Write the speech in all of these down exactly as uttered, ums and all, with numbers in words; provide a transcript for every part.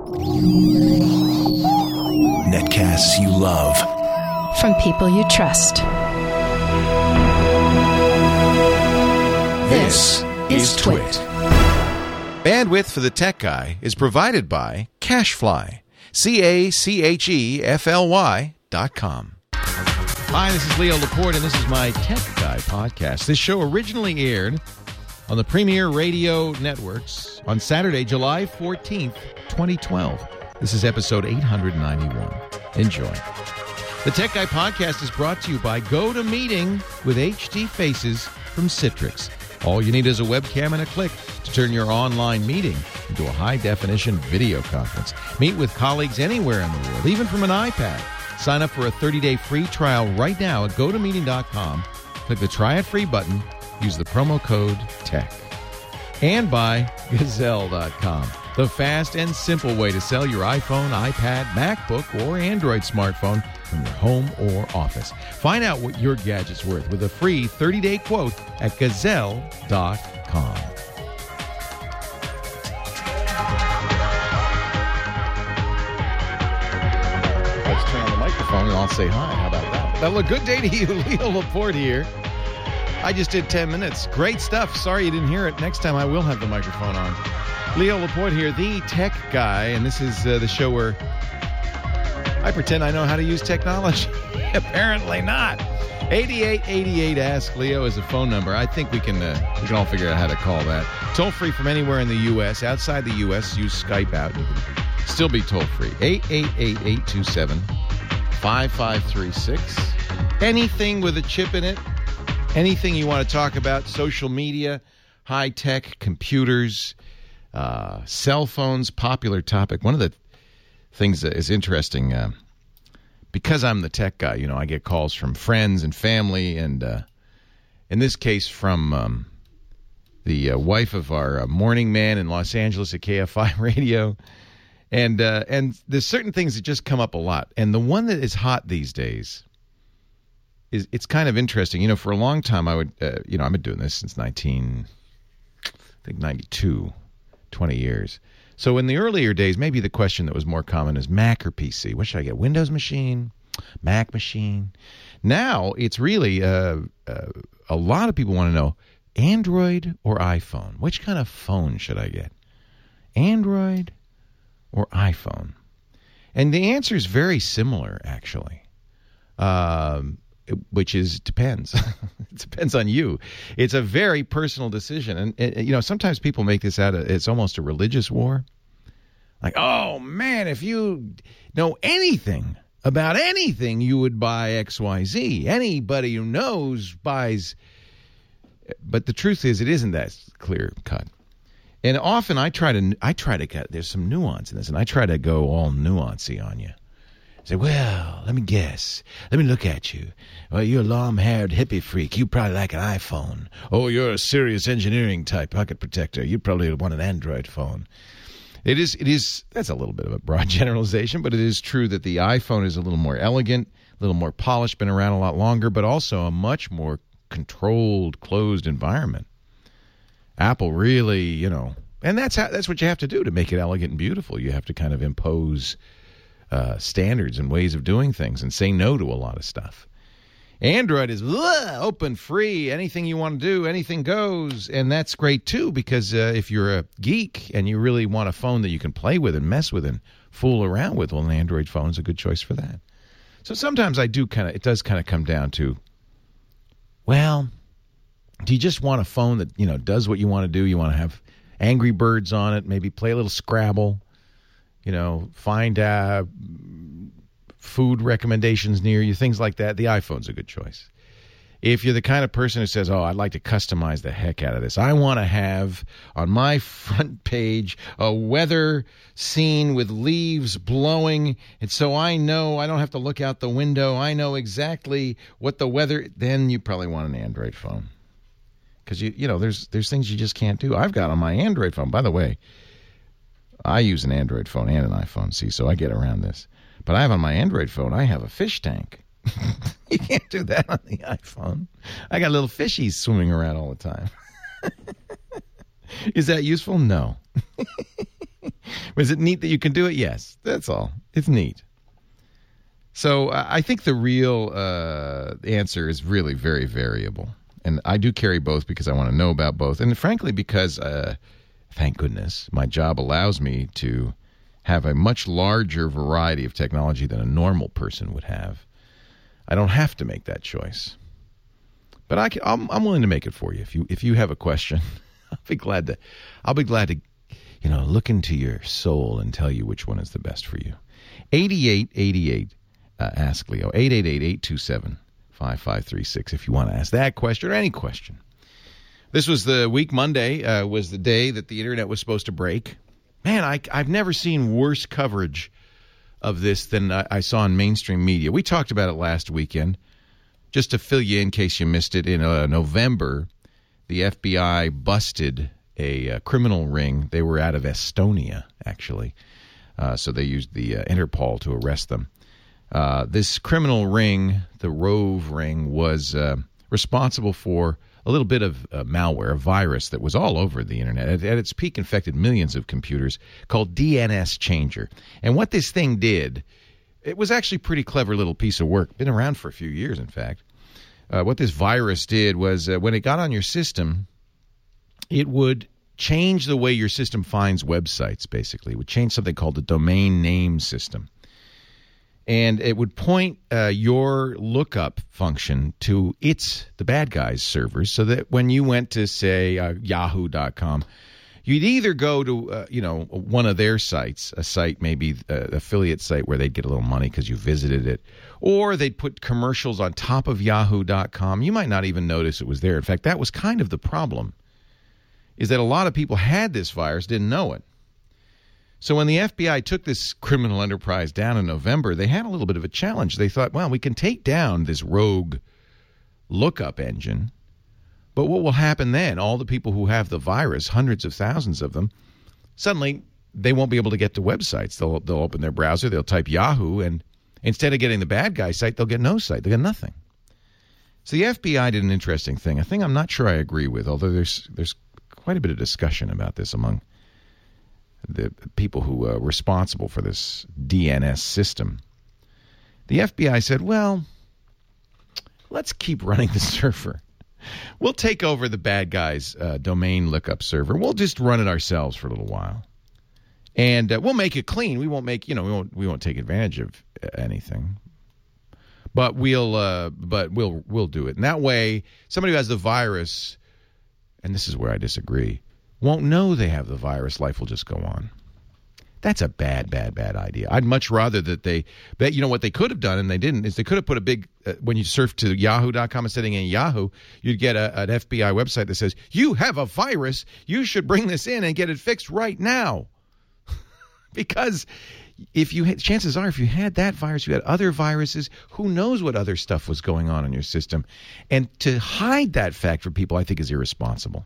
Netcasts you love. From people you trust. This is Twit. Bandwidth for the Tech Guy is provided by CacheFly. C A C H E F L Y dot com. Hi, this is Leo Laporte, and this is my Tech Guy podcast. This show originally aired on the Premier Radio Networks on Saturday, July fourteenth, twenty twelve. This is episode eight ninety-one. Enjoy. The Tech Guy podcast is brought to you by GoToMeeting with H D Faces from Citrix. All you need is a webcam and a click to turn your online meeting into a high-definition video conference. Meet with colleagues anywhere in the world, even from an iPad. Sign up for a thirty-day free trial right now at go to meeting dot com. Click the Try It Free button. Use the promo code TECH. And by Gazelle dot com, the fast and simple way to sell your iPhone, iPad, MacBook, or Android smartphone from your home or office. Find out what your gadget's worth with a free thirty-day quote at Gazelle dot com. Let's turn on the microphone and I'll say hi. How about that? Well, a good day to you. Leo Laporte here. I just did ten minutes. Great stuff. Sorry you didn't hear it. Next time I will have the microphone on. Leo Laporte here, the Tech Guy, and this is uh, the show where I pretend I know how to use technology. Apparently not. eighty-eight eighty-eight Ask Leo is a phone number. I think we can uh, we can all figure out how to call that. Toll free from anywhere in the U S. Outside the U S, use Skype out. You can still be toll free. eight eight eight, eight two seven, five five three six. Anything with a chip in it. Anything you want to talk about, social media, high-tech, computers, uh, cell phones, popular topic. One of the things that is interesting, uh, because I'm the tech guy, you know, I get calls from friends and family, and uh, in this case from um, the uh, wife of our uh, morning man in Los Angeles at K F I Radio. And, uh, and there's certain things that just come up a lot. And the one that is hot these days is it's kind of interesting. You know, for a long time, I would, uh, you know, I've been doing this since nineteen, I think ninety-two, twenty years. So in the earlier days, maybe the question that was more common is Mac or P C. What should I get? Windows machine, Mac machine. Now it's really uh, uh, a lot of people want to know Android or iPhone. Which kind of phone should I get? Android or iPhone? And the answer is very similar, actually. Um, which is depends. It depends on you. It's a very personal decision. And, and, you know, sometimes people make this out of, it's almost a religious war. Like, oh, man, if you know anything about anything, you would buy X Y Z. Anybody who knows buys. But the truth is, it isn't that clear cut. And often I try to, I try to get, there's some nuance in this, and I try to go all nuancy on you. Say, well, let me guess. Let me look at you. Well, you're a long-haired hippie freak. You probably like an iPhone. Oh, you're a serious engineering type pocket protector. You probably want an Android phone. It is, it is, that's a little bit of a broad generalization, but it is true that the iPhone is a little more elegant, a little more polished, been around a lot longer, but also a much more controlled, closed environment. Apple really, you know, and that's how, that's what you have to do to make it elegant and beautiful. You have to kind of impose Uh, standards and ways of doing things and say no to a lot of stuff. Android is ugh, open, free, anything you want to do, anything goes, and that's great too, because uh, if you're a geek and you really want a phone that you can play with and mess with and fool around with, well, an Android phone is a good choice for that. So sometimes I do kind of, it does kind of come down to, well, do you just want a phone that, you know, does what you want to do? You want to have Angry Birds on it, maybe play a little Scrabble, you know, find uh, food recommendations near you, things like that. The iPhone's a good choice. If you're the kind of person who says, oh, I'd like to customize the heck out of this. I want to have on my front page a weather scene with leaves blowing, and so I know I don't have to look out the window. I know exactly what the weather, then you probably want an Android phone. Because, you you know, there's there's things you just can't do. I've got on my Android phone, by the way, I use an Android phone and an iPhone, see, so I get around this. But I have on my Android phone, I have a fish tank. You can't do that on the iPhone. I got little fishies swimming around all the time. Is that useful? No. Is it neat that you can do it? Yes, that's all. It's neat. So uh, I think the real uh, answer is really very variable. And I do carry both because I want to know about both. And frankly, because, uh, thank goodness, my job allows me to have a much larger variety of technology than a normal person would have. I don't have to make that choice. But I can, I'm, I'm willing to make it for you. If you if you have a question, I'll be glad to, I'll be glad to, you know, look into your soul and tell you which one is the best for you. eighty-eight eighty-eight. Uh, ask Leo, eight eight eight, eight two seven, five five three six if you want to ask that question or any question. This was the week, Monday uh, was the day that the internet was supposed to break. Man, I, I've never seen worse coverage of this than I, I saw in mainstream media. We talked about it last weekend. Just to fill you in case you missed it, in uh, November, the F B I busted a uh, criminal ring. They were out of Estonia, actually. Uh, so they used the uh, Interpol to arrest them. Uh, this criminal ring, the Rove ring, was uh, responsible for a little bit of uh, malware, a virus that was all over the internet. At, at its peak, infected millions of computers, called D N S Changer. And what this thing did, it was actually a pretty clever little piece of work. Been around for a few years, in fact. Uh, what this virus did was uh, when it got on your system, it would change the way your system finds websites, basically. It would change something called the domain name system. And it would point uh, your lookup function to its, the bad guy's servers, so that when you went to, say, uh, yahoo dot com, you'd either go to, uh, you know, one of their sites, a site, maybe an affiliate site where they'd get a little money because you visited it, or they'd put commercials on top of yahoo dot com. You might not even notice it was there. In fact, that was kind of the problem, is that a lot of people had this virus, didn't know it. So when the F B I took this criminal enterprise down in November, they had a little bit of a challenge. They thought, well, we can take down this rogue lookup engine, but what will happen then? All the people who have the virus, hundreds of thousands of them, suddenly they won't be able to get to websites. They'll, they'll open their browser, they'll type Yahoo, and instead of getting the bad guy site, they'll get no site. They'll get nothing. So the F B I did an interesting thing, a thing I'm not sure I agree with, although there's there's quite a bit of discussion about this among the people who are responsible for this D N S system. The F B I said, well, let's keep running the server. We'll take over the bad guy's uh, domain lookup server. We'll just run it ourselves for a little while. And uh, we'll make it clean. We won't make, you know, we won't we won't take advantage of anything. But we'll uh, but we'll we'll do it. And that way, somebody who has the virus, and this is where I disagree, won't know they have the virus. Life will just go on. That's a bad, bad, bad idea. I'd much rather that they, that you know what they could have done, and they didn't, is they could have put a big, uh, when you surf to yahoo dot com instead of in Yahoo, you'd get a, an F B I website that says, you have a virus, you should bring this in and get it fixed right now. Because if you had, chances are, if you had that virus, you had other viruses, who knows what other stuff was going on in your system. And to hide that fact from people, I think, is irresponsible.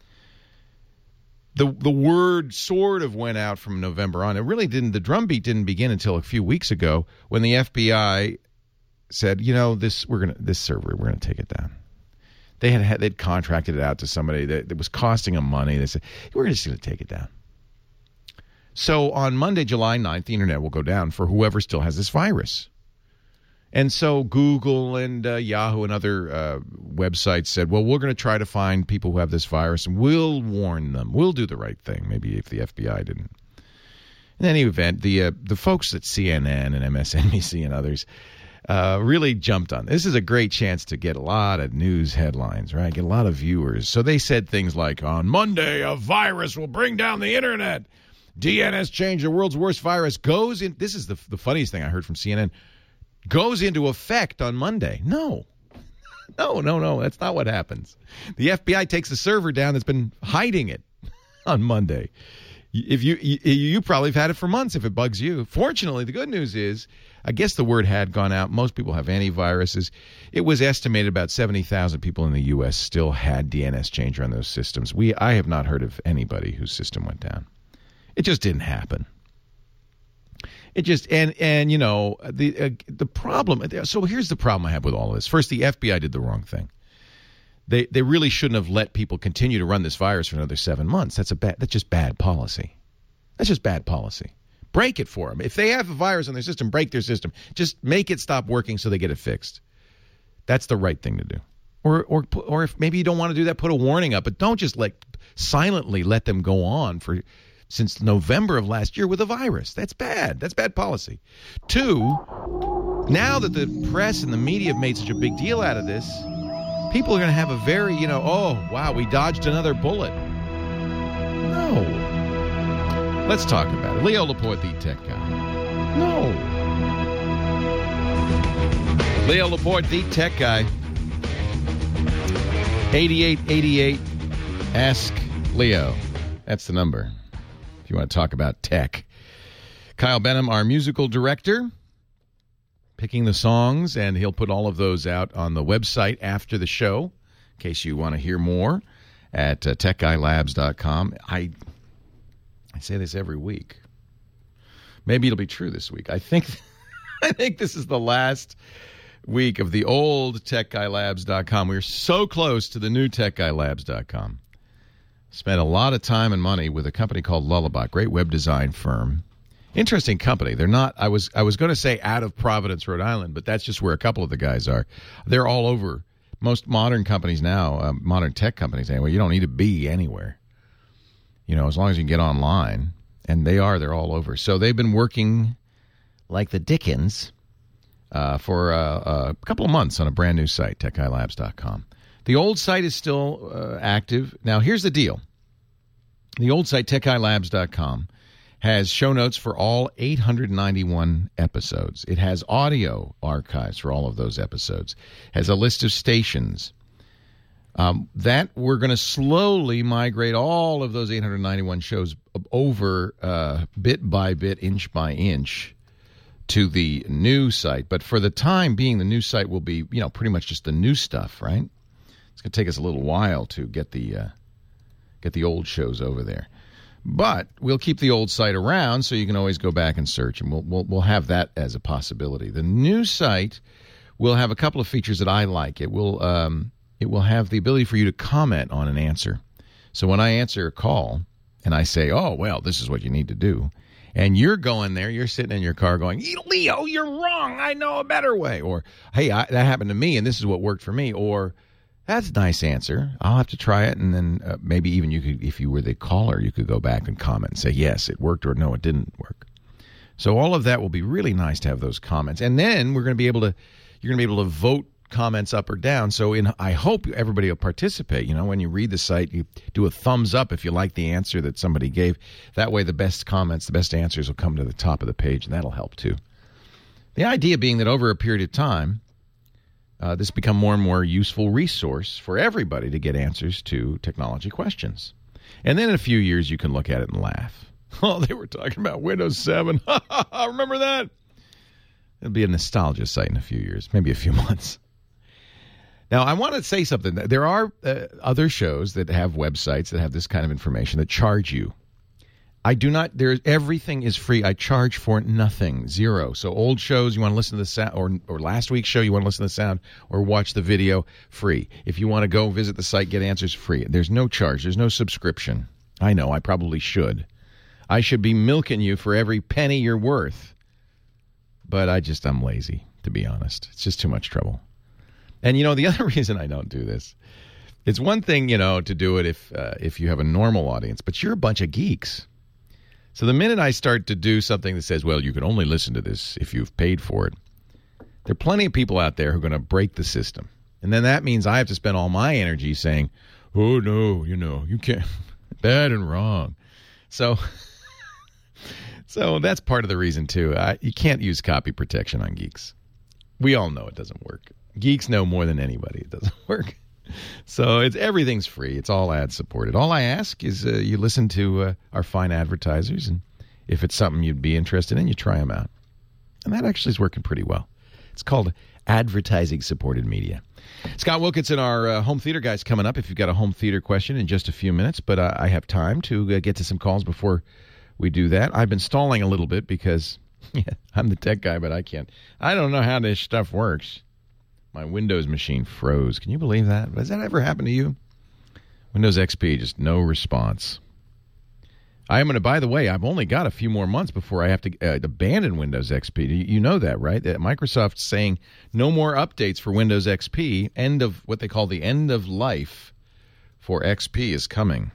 The the word sort of went out from November on. It really didn't. The drumbeat didn't begin until a few weeks ago when the F B I said, you know, this we're gonna this server we're gonna take it down. They had, had they'd contracted it out to somebody that, that was costing them money. They said, we're just gonna take it down. So on Monday, July ninth, the internet will go down for whoever still has this virus. And so Google and uh, Yahoo and other uh, websites said, well, we're going to try to find people who have this virus, and we'll warn them. We'll do the right thing, maybe if the F B I didn't. In any event, the uh, the folks at C N N and M S N B C and others uh, really jumped on. This is a great chance to get a lot of news headlines, right? Get a lot of viewers. So they said things like, on Monday, a virus will bring down the internet. D N S Changer, the world's worst virus, goes in. This is the, the funniest thing I heard from C N N. Goes into effect on Monday. No. No, no, no. That's not what happens. The F B I takes the server down that's been hiding it on Monday. If you, you you probably have had it for months if it bugs you. Fortunately, the good news is, I guess the word had gone out. Most people have antiviruses. It was estimated about seventy thousand people in the U S still had D N S Changer on those systems. We I have not heard of anybody whose system went down. It just didn't happen. It just and and you know the uh, the problem. So here's the problem I have with all of this. First, the F B I did the wrong thing. They they really shouldn't have let people continue to run this virus for another seven months. That's a bad. That's just bad policy. That's just bad policy. Break it for them. If they have a virus on their system, break their system. Just make it stop working so they get it fixed. That's the right thing to do. Or or or if maybe you don't want to do that, put a warning up. But don't just like silently let them go on for since November of last year with a virus. That's bad. That's bad policy. Two, now that the press and the media have made such a big deal out of this, people are going to have a very, you know, oh, wow, we dodged another bullet. No. Let's talk about it. Leo Laporte, the tech guy. No. Leo Laporte, the tech guy. eighty-eight eighty-eight, ask Leo. That's the number if you want to talk about tech. Kyle Benham, our musical director, picking the songs, and he'll put all of those out on the website after the show in case you want to hear more at uh, tech guy labs dot com. I I say this every week. Maybe it'll be true this week. I think I think this is the last week of the old tech guy labs dot com. We're so close to the new tech guy labs dot com. Spent a lot of time and money with a company called Lullabot, great web design firm. Interesting company. They're not, I was I was going to say out of Providence, Rhode Island, but that's just where a couple of the guys are. They're all over. Most modern companies now, uh, modern tech companies anyway, you don't need to be anywhere. You know, as long as you can get online. And they are, they're all over. So they've been working like the Dickens uh, for uh, a couple of months on a brand new site, tech guy labs dot com. The old site is still uh, active. Now, here's the deal. The old site, tech guy labs dot com, has show notes for all eight hundred ninety-one episodes. It has audio archives for all of those episodes. It has a list of stations. Um, that we're going to slowly migrate all of those eight hundred ninety-one shows over uh, bit by bit, inch by inch to the new site. But for the time being, the new site will be, you know, pretty much just the new stuff, right? It's going to take us a little while to get the uh, get the old shows over there. But we'll keep the old site around so you can always go back and search, and we'll we'll, we'll have that as a possibility. The new site will have a couple of features that I like. It will um, it will have the ability for you to comment on an answer. So when I answer a call and I say, oh, well, this is what you need to do, and you're going there, you're sitting in your car going, Leo, you're wrong. I know a better way. Or, hey, I, that happened to me, and this is what worked for me. Or, that's a nice answer. I'll have to try it, and then uh, maybe even you could, if you were the caller, you could go back and comment and say, yes, it worked, or no, it didn't work. So all of that will be really nice to have those comments. And then we're going to be able to, you're going to be able to vote comments up or down. So in, I hope everybody will participate. You know, when you read the site, you do a thumbs up if you like the answer that somebody gave. That way the best comments, the best answers will come to the top of the page, and that'll help too. The idea being that over a period of time, Uh, this become more and more useful resource for everybody to get answers to technology questions. And then in a few years, you can look at it and laugh. Oh, they were talking about Windows seven. Remember that? It'll be a nostalgia site in a few years, maybe a few months. Now, I want to say something. There are uh, other shows that have websites that have this kind of information that charge you. I do not, there, everything is free. I charge for nothing, zero. So old shows, you want to listen to the sound, or, or last week's show, you want to listen to the sound, or watch the video, free. If you want to go visit the site, get answers, free. There's no charge. There's no subscription. I know, I probably should. I should be milking you for every penny you're worth. But I just, I'm lazy, to be honest. It's just too much trouble. And, you know, the other reason I don't do this, it's one thing, you know, to do it if uh, if you have a normal audience, but you're a bunch of geeks. So the minute I start to do something that says, well, you can only listen to this if you've paid for it, there are plenty of people out there who are going to break the system. And then that means I have to spend all my energy saying, oh, no, you know, you can't, bad and wrong. So so that's part of the reason, too. I, you can't use copy protection on geeks. We all know it doesn't work. Geeks know more than anybody it doesn't work. So it's everything's free. It's all ad-supported. All I ask is uh, you listen to uh, our fine advertisers, and if it's something you'd be interested in, you try them out. And that actually is working pretty well. It's called advertising-supported media. Scott Wilkinson, our uh, home theater guy's coming up if you've got a home theater question in just a few minutes, but uh, I have time to uh, get to some calls before we do that. I've been stalling a little bit because yeah, I'm the tech guy, but I can't. I don't know how this stuff works. My Windows machine froze. Can you believe that? Has that ever happened to you? Windows X P, just no response. I am going to, by the way, I've only got a few more months before I have to uh, abandon Windows X P. You, you know that, right? That Microsoft's saying no more updates for Windows X P. End of what they call the end of life for X P is coming.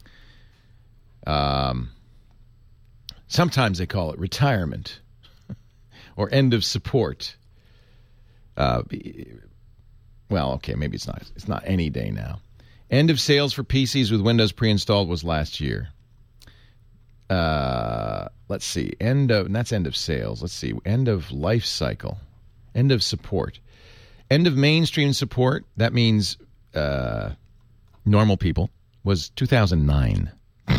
Um, sometimes they call it retirement or end of support. Uh, well, okay, maybe it's not. It's not any day now. End of sales for P Cs with Windows pre-installed was last year. Uh, let's see. End of, and that's end of sales. Let's see. End of life cycle. End of support. End of mainstream support. That means uh, normal people was two thousand nine.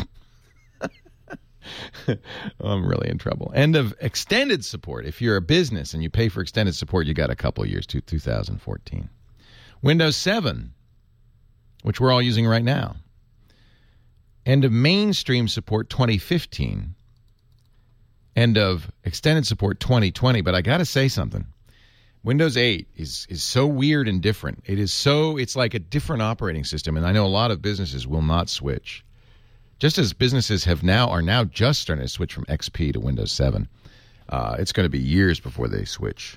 I'm really in trouble. End of extended support. If you're a business and you pay for extended support, you got a couple of years to two thousand fourteen. Windows seven, which we're all using right now. End of mainstream support twenty fifteen. End of extended support twenty twenty. But I got to say something. Windows eight is is so weird and different. It is so, it's like a different operating system. And I know a lot of businesses will not switch. Just as businesses have now are now just starting to switch from X P to Windows seven. Uh, it's going to be years before they switch.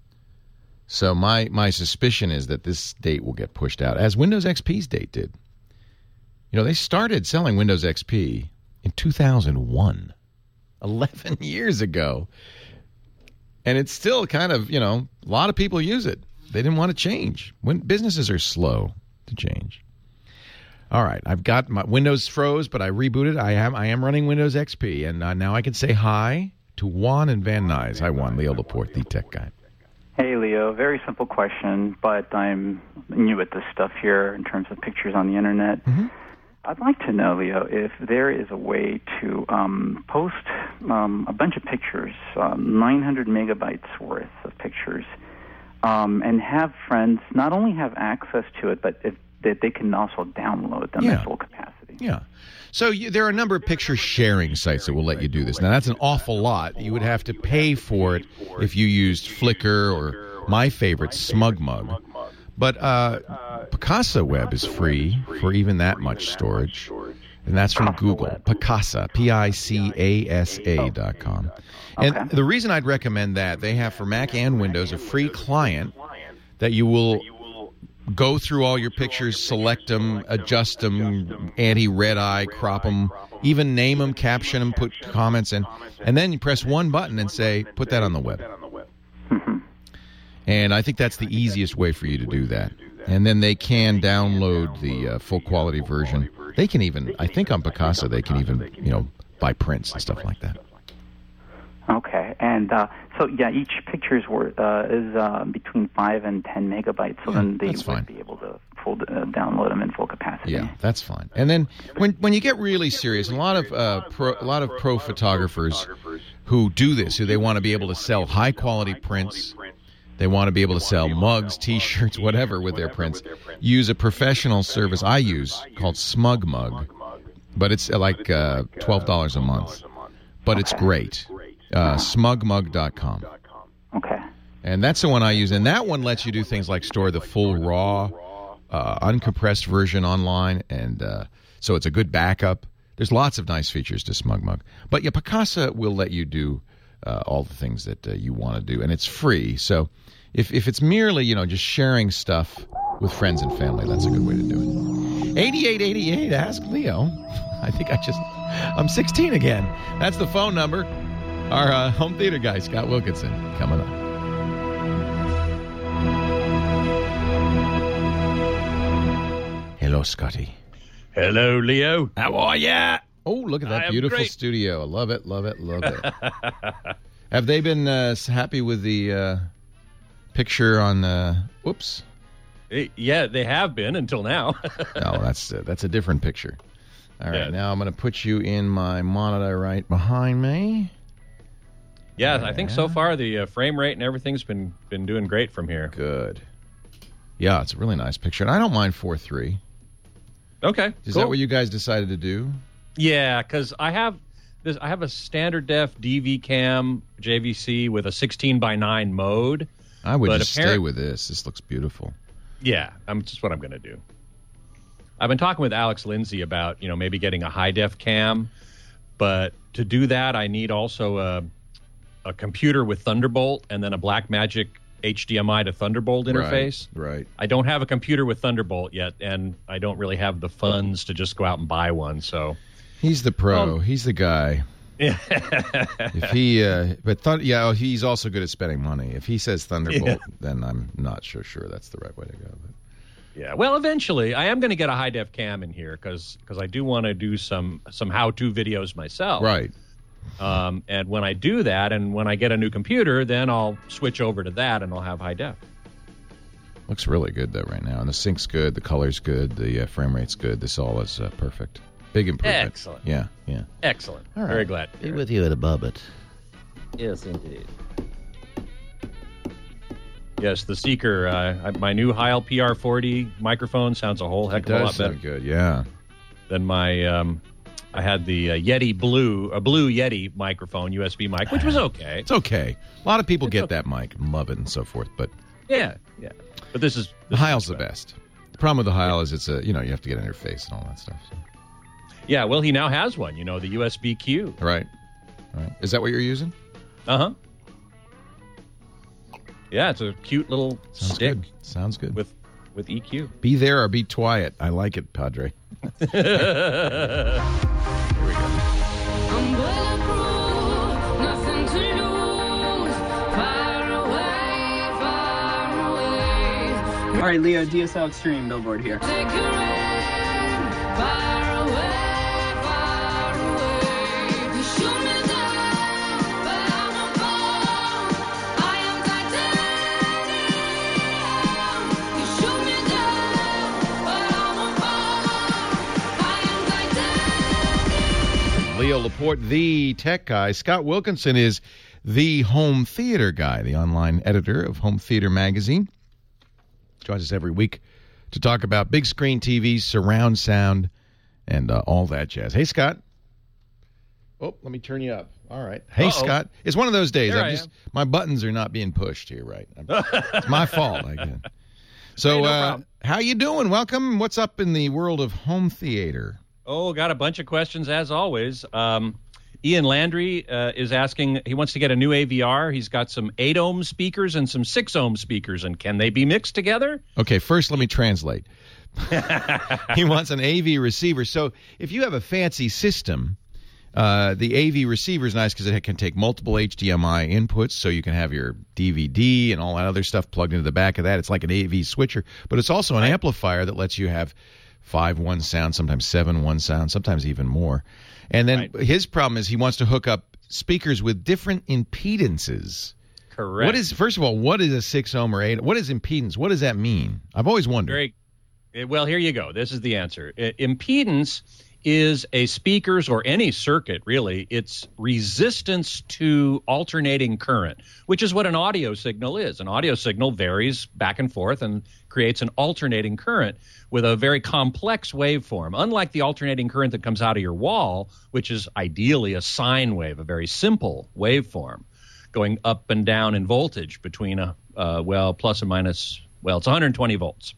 So my, my suspicion is that this date will get pushed out, as Windows X P's date did. You know, they started selling Windows X P in two thousand one, eleven years ago. And it's still kind of, you know, a lot of people use it. They didn't want to change. When businesses are slow to change. All right, I've got my Windows froze, but I rebooted. I am I am running Windows X P, and uh, now I can say hi to Juan and Van Nuys. Hi, Juan. Leo Laporte, the tech guy. Hey, Leo. Very simple question, but I'm new at this stuff here in terms of pictures on the internet. Mm-hmm. I'd like to know, Leo, if there is a way to um, post um, a bunch of pictures, um, nine hundred megabytes worth of pictures, um, and have friends not only have access to it, but if that they can also download them Yeah. at full capacity. Yeah. So you, there are a number of picture sharing sites that will let you do this. Now, that's an awful lot. You would have to pay for it if you used Flickr or my favorite, SmugMug. But uh, Picasa Web is free for even that much storage. And that's from Google. Picasa, P I C A S A dot com. And Okay. the reason I'd recommend that, they have for Mac and Windows a free client that you will go through all your pictures, select them, adjust them, anti-red eye, crop them, even name them, caption them, put comments in, and then you press one button and say, put that on the web. And I think that's the easiest way for you to do that. And then they can download the uh, full quality version. They can even, I think on Picasa, they can even, you know, buy prints and stuff like that. Okay, and uh, so yeah, each picture's worth uh, is uh, between five and ten megabytes. So Yeah, then they that's would fine. be able to full uh, download them in full capacity. Yeah, that's fine. And then when when you get really serious, and a lot of uh, pro, a lot of pro photographers who do this, who they want to be able to sell high quality prints, they want to be able to sell mugs, T-shirts, whatever with their prints, use a professional service I use called SmugMug, but it's like uh, twelve dollars a month, but it's great. Uh, smugmug dot com. Okay. And that's the one I use. And that one lets you do things like store the full raw, uh, uncompressed version online. And uh, so it's a good backup. There's lots of nice features to SmugMug. But yeah, Picasa will let you do uh, all the things that uh, you want to do. And it's free. So if, if it's merely, you know, just sharing stuff with friends and family, that's a good way to do it. eighty-eight eighty-eight, ask Leo. I think I just, I'm sixteen again. That's the phone number. Our uh, home theater guy, Scott Wilkinson, coming up. Hello, Scotty. Hello, Leo. How are ya? Oh, look at I that am beautiful great. studio. I love it, love it, love it. Have they been uh, happy with the uh, picture on, uh, whoops. Eh, Yeah, they have been until now. No, that's, uh, that's a different picture. All right, Yeah. now I'm going to put you in my monitor right behind me. Yeah, I think so far the uh, frame rate and everything's been been doing great from here. Good. Yeah, it's a really nice picture. And I don't mind four three. Okay, Is cool. that what you guys decided to do? Yeah, because I have this. I have a standard def D V cam J V C with a sixteen by nine mode. I would But just apparent- stay with this. This looks beautiful. Yeah, I'm just what I'm going to do. I've been talking with Alex Lindsay about you know maybe getting a high def cam, But to do that, I need also a, a computer with Thunderbolt and then a Blackmagic H D M I to Thunderbolt interface. Right, right. I don't have a computer with Thunderbolt yet, and I don't really have the funds to just go out and buy one. So he's the pro. Well, he's the guy. If he, uh, but th- yeah, he's also good at spending money. If he says Thunderbolt, yeah. then I'm not sure sure that's the right way to go. But. Yeah, well, eventually, I am going to get a high def cam in here because I do want to do some some how to videos myself. Right. Um, and when I do that, and when I get a new computer, then I'll switch over to that, and I'll have high def. Looks really good though right now, and the sync's good, the color's good, the uh, frame rate's good. This all is uh, perfect. Big improvement. Excellent. Yeah, yeah. Excellent. All right. Very glad. Be with you at above it. Yes, indeed. Yes, the Seeker, uh, my new Heil P R forty microphone sounds a whole heck it of a does lot better. Sound good, yeah. Than my, um, I had the uh, Yeti Blue, a Blue Yeti microphone, U S B mic, which was okay. It's okay. A lot of people it's get okay. that mic and love it and so forth, but yeah, yeah. But this is this the Heil's the best. The problem with the Heil yeah. is it's a you know you have to get in your face and all that stuff. So. Yeah, well, he now has one. You know, the U S B Q. Right. Right. Is that what you're using? Uh huh. Yeah, it's a cute little Sounds stick. Good. Sounds good. With with E Q. Be there or be quiet. I like it, Padre. Here we go. I'm bulletproof, nothing to lose. Far away, far away. All right, Leo, D S L Extreme billboard here. Take your aim, far away, far away. You shoot me down, but I won't fall. I am titanium. You shoot me down, but I won't fall. I am titanium. Leo Laporte, the tech guy. Scott Wilkinson is the home theater guy, the online editor of Home Theater Magazine. Joins us every week to talk about big screen T Vs, surround sound, and uh, all that jazz. Hey, Scott. Oh, let me turn you up. All right. Hey, Uh-oh. Scott. It's one of those days. There I'm I just am. My buttons are not being pushed here, right? I'm, it's my fault. I guess. So, Hey, no uh, problem. how you doing? Welcome. What's up in the world of home theater? Oh, got a bunch of questions as always. Um, Ian Landry uh, is asking, he wants to get a new A V R. He's got some eight ohm speakers and some six ohm speakers, and can they be mixed together? Okay, first let me translate. He wants an A V receiver. So if you have a fancy system, uh, the A V receiver is nice because it can take multiple H D M I inputs, so you can have your D V D and all that other stuff plugged into the back of that. It's like an A V switcher, but it's also an Right. amplifier that lets you have five one sound, sometimes seven one sound, sometimes even more. And then Right. his problem is he wants to hook up speakers with different impedances. Correct. What is first of all, what is a six ohm or eight? What is impedance? What does that mean? I've always wondered. Very eh, well. Here you go. This is the answer. I- impedance is a speaker's or any circuit really. It's resistance to alternating current, which is what an audio signal is. An audio signal varies back and forth and creates an alternating current with a very complex waveform. Unlike the alternating current that comes out of your wall, which is ideally a sine wave, a very simple waveform, going up and down in voltage between a uh, well plus and minus. Well, it's one hundred twenty volts.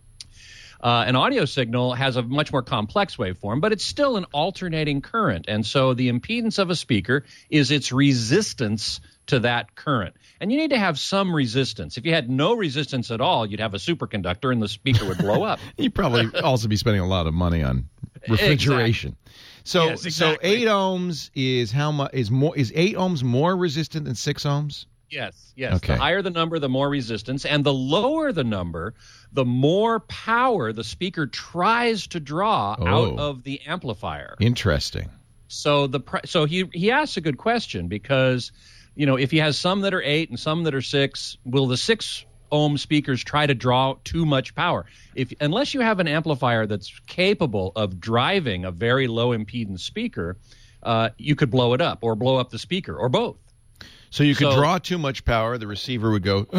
Uh, an audio signal has a much more complex waveform, but it's still an alternating current. And so the impedance of a speaker is its resistance to that current. And you need to have some resistance. If you had no resistance at all, you'd have a superconductor and the speaker would blow up. You'd probably also be spending a lot of money on refrigeration. So, Yes, exactly. so eight ohms is how much is more is eight ohms more resistant than six ohms? Yes, yes. Okay. The higher the number, the more resistance. And the lower the number, the more power the speaker tries to draw Oh. out of the amplifier. Interesting. So the pr- so he he asks a good question because, you know, if he has some that are eight and some that are six, will the six ohm speakers try to draw too much power? If unless you have an amplifier that's capable of driving a very low impedance speaker, uh, you could blow it up or blow up the speaker or both. So you could So- draw too much power, the receiver would go,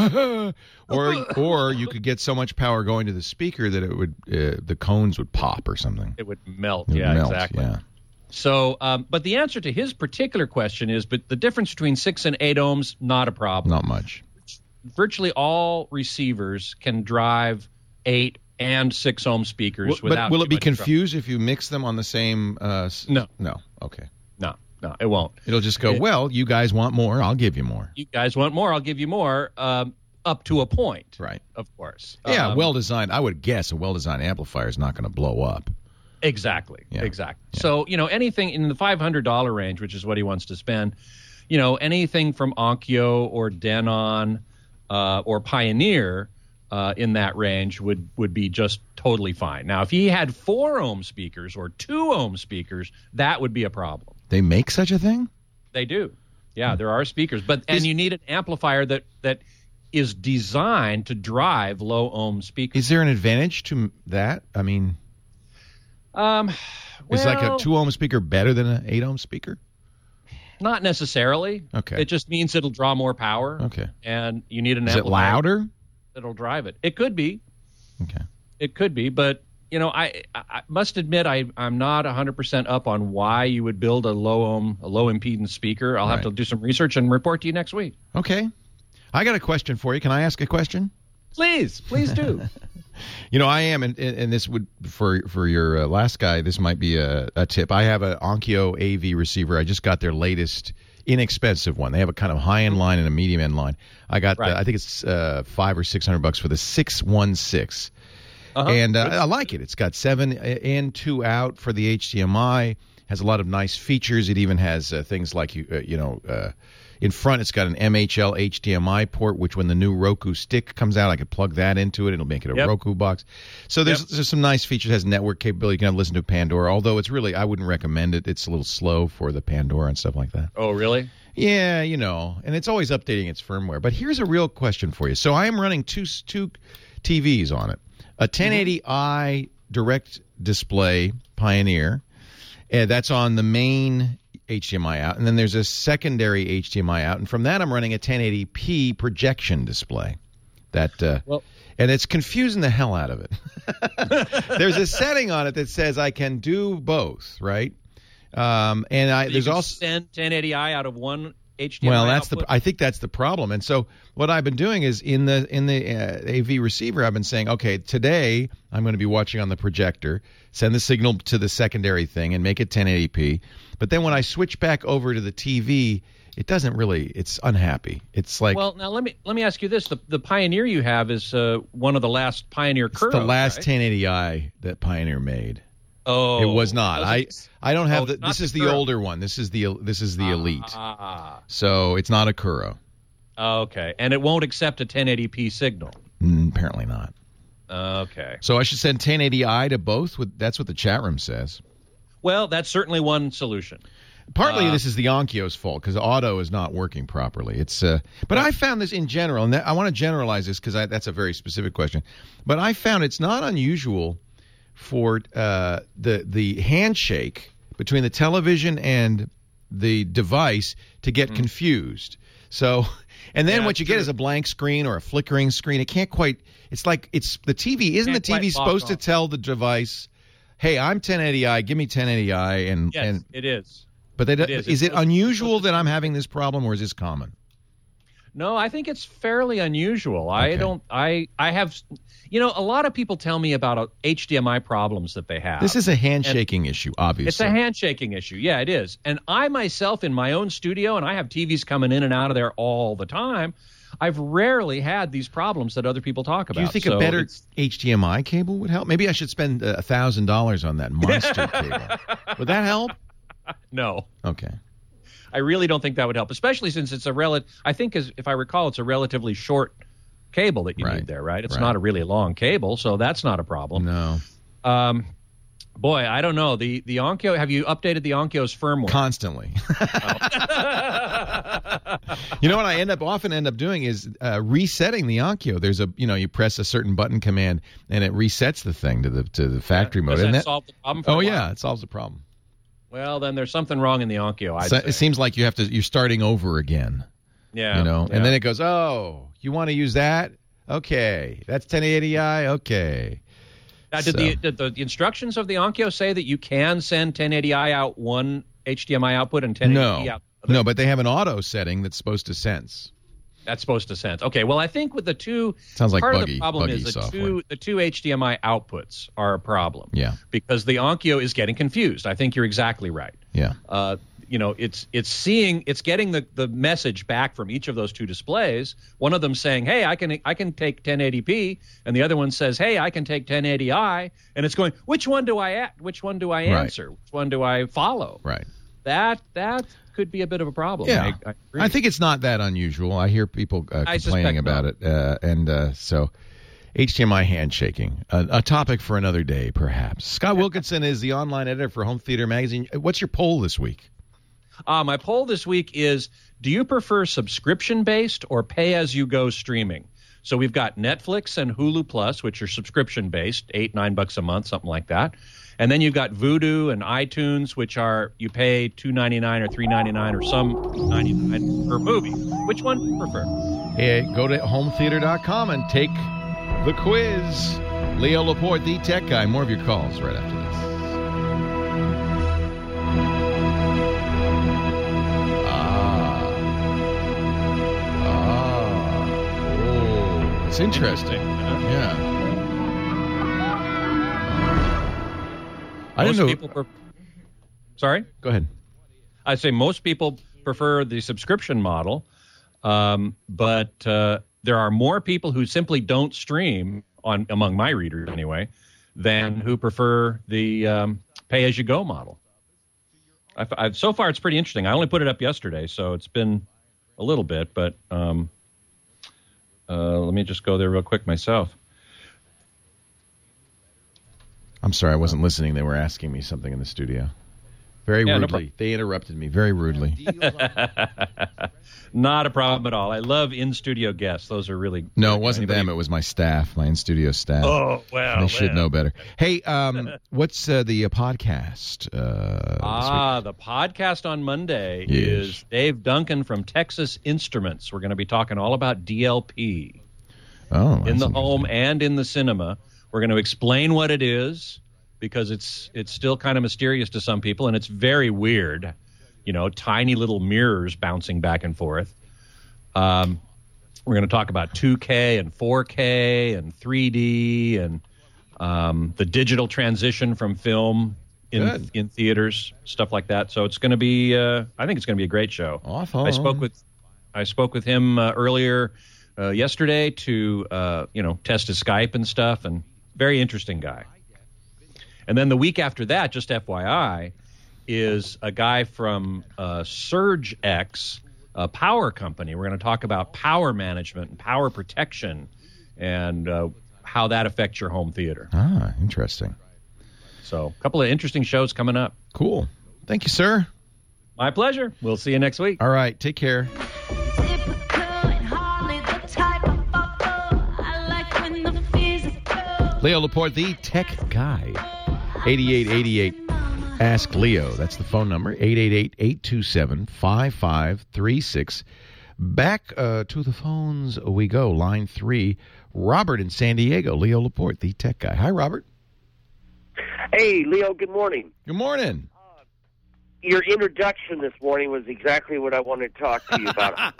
or or you could get so much power going to the speaker that it would uh, the cones would pop or something. It would melt. It would yeah, melt, exactly. Yeah. So, um, but the answer to his particular question is, but the difference between six and eight ohms, not a problem. Not much. Virtually all receivers can drive eight and six ohm speakers Will- without. but will too it be much trouble. confused if you mix them on the same? Uh, s- No. No. Okay. No, no, it won't. It'll just go, It- well, you guys want more, I'll give you more. You guys want more? I'll give you more. Um, up to a point, Right. Of course. Yeah, Um, well-designed. I would guess a well-designed amplifier is not going to blow up. Exactly. Yeah. Exactly. So, you know, anything in the five hundred dollars range, which is what he wants to spend, you know, anything from Onkyo or Denon uh, or Pioneer uh, in that range would, would be just totally fine. Now, if he had four ohm speakers or two ohm speakers, that would be a problem. They make such a thing? They do. Yeah, there are speakers. but And Is- you need an amplifier that, that is designed to drive low ohm speakers. Is there an advantage to m- that? I mean, Um, is like a well- two ohm speaker better than an eight ohm speaker? Not necessarily. Okay. It just means it'll draw more power. Okay. And you need an Is it amplifier louder? that'll drive it. It could be. Okay. It could be. But, you know, I, I must admit I, I'm not one hundred percent up on why you would build a low ohm, a low impedance speaker. I'll have Right. to do some research and report to you next week. Okay. I got a question for you. Can I ask a question? Please. Please do. You know, I am, and, and this would, for for your uh, last guy, this might be a, a tip. I have an Onkyo A V receiver. I just got their latest inexpensive one. They have a kind of high-end line and a medium-end line. I got, Right. the, I think it's uh, five or six hundred bucks for the six one six. Uh-huh. And uh, I like it. It's got seven in, two out for the H D M I. Has a lot of nice features. It even has uh, things like you, uh, you know, uh, in front it's got an M H L H D M I port, which when the new Roku stick comes out, I could plug that into it. It'll make it a Yep. Roku box. So there's Yep. there's some nice features. It has network capability. You can have listen to Pandora. Although it's really, I wouldn't recommend it. It's a little slow for the Pandora and stuff like that. Oh, really? Yeah, you know, and it's always updating its firmware. But here's a real question for you. So I am running two two T Vs on it. A ten eighty i direct display Pioneer, and that's on the main H D M I out, and then there's a secondary H D M I out, and from that I'm running a ten eighty p projection display. That uh, Well- and it's confusing the hell out of it. There's a setting on it that says I can do both, right? Um, and I You there's can also send ten eighty i out of one H D M I well, that's output? the. I think that's the problem. And so what I've been doing is in the in the uh, A V receiver, I've been saying, okay, today I'm going to be watching on the projector, send the signal to the secondary thing, and make it ten eighty p. But then when I switch back over to the T V, it doesn't really. It's unhappy. It's like Well, now let me let me ask you this: the the Pioneer you have is uh, one of the last Pioneer it's Curve. the last right? ten eighty i that Pioneer made. Oh, It was not. I doesn't- I don't have Oh, the. not This the is the Kuro. older one. This is the this is the Elite. Ah, So it's not a Kuro. okay, and it won't accept a ten eighty p signal. Mm, apparently not. Okay. So I should send ten eighty i to both. With that's what the chat room says. Well, that's certainly one solution. Partly Uh, this is the Onkyo's fault because auto is not working properly. It's uh, but I found this in general, and that, I want to generalize this because that's a very specific question. But I found it's not unusual for uh, the the handshake between the television and the device to get confused. So, and then Yeah, what you get true. is a blank screen or a flickering screen. It can't quite. It's like it's the T V. Isn't Can't the T V quite lock supposed to on. tell the device, "Hey, I'm ten eighty i. Give me ten eighty i," and Yes, and it is. but they, It is, is. It's it supposed- unusual it's supposed that to- I'm having this problem, or is this common? No, I think it's fairly unusual. I Okay. don't. I I have. You know, a lot of people tell me about uh, H D M I problems that they have. This is a handshaking issue, obviously. It's a handshaking issue. Yeah, it is. And I myself in my own studio, and I have T Vs coming in and out of there all the time, I've rarely had these problems that other people talk about. Do you think So a better it's- H D M I cable would help? Maybe I should spend a thousand dollars on that monster cable. Would that help? No. Okay. I really don't think that would help, especially since it's a rel. I think, as if I recall, it's a relatively short cable that you Right. need there, right? It's Right. not a really long cable, so that's not a problem. No. Um, boy, I don't know. The the Onkyo. Have you updated the Onkyo's firmware? Constantly. You know what I end up often end up doing is uh, resetting the Onkyo. There's a you know you press a certain button command and it resets the thing to the to the factory mode. Does And that that- solve the problem? For a oh while? yeah, it solves the problem. Well, then there's something wrong in the Onkyo. I'd So say. it seems like you have to you're starting over again. yeah, You know, yeah. and then it goes, oh, you want to use that? Okay, that's ten eighty i. Okay. Now, did, so- the, did the instructions of the Onkyo say that you can send ten eighty i out one H D M I output and ten eighty p No, out the other? no, but they have an auto setting that's supposed to sense. That's supposed to sense. Okay, well, I think with the two, Sounds like part of buggy- the problem buggy is the software. two the two H D M I outputs are a problem. Yeah. Because the Onkyo is getting confused. I think you're exactly right. Yeah. Uh, you know, it's it's seeing, it's getting the, the message back from each of those two displays. One of them saying, hey, I can I can take ten eighty p, and the other one says, hey, I can take ten eighty i, and it's going, which one do I act? Which one do I answer? Right. Which one do I follow? Right. That that could be a bit of a problem. Yeah, I, I, I think it's not that unusual. I hear people uh, complaining about not. it, uh, and uh, so H D M I handshaking, a, a topic for another day, perhaps. Scott Wilkinson is the online editor for Home Theater Magazine. What's your poll this week? Uh, my poll this week is, do you prefer subscription-based or pay-as-you-go streaming? So we've got Netflix and Hulu Plus, which are subscription-based, eight, nine bucks a month, something like that. And then you've got Vudu and iTunes, which are you pay two ninety-nine or three ninety-nine or some ninety-nine per movie. Which one do you prefer? Hey, go to home theater dot com and take the quiz. Leo Laporte, the tech guy. More of your calls right after this. Ah. Ah. Oh. It's interesting. Yeah. I Most didn't know. people pre- Sorry? Go ahead. I say most people prefer the subscription model, um, but uh, there are more people who simply don't stream, on among my readers anyway, than who prefer the um, pay-as-you-go model. I've, I've, so far, it's pretty interesting. I only put it up yesterday, so it's been a little bit, but um, uh, let me just go there real quick myself. I'm sorry, I wasn't listening. They were asking me something in the studio. Very Yeah, no rudely. prob- They interrupted me very rudely. Not a problem at all. I love in-studio guests. Those are really... No, it wasn't Anybody- them. It was my staff, my in-studio staff. Oh, well. They should well. know better. Hey, um, what's uh, the uh, podcast? Uh, Ah, the podcast on Monday Yes. is Dave Duncan from Texas Instruments. We're going to be talking all about D L P oh, in that's the home interesting. and in the cinema. We're going to explain what it is because it's it's still kind of mysterious to some people, and it's very weird. You know, tiny little mirrors bouncing back and forth. Um, we're going to talk about two K and four K and three D and um, the digital transition from film in Good. in theaters, stuff like that. So it's going to be, uh, I think it's going to be a great show. Awesome. I spoke with I spoke with him uh, earlier uh, yesterday to uh, you know test his Skype and stuff, and very interesting guy. And then the week after that, just F Y I, is a guy from uh, SurgeX, a power company. We're going to talk about power management and power protection and uh, how that affects your home theater. Ah, interesting. So a couple of interesting shows coming up. Cool. Thank you, sir. My pleasure. We'll see you next week. All right. Take care. Leo Laporte, the tech guy. eighty-eight eighty-eight. Ask Leo. That's the phone number. eight eight eight, eight two seven, five five three six. Back uh, to the phones we go. Line three. Robert in San Diego. Leo Laporte, the tech guy. Hi, Robert. Hey, Leo, good morning. Good morning. Your introduction this morning was exactly what I wanted to talk to you about.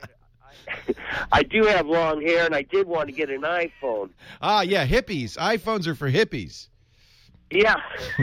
I do have long hair, and I did want to get an iPhone. Ah, yeah, hippies. iPhones are for hippies. Yeah.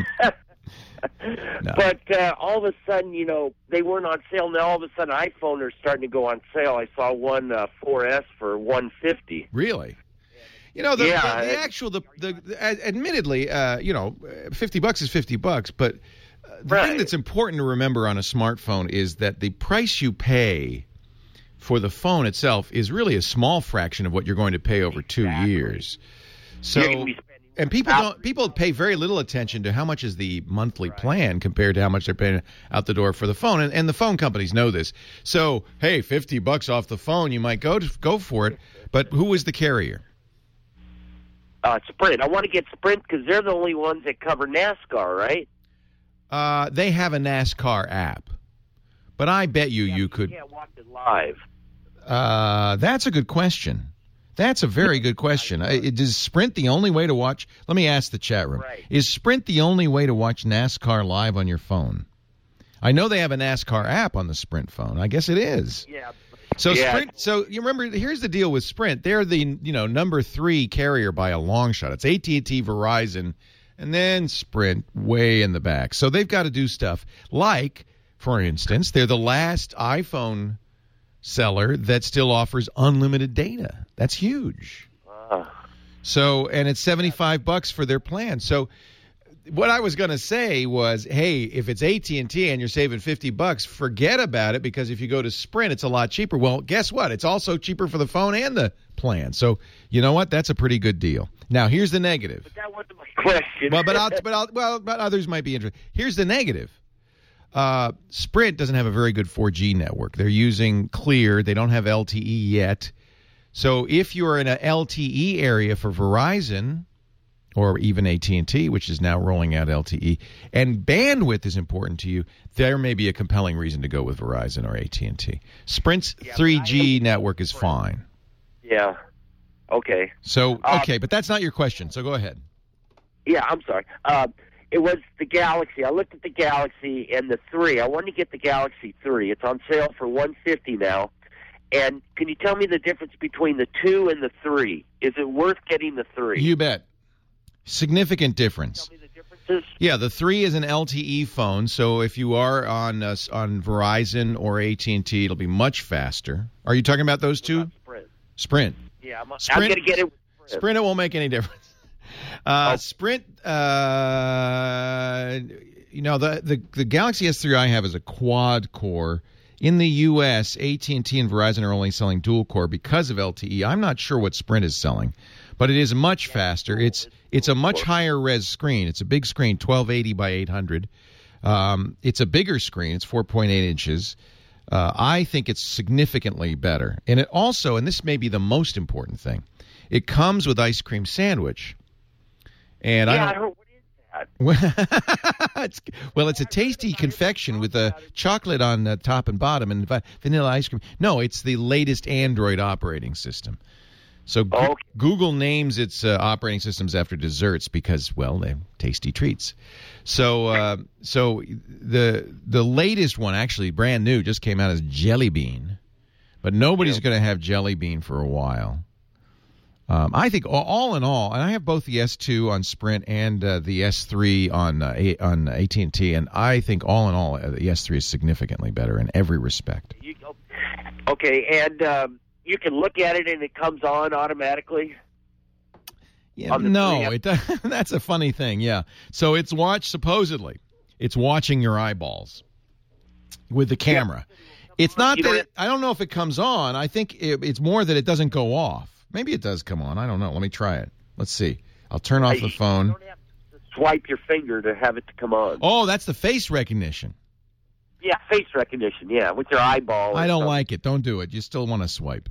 No. But uh, all of a sudden, you know, they weren't on sale. Now all of a sudden, iPhone are starting to go on sale. I saw one uh, four S for one fifty. Really? You know, the, Yeah, the, the it- actual, the, the, the admittedly, uh, you know, fifty bucks is fifty bucks, but uh, the Right. thing that's important to remember on a smartphone is that the price you pay for the phone itself is really a small fraction of what you're going to pay over two Exactly. years. So, You're gonna be spending and people out- don't people pay very little attention to how much is the monthly plan compared to how much they're paying out the door for the phone, and, and the phone companies know this. So, hey, fifty bucks off the phone, you might go to, go for it. But who is the carrier? Uh, Sprint. I want to get Sprint because they're the only ones that cover NASCAR, right? Uh, they have a NASCAR app, but I bet you you could. You can't watch it live. Uh, that's a good question. That's a very good question. I- Is Sprint the only way to watch? Let me ask the chat room. Right. Is Sprint the only way to watch NASCAR live on your phone? I know they have a NASCAR app on the Sprint phone. I guess it is. Yeah. So Yeah. Sprint. So you remember, here's the deal with Sprint. They're the you know number three carrier by a long shot. It's A T and T, Verizon, and then Sprint way in the back. So they've got to do stuff like for instance. They're the last iPhone seller that still offers unlimited data. That's huge. Wow. So, and it's seventy-five bucks for their plan. So what I was going to say was, hey, if it's A T and T and you're saving fifty bucks, forget about it, because if you go to Sprint, it's a lot cheaper. Well, guess what? It's also cheaper for the phone and the plan. So, you know what? That's a pretty good deal. Now, here's the negative. But that wasn't my question. Well, but I'll, but I'll, well, but others might be interested. Here's the negative. Uh, Sprint doesn't have a very good four G network. They're using Clear. They don't have L T E yet. So if you're in a L T E area for Verizon, or even A T and T, which is now rolling out L T E, and bandwidth is important to you, there may be a compelling reason to go with Verizon or A T and T. Sprint's Yeah, three G I- network is fine. Yeah. Okay. So, Uh, okay, but that's not your question, so go ahead. Yeah, I'm sorry. Uh, it was the Galaxy. I looked at the Galaxy and the three. I wanted to get the Galaxy three. It's on sale for one hundred fifty dollars now. And can you tell me the difference between the two and the three? Is it worth getting the three? You bet. Significant difference. Tell me the differences. Yeah, the three is an L T E phone, so if you are on uh, on Verizon or A T and T, it'll be much faster. Are you talking about those two? About Sprint. Sprint. Yeah, I'm, Sprint- I'm going to get it with Sprint. Sprint, it won't make any difference. Uh, Oh. Sprint, uh, you know, the, the the Galaxy S three I have is a quad core. In the U S, A T and T and Verizon are only selling dual core because of L T E. I'm not sure what Sprint is selling, but it is much faster. It's it's a much higher res screen. It's a big screen, twelve eighty by eight hundred. Um, it's a bigger screen. It's four point eight inches. Uh, I think it's significantly better. And it also, and this may be the most important thing, it comes with ice cream sandwich. And Yeah, I I don't, heard. What is that? it's, well, it's a tasty confection with a chocolate on the top and bottom and va- vanilla ice cream. No, it's the latest Android operating system. So Go- Okay. Google names its uh, operating systems after desserts because, well, they're tasty treats. So, uh, so the the latest one, actually brand new, just came out as Jelly Bean, but nobody's going to have Jelly Bean for a while. Um, I think all, all in all, and I have both the S two on Sprint and uh, the S three on uh, A- on A T and T, and I think all in all, uh, the S three is significantly better in every respect. You, okay, and um, you can look at it and it comes on automatically. Yeah, On the no, three- it, that's a funny thing. Yeah, so it's watch supposedly, it's watching your eyeballs with the camera. It's not You that don't it, I don't know if it comes on. I think it, it's more that it doesn't go off. Maybe it does come on. I don't know. Let me try it. Let's see. I'll turn off the You phone. don't have to swipe your finger to have it to come on. Oh, that's the face recognition. Yeah, face recognition. Yeah, with your eyeball. I don't like it. Don't do it. You still want to swipe.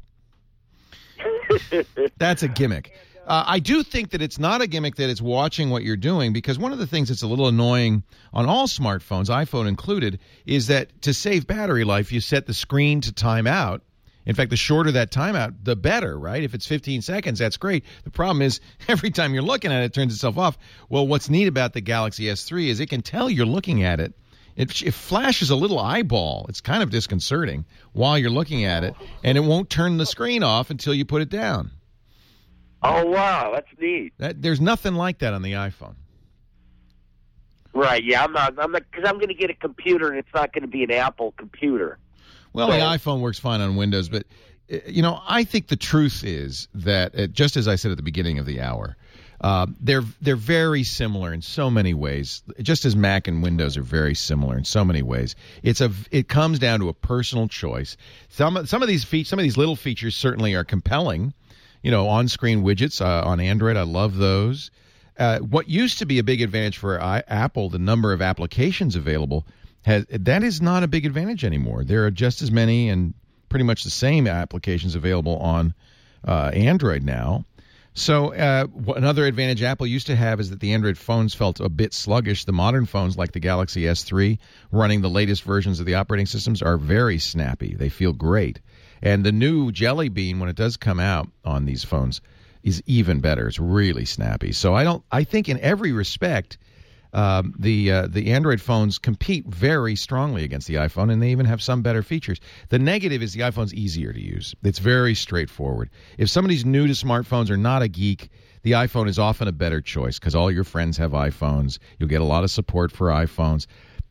That's a gimmick. Uh, I do think that it's not a gimmick that it's watching what you're doing, because one of the things that's a little annoying on all smartphones, iPhone included, is that to save battery life, you set the screen to time out. In fact, the shorter that timeout, the better, right? If it's fifteen seconds, that's great. The problem is every time you're looking at it, it turns itself off. Well, what's neat about the Galaxy S three is it can tell you're looking at it. It, it flashes a little eyeball. It's kind of disconcerting while you're looking at it, and it won't turn the screen off until you put it down. Oh, wow, that's neat. That, there's nothing like that on the iPhone. Right, yeah, I'm not, I'm not, because I'm going to get a computer and it's not going to be an Apple computer. Well, the So- iPhone works fine on Windows, but, uh, you know, I think the truth is that, uh, just as I said at the beginning of the hour, uh, they're they're very similar in so many ways. Just as Mac and Windows are very similar in so many ways, it's a it comes down to a personal choice. Some some of these fe- some of these little features certainly are compelling. You know, on-screen widgets uh, on Android, I love those. Uh, what used to be a big advantage for I- Apple, the number of applications available, has that is not a big advantage anymore. There are just as many and pretty much the same applications available on uh, Android now. So uh, another advantage Apple used to have is that the Android phones felt a bit sluggish. The modern phones, like the Galaxy S three, running the latest versions of the operating systems, are very snappy. They feel great. And the new Jelly Bean, when it does come out on these phones, is even better. It's really snappy. So I don't. I think in every respect, um, the uh, the Android phones compete very strongly against the iPhone, and they even have some better features. The negative is the iPhone's easier to use. It's very straightforward. If somebody's new to smartphones or not a geek, the iPhone is often a better choice because all your friends have iPhones. You'll get a lot of support for iPhones.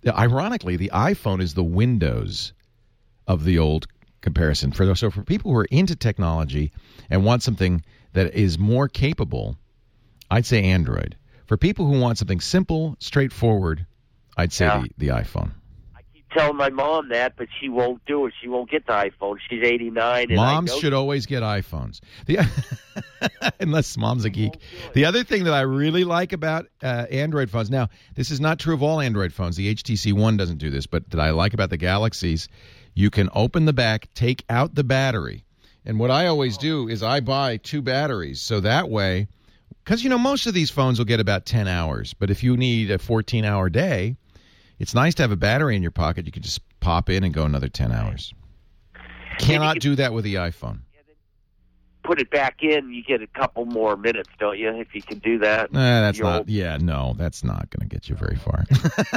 ironically, the iPhone is the Windows of the old comparison. For so for people who are into technology and want something that is more capable, I'd say Android. For people who want something simple, straightforward, I'd say Yeah. the, the iPhone. I keep telling my mom that, but she won't do it. She won't get the iPhone. She's eighty-nine. And Moms I know should always get iPhones. The, unless mom's a geek. The other thing that I really like about uh, Android phones, now, this is not true of all Android phones. The H T C One doesn't do this, but that I like about the Galaxies, you can open the back, take out the battery. And what I always do is I buy two batteries. So that way, because, you know, most of these phones will get about ten hours. But if you need a fourteen-hour day, it's nice to have a battery in your pocket. You can just pop in and go another ten hours. Cannot do that with the iPhone. put it back in, you get a couple more minutes, don't you? If you can do that. Nah, that's You're not. old. Yeah, no, that's not going to get you very far.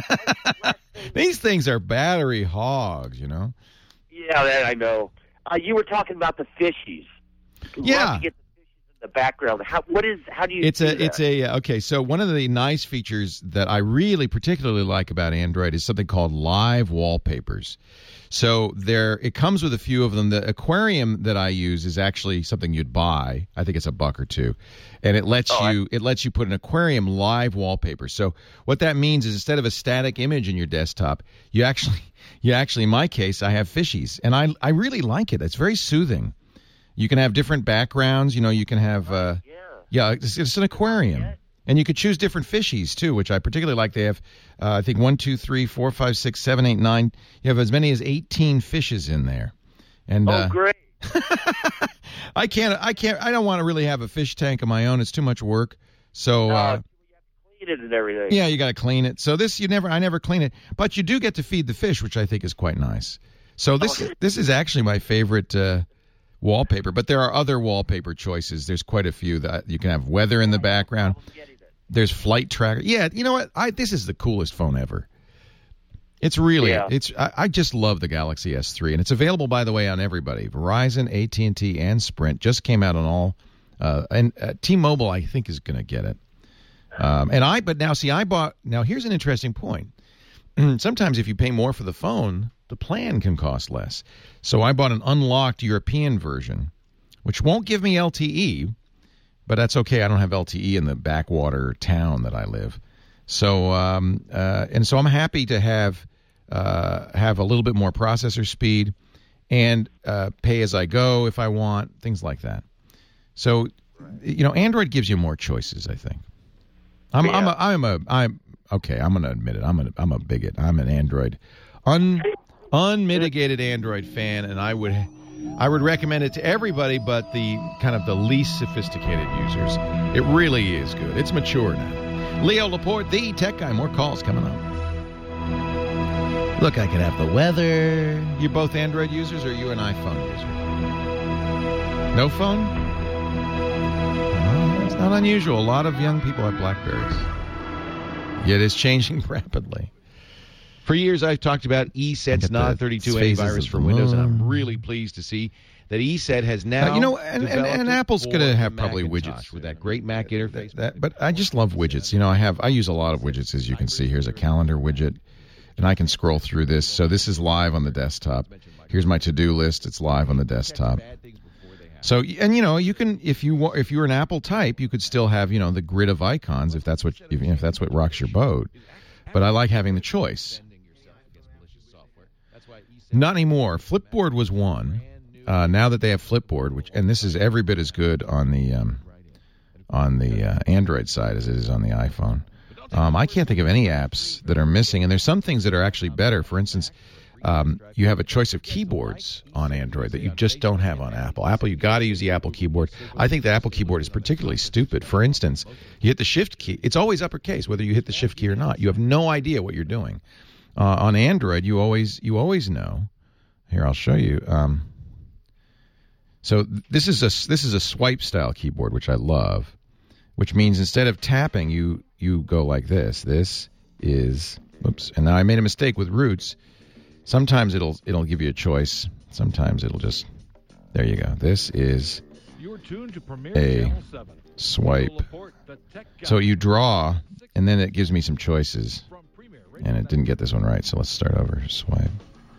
These things are battery hogs, you know. Yeah, that I know. Uh, you were talking about the fishies. Love Yeah. to get the fishies in the background. How? What is? How do you? It's do a, that? it's a, uh, okay, so one of the nice features that I really particularly like about Android is something called live wallpapers. So there, it comes with a few of them. The aquarium that I use is actually something you'd buy. I think it's a buck or two, and it lets Oh, you it lets you put an aquarium live wallpaper. So what that means is instead of a static image in your desktop, you actually you actually in my case I have fishies, and I I really like it. It's very soothing. You can have different backgrounds. You know, you can have uh, Yeah. yeah, it's, it's an aquarium. And you could choose different fishies, too, which I particularly like. They have, uh, I think, one, two, three, four, five, six, seven, eight, nine. You have as many as eighteen fishes in there. And Oh, uh, great. I can't, I can't, I don't want to really have a fish tank of my own. It's too much work. So, Uh, uh, clean it and everything. yeah, you got to clean it. So this, you never, I never clean it. But you do get to feed the fish, which I think is quite nice. So this, Oh. this is actually my favorite uh, wallpaper. But there are other wallpaper choices. There's quite a few that you can have weather in the background. There's flight tracker. Yeah, you know what? I this is the coolest phone ever. It's really Yeah. it's I, I just love the Galaxy S three, and it's available, by the way, on everybody. Verizon, A T and T, and Sprint just came out on all, uh, and uh, T-Mobile I think is going to get it. Um, and I, but now see, I bought. Now here's an interesting point. Sometimes if you pay more for the phone, the plan can cost less. So I bought an unlocked European version, which won't give me L T E. But that's okay. I don't have L T E in the backwater town that I live. So, um, uh, and so I'm happy to have uh, have a little bit more processor speed and uh, pay as I go if I want, things like that. So, you know, Android gives you more choices, I think. I'm, I'm a, I'm a, I'm okay. I'm going to admit it. I'm a, I'm a bigot. I'm an Android, un, unmitigated Android fan, and I would. I would recommend it to everybody but the kind of the least sophisticated users. It really is good. It's mature now. Leo Laporte, the tech guy. More calls coming up. Look, I could have the weather. You both Android users, or are you an iPhone user? No phone? Oh, it's not unusual. A lot of young people have Blackberries. Yet it's changing rapidly. For years, I've talked about E S E T's N O D thirty-two A virus for Windows, and I'm really pleased to see that E S E T has now. Uh, you know, and, and, and Apple's going to have probably widgets with that great Mac interface. That, but I just love widgets. You know, I have I use a lot of widgets, as you can see. Here's a calendar widget, and I can scroll through this. So this is live on the desktop. Here's my to-do list. It's live on the desktop. So, and you know, you can if you wa- if you're an Apple type, you could still have you know the grid of icons if that's what if, if that's what rocks your boat. But I like having the choice. Not anymore. Flipboard was one. Uh, now that they have Flipboard, which and this is every bit as good on the um, on the uh, Android side as it is on the iPhone. Um, I can't think of any apps that are missing, and there's some things that are actually better. For instance, um, you have a choice of keyboards on Android that you just don't have on Apple. Apple, you got to use the Apple keyboard. I think the Apple keyboard is particularly stupid. For instance, you hit the Shift key; it's always uppercase, whether you hit the Shift key or not. You have no idea what you're doing. Uh, on Android, you always you always know. Here, I'll show you. Um, so this is a this is a swipe style keyboard, which I love. Which means instead of tapping, you you go like this. This is oops. And now I made a mistake with roots. Sometimes it'll it'll give you a choice. Sometimes it'll just there you go. This is a swipe. So you draw, and then it gives me some choices. And it didn't get this one right, so let's start over. Swipe.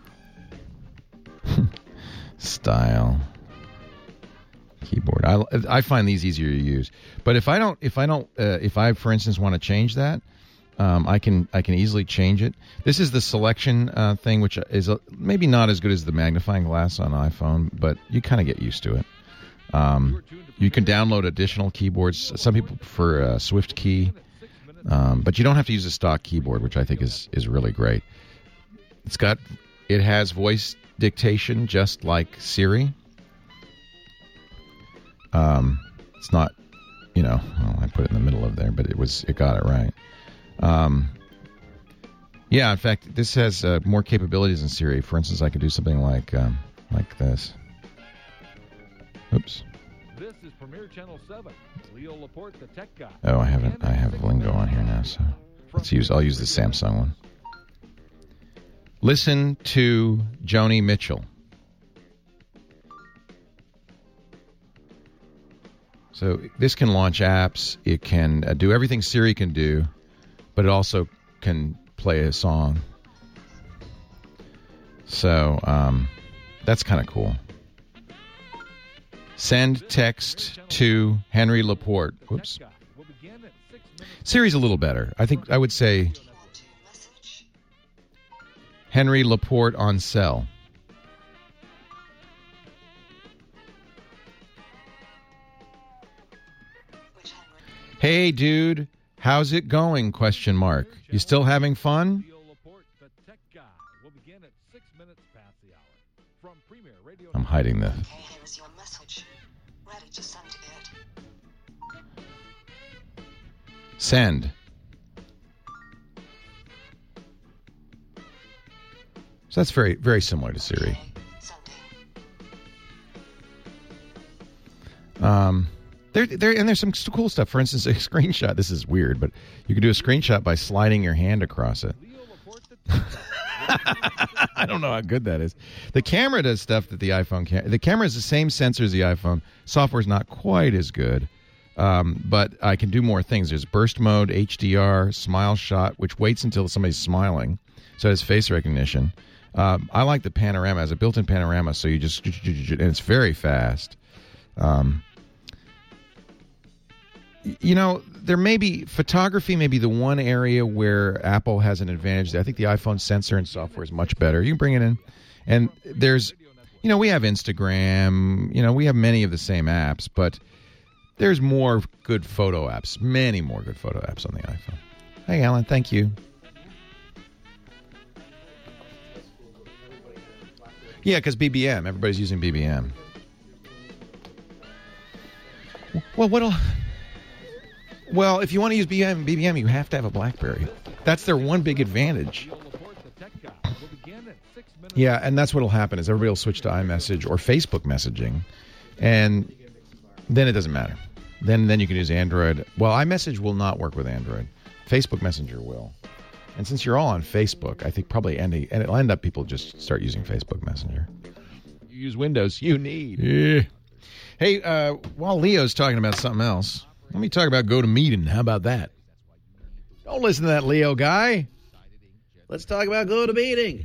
Style. Keyboard. I, I find these easier to use. But if I don't, if I don't, uh, if I, for instance, want to change that, um, I can I can easily change it. This is the selection uh, thing, which is uh, maybe not as good as the magnifying glass on iPhone, but you kind of get used to it. Um, you can download additional keyboards. Some people prefer uh, Swift Key, um, but you don't have to use a stock keyboard, which I think is is really great. It's got, it has voice dictation just like Siri. Um, it's not, you know, well, I put it in the middle of there, but it was, it got it right. Um, yeah, in fact, this has uh, more capabilities than Siri. For instance, I could do something like, um, like this. Oops. This is Premier Channel seven. Leo Laporte, the tech guy. Oh, I haven't, I have Lingo on here now, so let's use, I'll use the Samsung one. Listen to Joni Mitchell. So this can launch apps. It can uh, do everything Siri can do, but it also can play a song. So um, that's kind of cool. Send text to Henry Laporte. Whoops. Siri's a little better. I think I would say Henry Laporte on cell. Hey, dude, how's it going? Question mark. You still having fun? I'm hiding this. Send. So that's very, very similar to Siri. Um, there, there, and there's some cool stuff. For instance, a screenshot. This is weird, but you can do a screenshot by sliding your hand across it. I don't know how good that is. The camera does stuff that the iPhone can't. The camera is the same sensor as the iPhone. Software's not quite as good, um, but I can do more things. There's burst mode, H D R, smile shot, which waits until somebody's smiling, so it has face recognition. Um, I like the panorama. It has a built-in panorama, so you just, and it's very fast. Um, you know, there may be, photography may be the one area where Apple has an advantage. I think the iPhone sensor and software is much better. You can bring it in. And there's, you know, we have Instagram. You know, we have many of the same apps, but there's more good photo apps, many more good photo apps on the iPhone. Hey, Alan, thank you. Yeah, because B B M. Everybody's using B B M. Well, what'll... Well, if you want to use B B M, B B M, you have to have a BlackBerry. That's their one big advantage. Yeah, and that's what'll happen is everybody will switch to iMessage or Facebook messaging, and then it doesn't matter. Then then you can use Android. Well, iMessage will not work with Android. Facebook Messenger will. And since you're all on Facebook, I think probably any, and it'll end up people just start using Facebook Messenger. You use Windows, you need. Yeah. Hey, uh, while Leo's talking about something else, let me talk about GoToMeeting. How about that? Don't listen to that Leo guy. Let's talk about GoToMeeting.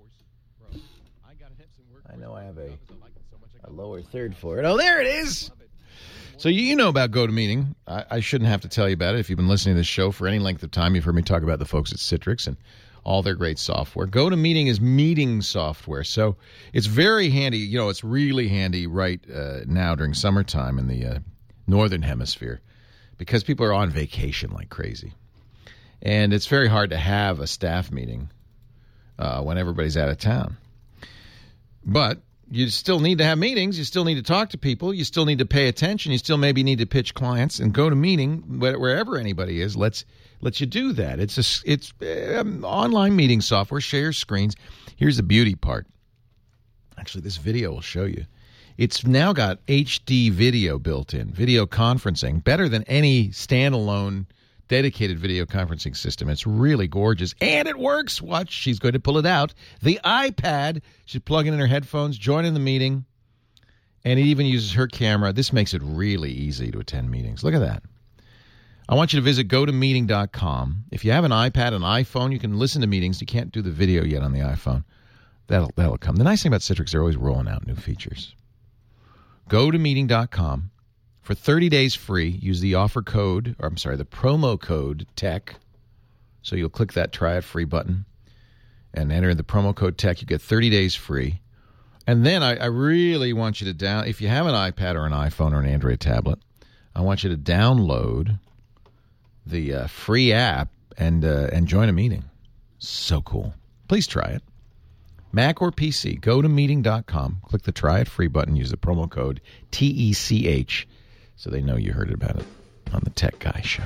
I know I have a, a lower third for it. Oh, there it is. So you know about GoToMeeting. I, I shouldn't have to tell you about it. If you've been listening to this show for any length of time, you've heard me talk about the folks at Citrix and all their great software. GoToMeeting is meeting software, so it's very handy. You know, it's really handy right uh, now during summertime in the uh, northern hemisphere because people are on vacation like crazy. And it's very hard to have a staff meeting uh, when everybody's out of town. But you still need to have meetings. You still need to talk to people. You still need to pay attention. You still maybe need to pitch clients. And GoToMeeting, wherever anybody is, lets lets you do that. It's a it's um, online meeting software. Share screens. Here's the beauty part. Actually, this video will show you. It's now got H D video built in, video conferencing, better than any standalone dedicated video conferencing system. It's really gorgeous, and it works. Watch, she's going to pull it out. The iPad, she's plugging in her headphones, joining the meeting, and it even uses her camera. This makes it really easy to attend meetings. Look at that. I want you to visit go to meeting dot com. If you have an iPad, an iPhone, you can listen to meetings. You can't do the video yet on the iPhone. That'll that'll come. The nice thing about Citrix, they're always rolling out new features. go to meeting dot com. For thirty days free, use the offer code, or I'm sorry, the promo code TECH. So you'll click that try it free button and enter the promo code TECH. You get thirty days free. And then I, I really want you to down, if you have an iPad or an iPhone or an Android tablet, I want you to download the uh, free app and uh, and join a meeting. So cool. Please try it. Mac or P C, go to meeting dot com, click the try it free button, use the promo code T E C H so they know you heard about it on the Tech Guy Show.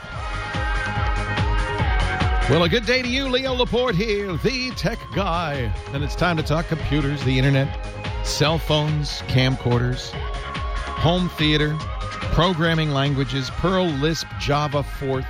Well, a good day to you. Leo Laporte here, the Tech Guy. And it's time to talk computers, the internet, cell phones, camcorders, home theater, programming languages, Perl, Lisp, Java, Forth,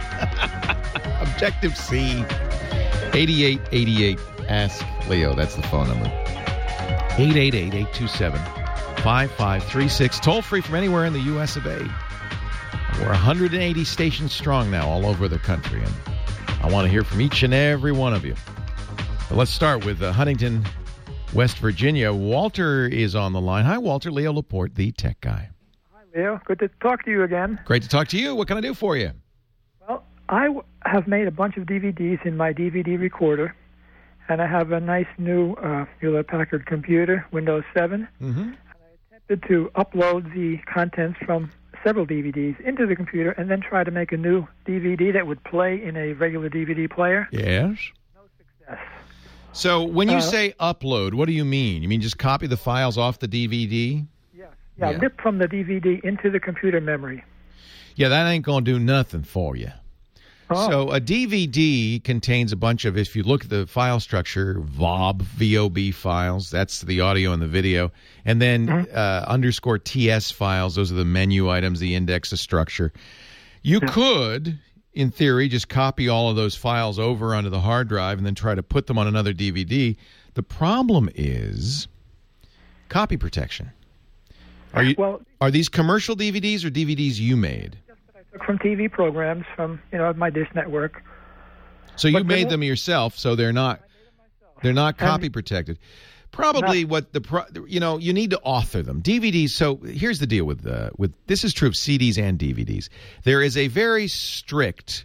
Objective-C, eighty-eight eighty-eight. Ask Leo. That's the phone number. eight eight eight, eight two seven, five five three six. Toll free from anywhere in the U S of A. We're one hundred eighty stations strong now all over the country. And I want to hear from each and every one of you. But let's start with uh, Huntington, West Virginia. Walter is on the line. Hi, Walter. Leo Laporte, the Tech Guy. Hi, Leo. Good to talk to you again. Great to talk to you. What can I do for you? Well, I w- have made a bunch of D V Ds in my D V D recorder, and I have a nice new uh, Hewlett-Packard computer, Windows seven. Mm-hmm. And I attempted to upload the contents from several D V Ds into the computer and then try to make a new D V D that would play in a regular D V D player. Yes. No success. So when you Uh, say upload, what do you mean? You mean just copy the files off the D V D? Yes. Yeah, Yeah. rip from the D V D into the computer memory. Yeah, that ain't going to do nothing for you. Oh. So a D V D contains a bunch of, if you look at the file structure, V O B, V O B files, that's the audio and the video, and then Mm-hmm. uh, underscore T S files, those are the menu items, the index, the structure. You Yeah. could, in theory, just copy all of those files over onto the hard drive and then try to put them on another D V D. The problem is copy protection. Are you? Well, Are these commercial D V Ds or D V Ds you made? took from T V programs from, you know, my dish network. So you But they made won't- them yourself, so they're not they're not copy protected. Probably what the pro, you know you need to author them. D V Ds. So here's the deal with uh, with this is true of C Ds and D V Ds. There is a very strict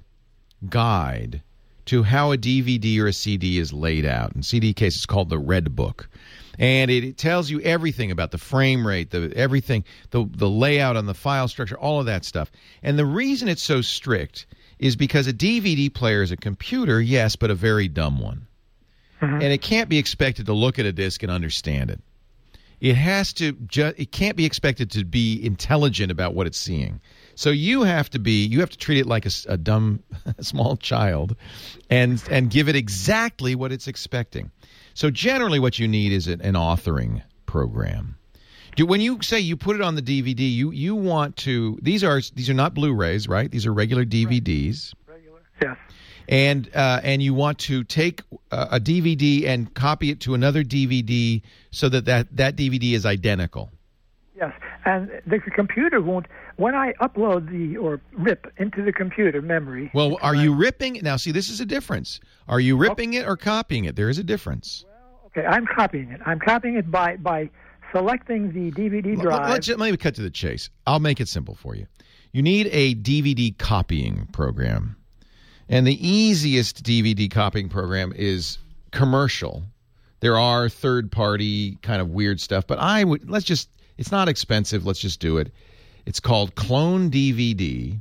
guide to how a D V D or a C D is laid out. In C D case, it's called the Red Book. And it, it tells you everything about the frame rate, the everything, the the layout on the file structure, all of that stuff. And the reason it's so strict is because a D V D player is a computer, yes, but a very dumb one. Mm-hmm. And it can't be expected to look at a disc and understand it. It has to. Ju- it can't be expected to be intelligent about what it's seeing. So you have to be. You have to treat it like a, s- a dumb, small child, and and give it exactly what it's expecting. So generally, what you need is an, an authoring program. Do, when you say you put it on the D V D, you you want to. These are these are not Blu-rays, right? These are regular D V Ds. Regular. Yes. And uh, and you want to take uh, a D V D and copy it to another D V D so that, that that D V D is identical. Yes, and the computer won't. When I upload the or rip into the computer memory. Well, are you ripping? Now, see, this is a difference. Are you ripping it or copying it? There is a difference. Okay, I'm copying it. I'm copying it by by selecting the D V D drive. Let, let's just, let me cut to the chase. I'll make it simple for you. You need a D V D copying program. And the easiest D V D copying program is commercial. There are third-party kind of weird stuff, but I would let's just it's not expensive. Let's just do it. It's called Clone D V D,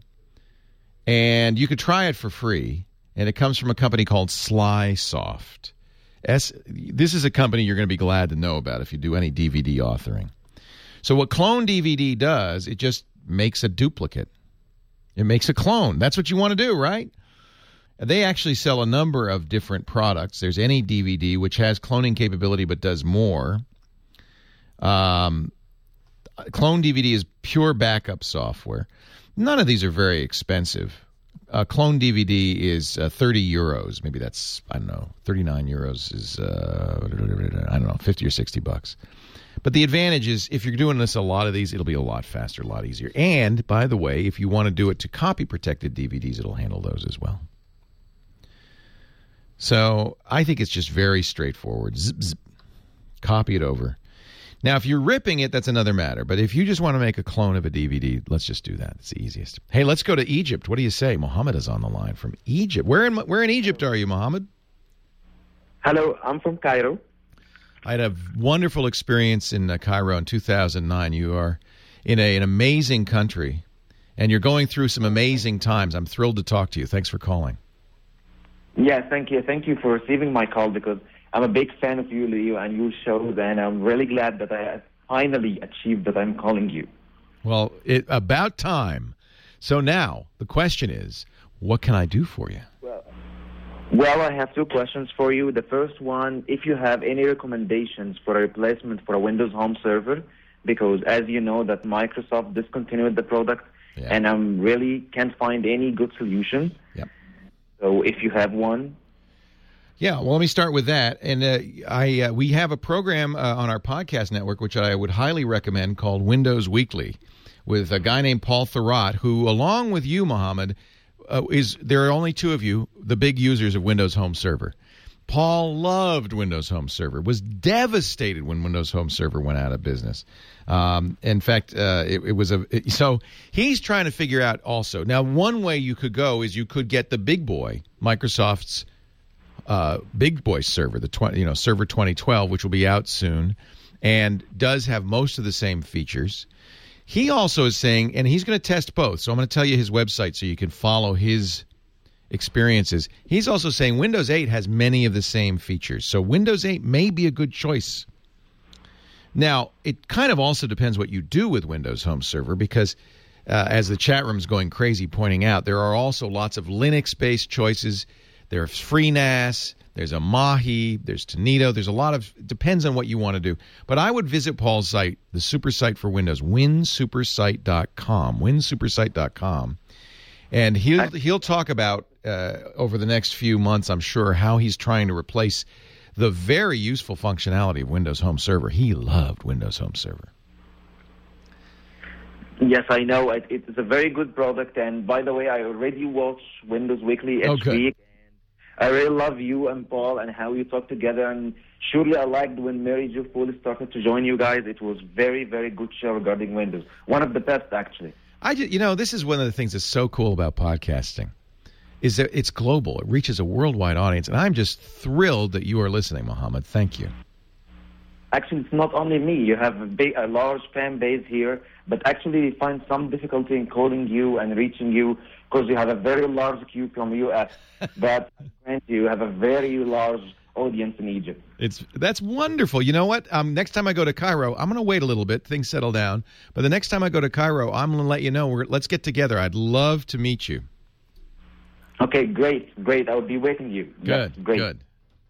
and you could try it for free. And it comes from a company called Slysoft. S, this is a company you're going to be glad to know about if you do any D V D authoring. So what Clone D V D does, it just makes a duplicate. It makes a clone. That's what you want to do, right? They actually sell a number of different products. There's any D V D, which has cloning capability but does more. Um, Clone D V D is pure backup software. None of these are very expensive. Uh, Clone D V D is uh, thirty euros. Maybe that's, I don't know, thirty-nine euros is, uh, I don't know, fifty or sixty bucks. But the advantage is if you're doing this a lot of these, it'll be a lot faster, a lot easier. And, by the way, if you want to do it to copy-protected D V Ds, it'll handle those as well. So I think it's just very straightforward. Zip, zip. Copy it over. Now, if you're ripping it, that's another matter. But if you just want to make a clone of a D V D, let's just do that. It's the easiest. Hey, let's go to Egypt. What do you say? Mohammed is on the line from Egypt. Where in, where in Egypt are you, Mohammed? Hello, I'm from Cairo. I had a wonderful experience in uh, Cairo in two thousand nine. You are in a, an amazing country, and you're going through some amazing times. I'm thrilled to talk to you. Thanks for calling. Yeah, thank you. Thank you for receiving my call because I'm a big fan of you, Leo, and your shows, and I'm really glad that I finally achieved that I'm calling you. Well, it about time. So now the question is, what can I do for you? Well, well, I have two questions for you. The first one, if you have any recommendations for a replacement for a Windows Home Server, because as you know that Microsoft discontinued the product, yeah. and I really can't find any good solution. Yep. So if you have one. Yeah, well, let me start with that. And uh, I uh, we have a program uh, on our podcast network, which I would highly recommend, called Windows Weekly, with a guy named Paul Thurrott, who, along with you, Mohammed, uh, is there are only two of you, the big users of Windows Home Server. Paul loved Windows Home Server, was devastated when Windows Home Server went out of business. Um, in fact, uh, it, it was a it, so he's trying to figure out also. Now, one way you could go is you could get the big boy, Microsoft's uh, big boy server, the twenty, you know, Server twenty twelve, which will be out soon, and does have most of the same features. He also is saying, and he's going to test both. So I'm going to tell you his website so you can follow his experiences. He's also saying Windows eight has many of the same features. So Windows eight may be a good choice. Now, it kind of also depends what you do with Windows Home Server because, uh, as the chat room's going crazy pointing out, there are also lots of Linux-based choices. There's FreeNAS, there's a Mahi, there's Tornado. There's a lot of, it depends on what you want to do. But I would visit Paul's site, the super site for Windows, win supersite dot com, win supersite dot com. And he'll, he'll talk about, uh, over the next few months, I'm sure, how he's trying to replace the very useful functionality of Windows Home Server. He loved Windows Home Server. Yes, I know. It, it's a very good product. And by the way, I already watch Windows Weekly each oh, good. week. I really love you and Paul and how you talk together. And surely I liked when Mary Jo Foley started to join you guys. It was very, very good show regarding Windows. One of the best, actually. I just, you know, this is one of the things that's so cool about podcasting. Is that it's global. It reaches a worldwide audience, and I'm just thrilled that you are listening, Mohammed. Thank you. Actually, it's not only me. You have a, big, a large fan base here, but actually we find some difficulty in calling you and reaching you because you have a very large queue from U S But you have a very large audience in Egypt. It's that's wonderful. You know what? Um, next time I go to Cairo, I'm going to wait a little bit. Things settle down. But the next time I go to Cairo, I'm going to let you know. We're, let's get together. I'd love to meet you. Okay, great, great. I'll be waiting you. Good, yes, great. good.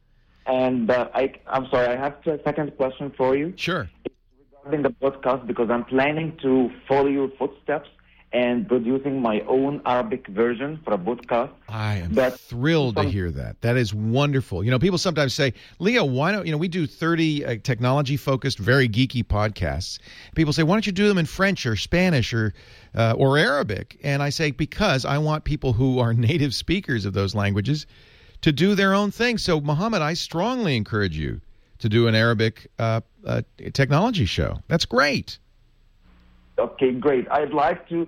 And uh, I, I'm sorry, I have a second question for you. Sure. It's regarding the podcast because I'm planning to follow your footsteps and producing my own Arabic version for a podcast. I am but thrilled some, to hear that. That is wonderful. You know, people sometimes say, Leo, why don't, you know, we do thirty uh, technology-focused, very geeky podcasts. People say, why don't you do them in French or Spanish or uh, or Arabic? And I say, because I want people who are native speakers of those languages to do their own thing. So, Mohammed, I strongly encourage you to do an Arabic uh, uh, technology show. That's great. Okay, great. I'd like to...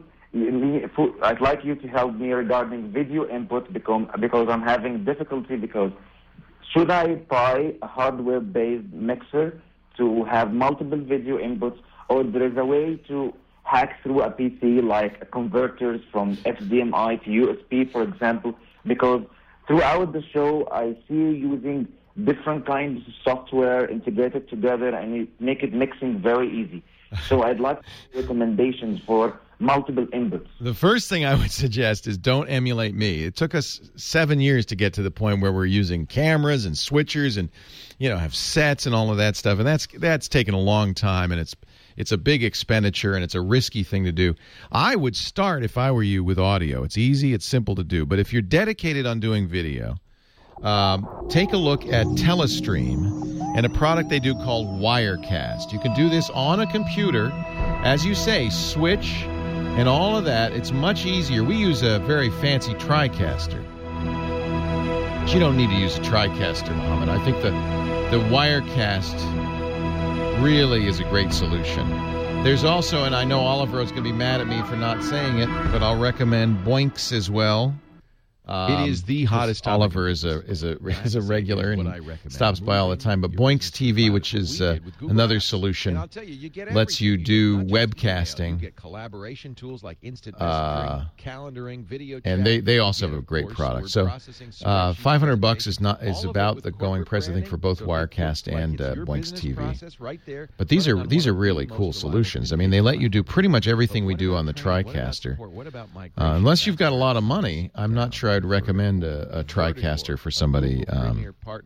I'd like you to help me regarding video input because, because I'm having difficulty because should I buy a hardware-based mixer to have multiple video inputs or there is a way to hack through a P C like converters from H D M I to U S B, for example, because throughout the show I see you using different kinds of software integrated together and it make it mixing very easy. So I'd like recommendations for multiple inputs. The first thing I would suggest is don't emulate me. It took us seven years to get to the point where we're using cameras and switchers and, you know, have sets and all of that stuff. And that's that's taken a long time, and it's it's a big expenditure, and it's a risky thing to do. I would start, if I were you, with audio. It's easy. It's simple to do. But if you're dedicated on doing video, um, take a look at Telestream and a product they do called Wirecast. You can do this on a computer, as you say, switch and all of that. It's much easier. We use a very fancy TriCaster. But you don't need to use a TriCaster, Mohammed. I think the, the Wirecast really is a great solution. There's also, and I know Oliver is going to be mad at me for not saying it, but I'll recommend Boinks as well. Um, it is the hottest. Oliver is a is a is a regular and stops by all the time. But Boinks T V, which is uh, another solution, lets you do webcasting. Get collaboration tools like instant uh, calendaring, video, and they, they also have a great product. So, uh, five hundred bucks is not is about the going price, I think, for both Wirecast and uh, Boinks T V. But these are these are really cool solutions. I mean, they let you do pretty much everything we do on the TriCaster. Uh, unless you've got a lot of money, I'm not sure I'd recommend a, a TriCaster for somebody um,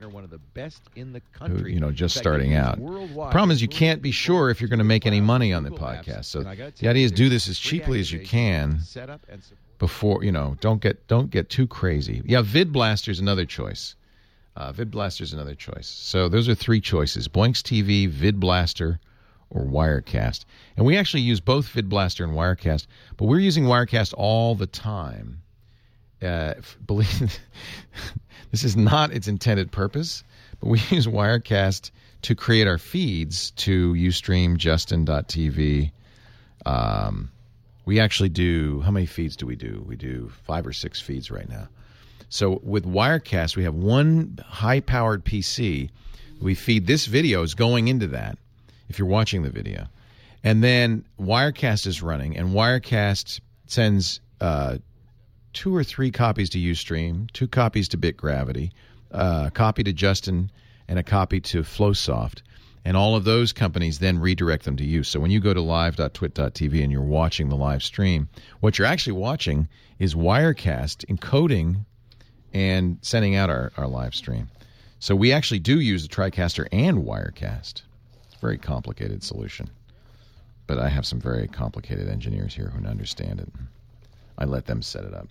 who, you know, just starting out. Problem is you can't be sure if you're going to make any money on the podcast. So the idea is do this as cheaply as you can before, you know, don't get don't get too crazy. Yeah, VidBlaster is another choice. Uh, VidBlaster is another choice. So those are three choices: Boinks T V, VidBlaster, or Wirecast. And we actually use both VidBlaster and Wirecast, but we're using Wirecast all the time. Uh, believe this is not its intended purpose, but we use Wirecast to create our feeds to Ustream, Justin dot T V. Um, we actually do, how many feeds do we do? We do five or six feeds right now. So with Wirecast, we have one high-powered P C. We feed this video is going into that, if you're watching the video. And then Wirecast is running, and Wirecast sends uh, two or three copies to Ustream, two copies to BitGravity, uh, a copy to Justin, and a copy to FlowSoft. And all of those companies then redirect them to you. So when you go to live dot twit dot t v and you're watching the live stream, what you're actually watching is Wirecast encoding and sending out our, our live stream. So we actually do use the TriCaster and Wirecast. It's a very complicated solution. But I have some very complicated engineers here who understand it. I let them set it up.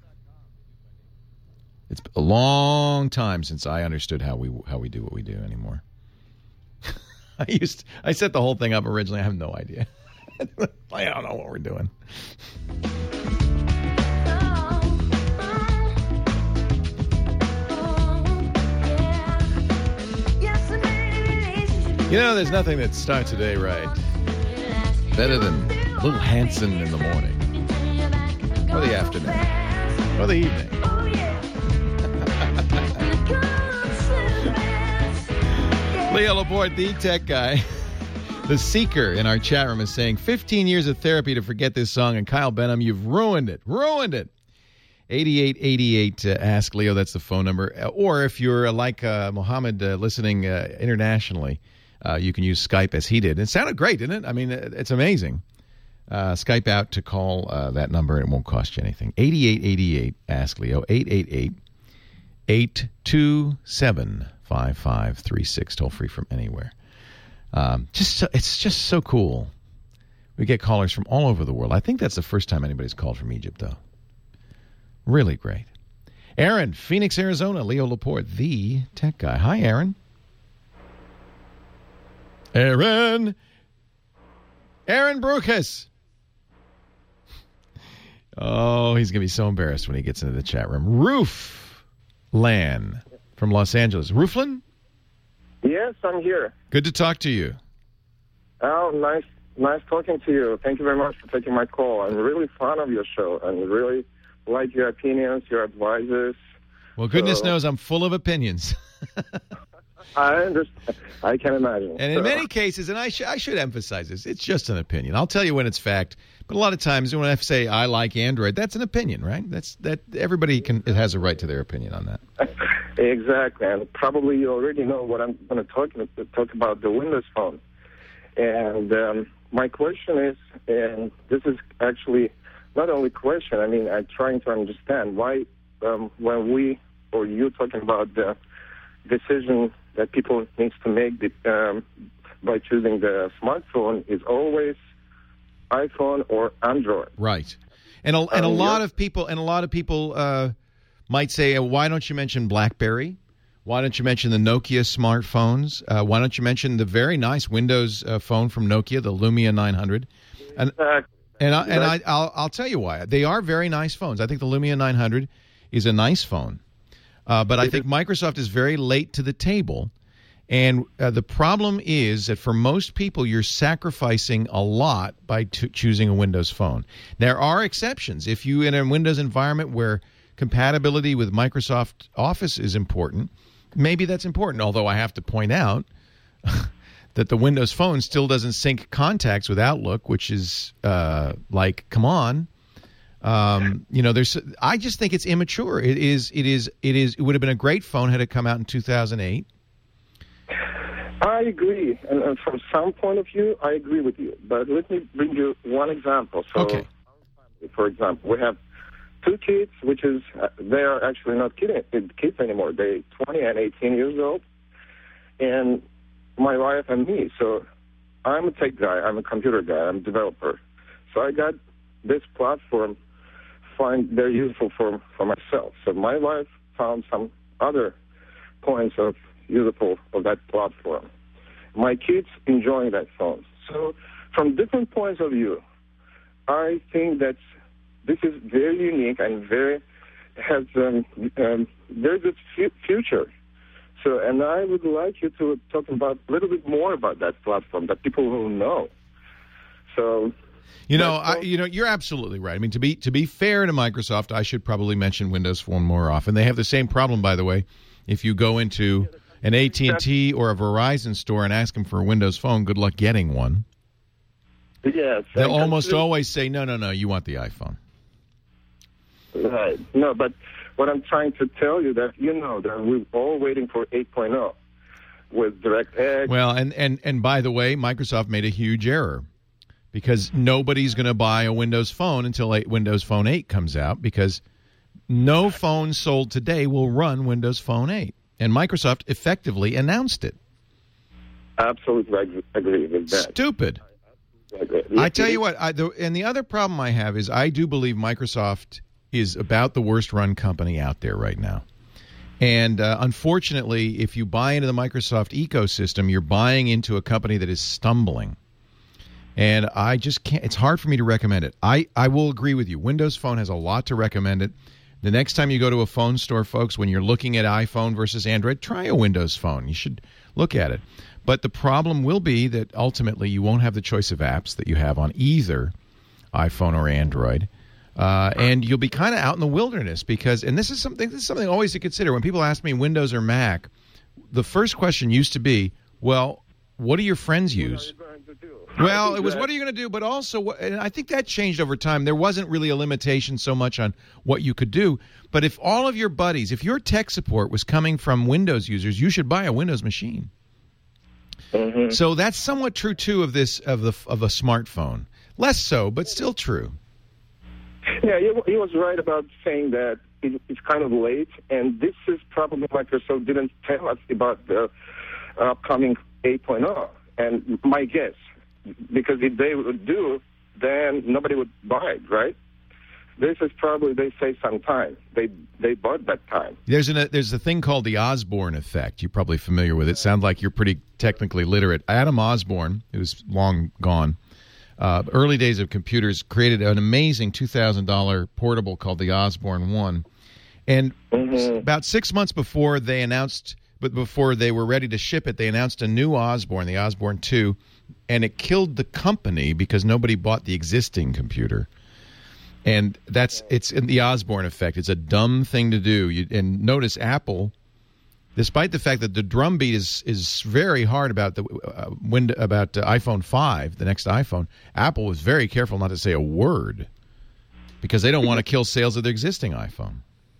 It's a long time since I understood how we how we do what we do anymore. I used I set the whole thing up originally. I have no idea. I don't know what we're doing. You know, there's nothing that starts a day right better than Little Hanson in the morning, or the afternoon, or the evening. Leo Laporte, the tech guy, the seeker in our chat room, is saying fifteen years of therapy to forget this song, and Kyle Benham, you've ruined it, ruined it. eighty-eight eighty-eight, uh, ask Leo, that's the phone number. Or if you're uh, like uh, Mohammed uh, listening uh, internationally, uh, you can use Skype as he did. It sounded great, didn't it? I mean, it's amazing. Uh, Skype out to call uh, that number, and it won't cost you anything. eighty-eight eighty-eight, ask Leo, eight eight eight, eight two seven, five five three six, toll free from anywhere. Um, just so, it's just so cool. We get callers from all over the world. I think that's the first time anybody's called from Egypt, though. Really great. Aaron, Phoenix, Arizona. Leo Laporte, the tech guy. Hi, Aaron. Aaron. Aaron Brucas. Oh, he's going to be so embarrassed when he gets into the chat room. Rooflan from Los Angeles. Rooflan? Yes, I'm here. Good to talk to you. Oh, nice nice talking to you. Thank you very much for taking my call. I'm really fond of your show and really like your opinions, your advices. Well, goodness so, knows I'm full of opinions. I understand. I can imagine. And in so. many cases, and I, sh- I should emphasize this, it's just an opinion. I'll tell you when it's fact, but a lot of times when I say I like Android, that's an opinion, right? That's that everybody can it has a right to their opinion on that. Exactly, and probably you already know what I'm going to talk talk about, the Windows Phone. And um, my question is, and this is actually not only question, I mean, I'm trying to understand why um, when we or you talking about the decision that people needs to make the, um, by choosing the smartphone is always iPhone or Android. Right. And a, and a Um, lot yeah. of people and a lot of people uh, might say, why don't you mention BlackBerry? Why don't you mention the Nokia smartphones? Uh, why don't you mention the very nice Windows uh, phone from Nokia, the Lumia nine hundred? And Exactly. and I, and I, I'll I'll tell you why. They are very nice phones. I think the Lumia nine hundred is a nice phone, uh, but I think Microsoft is very late to the table. And uh, the problem is that for most people, you're sacrificing a lot by t- choosing a Windows phone. There are exceptions. If you in a Windows environment where compatibility with Microsoft Office is important, maybe that's important. Although I have to point out that the Windows phone still doesn't sync contacts with Outlook, which is uh, like, come on. Um, you know, there's. I just think it's immature. It is. It is. It is. It would have been a great phone had it come out in two thousand eight. I agree, and, and from some point of view, I agree with you. But let me bring you one example. So, Okay. for example, we have two kids, which is uh, they are actually not kids, kids anymore. They're twenty and eighteen years old, and my wife and me. So, I'm a tech guy. I'm a computer guy. I'm a developer. So I got this platform. Find they're useful for for myself. So my wife found some other points of useful of that platform. My kids enjoying that phone. So from different points of view, I think that this is very unique and very has um, um, very good fu- future. So, and I would like you to talk about a little bit more about that platform that people will know. So, You know, I, you know, you're absolutely right. I mean, to be to be fair to Microsoft, I should probably mention Windows Phone more often. They have the same problem, by the way. If you go into an A T and T or a Verizon store and ask them for a Windows Phone, good luck getting one. yes, They'll and almost consider- always say, no, no, no, you want the iPhone. Right. No, but what I'm trying to tell you that you know that we're all waiting for eight point oh with DirectX. Well, and, and, and by the way, Microsoft made a huge error because nobody's going to buy a Windows Phone until eight, Windows Phone eight comes out, because no phone sold today will run Windows Phone eight. And Microsoft effectively announced it. Absolutely, I agree with that. Stupid. I agree. I tell you what, I, the, and the other problem I have is I do believe Microsoft is about the worst run company out there right now. And uh, unfortunately, if you buy into the Microsoft ecosystem, you're buying into a company that is stumbling. And I just can't, it's hard for me to recommend it. I, I will agree with you. Windows Phone has a lot to recommend it. The next time you go to a phone store, folks, when you're looking at iPhone versus Android, try a Windows Phone. You should look at it. But the problem will be that ultimately you won't have the choice of apps that you have on either iPhone or Android. Uh, and you'll be kind of out in the wilderness because, and this is something this is something always to consider. When people ask me Windows or Mac, the first question used to be, well, what do your friends use? Well, it was what are you going to do, but also, what, and I think that changed over time. There wasn't really a limitation so much on what you could do. But if all of your buddies, if your tech support was coming from Windows users, you should buy a Windows machine. Mm-hmm. So that's somewhat true too of this of the of a smartphone. Less so, but still true. Yeah, he, he was right about saying that it, it's kind of late, and this is probably Microsoft didn't tell us about the upcoming eight point oh. And my guess, because if they would do, then nobody would buy it, right? This is probably, they say sometime. They they bought that time. There's an, a, there's a thing called the Osborne effect. You're probably familiar with it. Sounds like you're pretty technically literate. Adam Osborne, who's long gone, uh, early days of computers, created an amazing two thousand dollars portable called the Osborne One. And Mm-hmm. about six months before they announced, but before they were ready to ship it, they announced a new Osborne, the Osborne Two, and it killed the company because nobody bought the existing computer. And that's it's in the Osborne effect. It's a dumb thing to do. You, and notice Apple, despite the fact that the drumbeat is is very hard about the uh, when, about uh, iPhone five, the next iPhone, Apple was very careful not to say a word because they don't want to kill sales of their existing iPhone.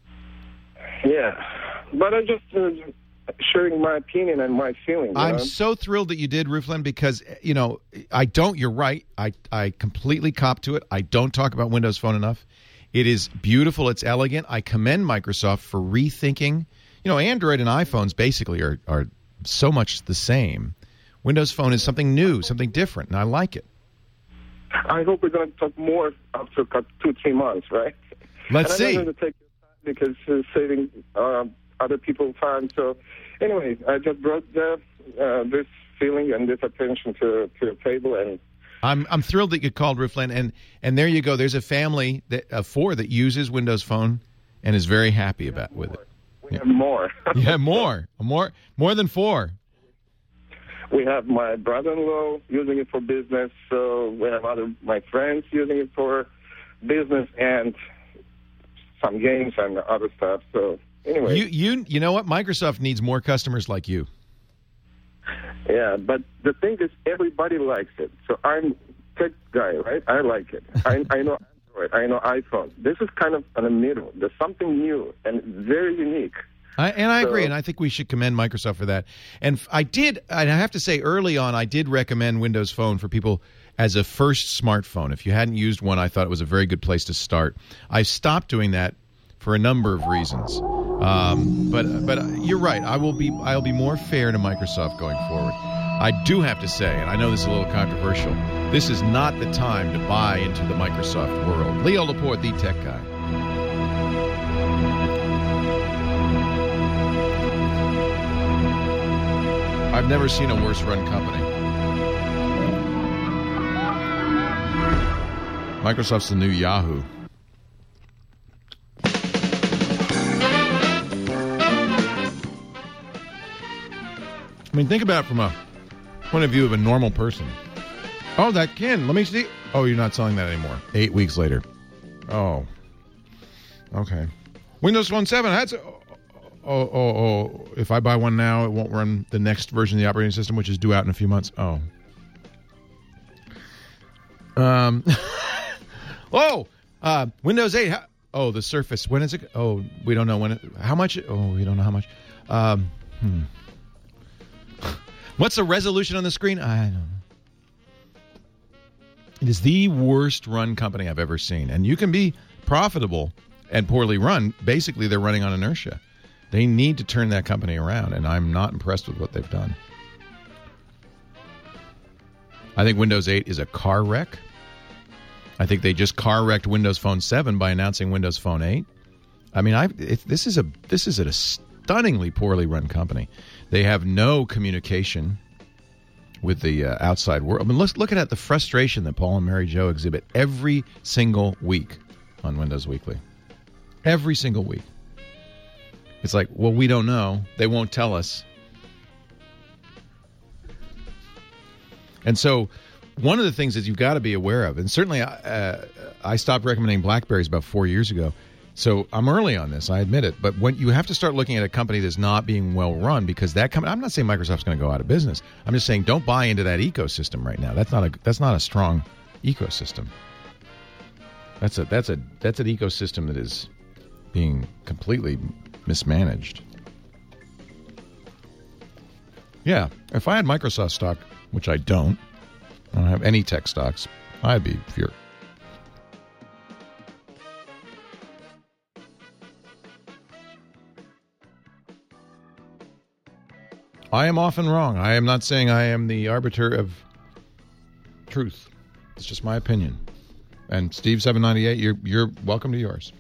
Yeah, but I just uh, sharing my opinion and my feelings. I'm you know? so thrilled that you did, Ruflin, because, you know, I don't, you're right. I, I completely cop to it. I don't talk about Windows Phone enough. It is beautiful. It's elegant. I commend Microsoft for rethinking. You know, Android and iPhones basically are, are so much the same. Windows Phone is something new, something different, and I like it. I hope we're going to talk more after two, three months, right? Let's and see. I'm not going to take your time because uh, saving uh, other people find. So anyway, I just brought the, uh, this feeling and this attention to, to the table. And I'm I'm thrilled that you called, Riflin, and and there you go. There's a family that of four that uses Windows Phone and is very happy about with it. We have more. Yeah, more, more, more than four. We have my brother-in-law using it for business. So we have other my friends using it for business and some games and other stuff. So anyway, you you you know what? Microsoft needs more customers like you. Yeah, but the thing is, everybody likes it. So I'm a tech guy, right? I like it. I, I know Android. I know iPhone. This is kind of in the middle. There's something new and very unique. I, and I so, agree, and I think we should commend Microsoft for that. And I did, I have to say, early on, I did recommend Windows Phone for people as a first smartphone. If you hadn't used one, I thought it was a very good place to start. I stopped doing that for a number of reasons. Um, but but you're right. I will be I'll be more fair to Microsoft going forward. I do have to say, and I know this is a little controversial, this is not the time to buy into the Microsoft world. Leo Laporte, the tech guy. I've never seen a worse run company. Microsoft's the new Yahoo. I mean, think about it from a point of view of a normal person. Oh, that can. Let me see. Oh, you're not selling that anymore. Eight weeks later. Oh. Okay. Windows Phone seven. That's. Oh, oh, oh. If I buy one now, it won't run the next version of the operating system, which is due out in a few months. Oh. Um. oh. Uh, Windows eight. How, oh, the Surface. When is it? Oh, we don't know when. It, how much? Oh, we don't know how much. Um. Hmm. What's the resolution on the screen? I don't know. It is the worst run company I've ever seen. And you can be profitable and poorly run. Basically, they're running on inertia. They need to turn that company around, and I'm not impressed with what they've done. I think Windows eight is a car wreck. I think they just car wrecked Windows Phone seven by announcing Windows Phone eight. I mean, I it, this is a this is a stunningly poorly run company. They have no communication with the uh, outside world. I mean, let's look at the frustration that Paul and Mary Jo exhibit every single week on Windows Weekly. Every single week. It's like, well, we don't know. They won't tell us. And so one of the things that you've got to be aware of, and certainly uh, I stopped recommending BlackBerries about four years ago, so I'm early on this, I admit it. But when you have to start looking at a company that's not being well run, because that company, I'm not saying Microsoft's going to go out of business. I'm just saying don't buy into that ecosystem right now. That's not a that's not a strong ecosystem. That's a that's a that's an ecosystem that is being completely mismanaged. Yeah, if I had Microsoft stock, which I don't, I don't have any tech stocks, I'd be furious. I am often wrong. I am not saying I am the arbiter of truth. It's just my opinion. And Steve seven ninety-eight, you're you're welcome to yours.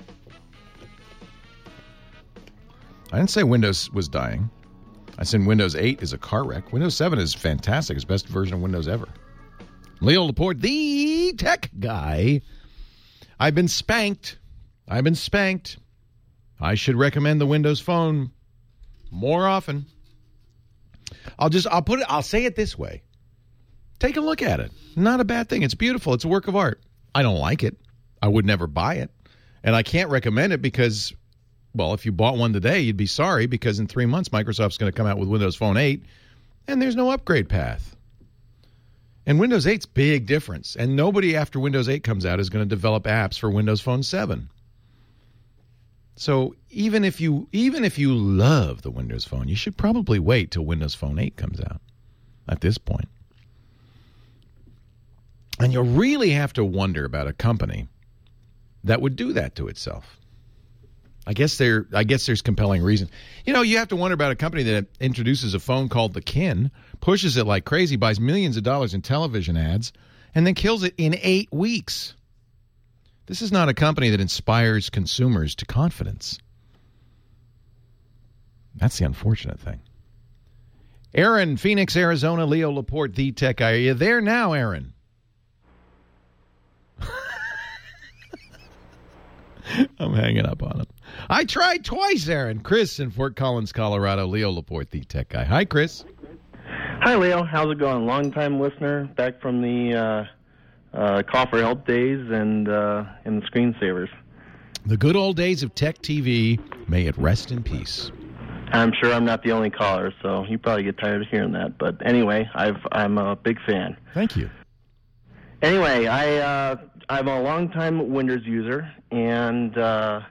I didn't say Windows was dying. I said Windows eight is a car wreck. Windows seven is fantastic. It's the best version of Windows ever. Leo Laporte, the tech guy. I've been spanked. I've been spanked. I should recommend the Windows Phone more often. I'll just, I'll put it, I'll say it this way. Take a look at it. Not a bad thing. It's beautiful. It's a work of art. I don't like it. I would never buy it. And I can't recommend it because, well, if you bought one today, you'd be sorry because in three months, Microsoft's going to come out with Windows Phone eight and there's no upgrade path. And Windows eight's big difference. And nobody after Windows eight comes out is going to develop apps for Windows Phone seven. So even if you even if you love the Windows Phone, you should probably wait till Windows Phone eight comes out at this point. And you'll really have to wonder about a company that would do that to itself. I guess there I guess there's compelling reason. You know, you have to wonder about a company that introduces a phone called the Kin, pushes it like crazy, buys millions of dollars in television ads, and then kills it in eight weeks. This is not a company that inspires consumers to confidence. That's the unfortunate thing. Aaron, Phoenix, Arizona, Leo Laporte, the tech guy. Are you there now, Aaron? I'm hanging up on him. I tried twice, Aaron. Chris in Fort Collins, Colorado, Leo Laporte, the tech guy. Hi, Chris. Hi, Leo. How's it going? Long-time listener, back from the uh, uh, Call for Help days and, uh, and the screensavers. The good old days of Tech T V. May it rest in peace. I'm sure I'm not the only caller, so you probably get tired of hearing that. But anyway, I've, I'm a big fan. Thank you. Anyway, I, uh, I'm a long-time Windows user, and uh,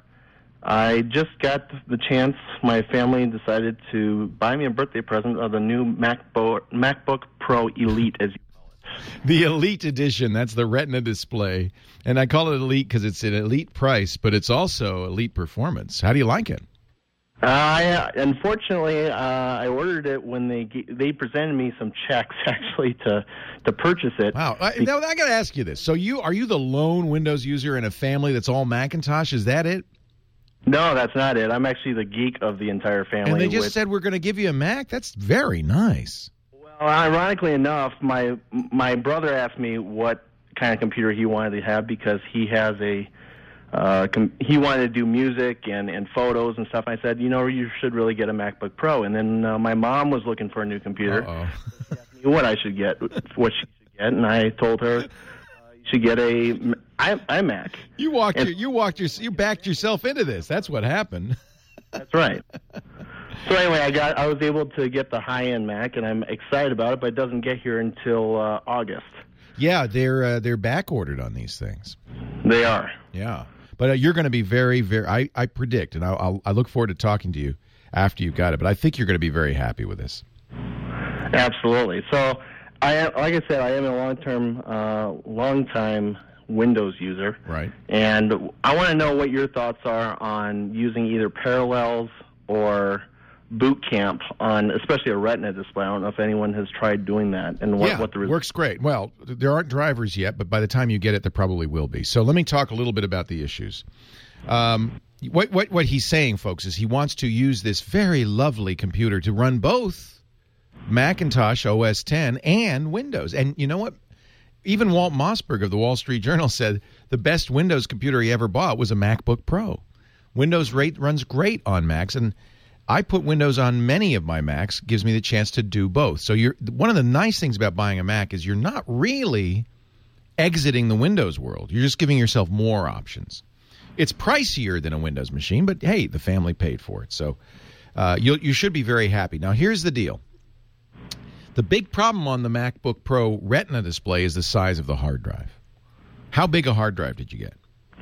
I just got the chance. My family decided to buy me a birthday present of the new MacBook, MacBook Pro Elite, as you call it. The Elite Edition. That's the Retina display. And I call it Elite because it's an elite price, but it's also elite performance. How do you like it? Uh, I, unfortunately, uh, I ordered it when they they presented me some checks actually to to purchase it. Wow! I, now I got to ask you this: so you are you the lone Windows user in a family that's all Macintosh? Is that it? No, that's not it. I'm actually the geek of the entire family. And they just with, said we're going to give you a Mac. That's very nice. Well, ironically enough, my my brother asked me what kind of computer he wanted to have because he has a. Uh, com- he wanted to do music and, and photos and stuff. I said, you know, you should really get a MacBook Pro. And then uh, my mom was looking for a new computer. She asked me what I should get, what she should get, and I told her uh, you should get a I- iMac. You walked, and, your, you walked, your, you backed yourself into this. That's what happened. That's right. So anyway, I got, I was able to get the high-end Mac, and I'm excited about it. But it doesn't get here until uh, August. Yeah, they're uh, they're back ordered on these things. They are. Yeah. But uh, you're going to be very, very, I, I predict, and I'll, I'll, I look forward to talking to you after you've got it, but I think you're going to be very happy with this. Absolutely. So, I am, like I said, I am a long-term, uh, long-time Windows user. Right. And I want to know what your thoughts are on using either Parallels or Boot Camp on, especially a Retina display. I don't know if anyone has tried doing that and what, yeah, what the results. Works great. Well, there aren't drivers yet, but by the time you get it, there probably will be. So let me talk a little bit about the issues. Um, what what what he's saying, folks, is he wants to use this very lovely computer to run both Macintosh O S ten and Windows. And you know what? Even Walt Mossberg of the Wall Street Journal said the best Windows computer he ever bought was a MacBook Pro. Windows rate runs great on Macs, and I put Windows on many of my Macs, gives me the chance to do both. So you're one of the nice things about buying a Mac is you're not really exiting the Windows world. You're just giving yourself more options. It's pricier than a Windows machine, but hey, the family paid for it. So uh, you you should be very happy. Now, here's the deal. The big problem on the MacBook Pro Retina display is the size of the hard drive. How big a hard drive did you get?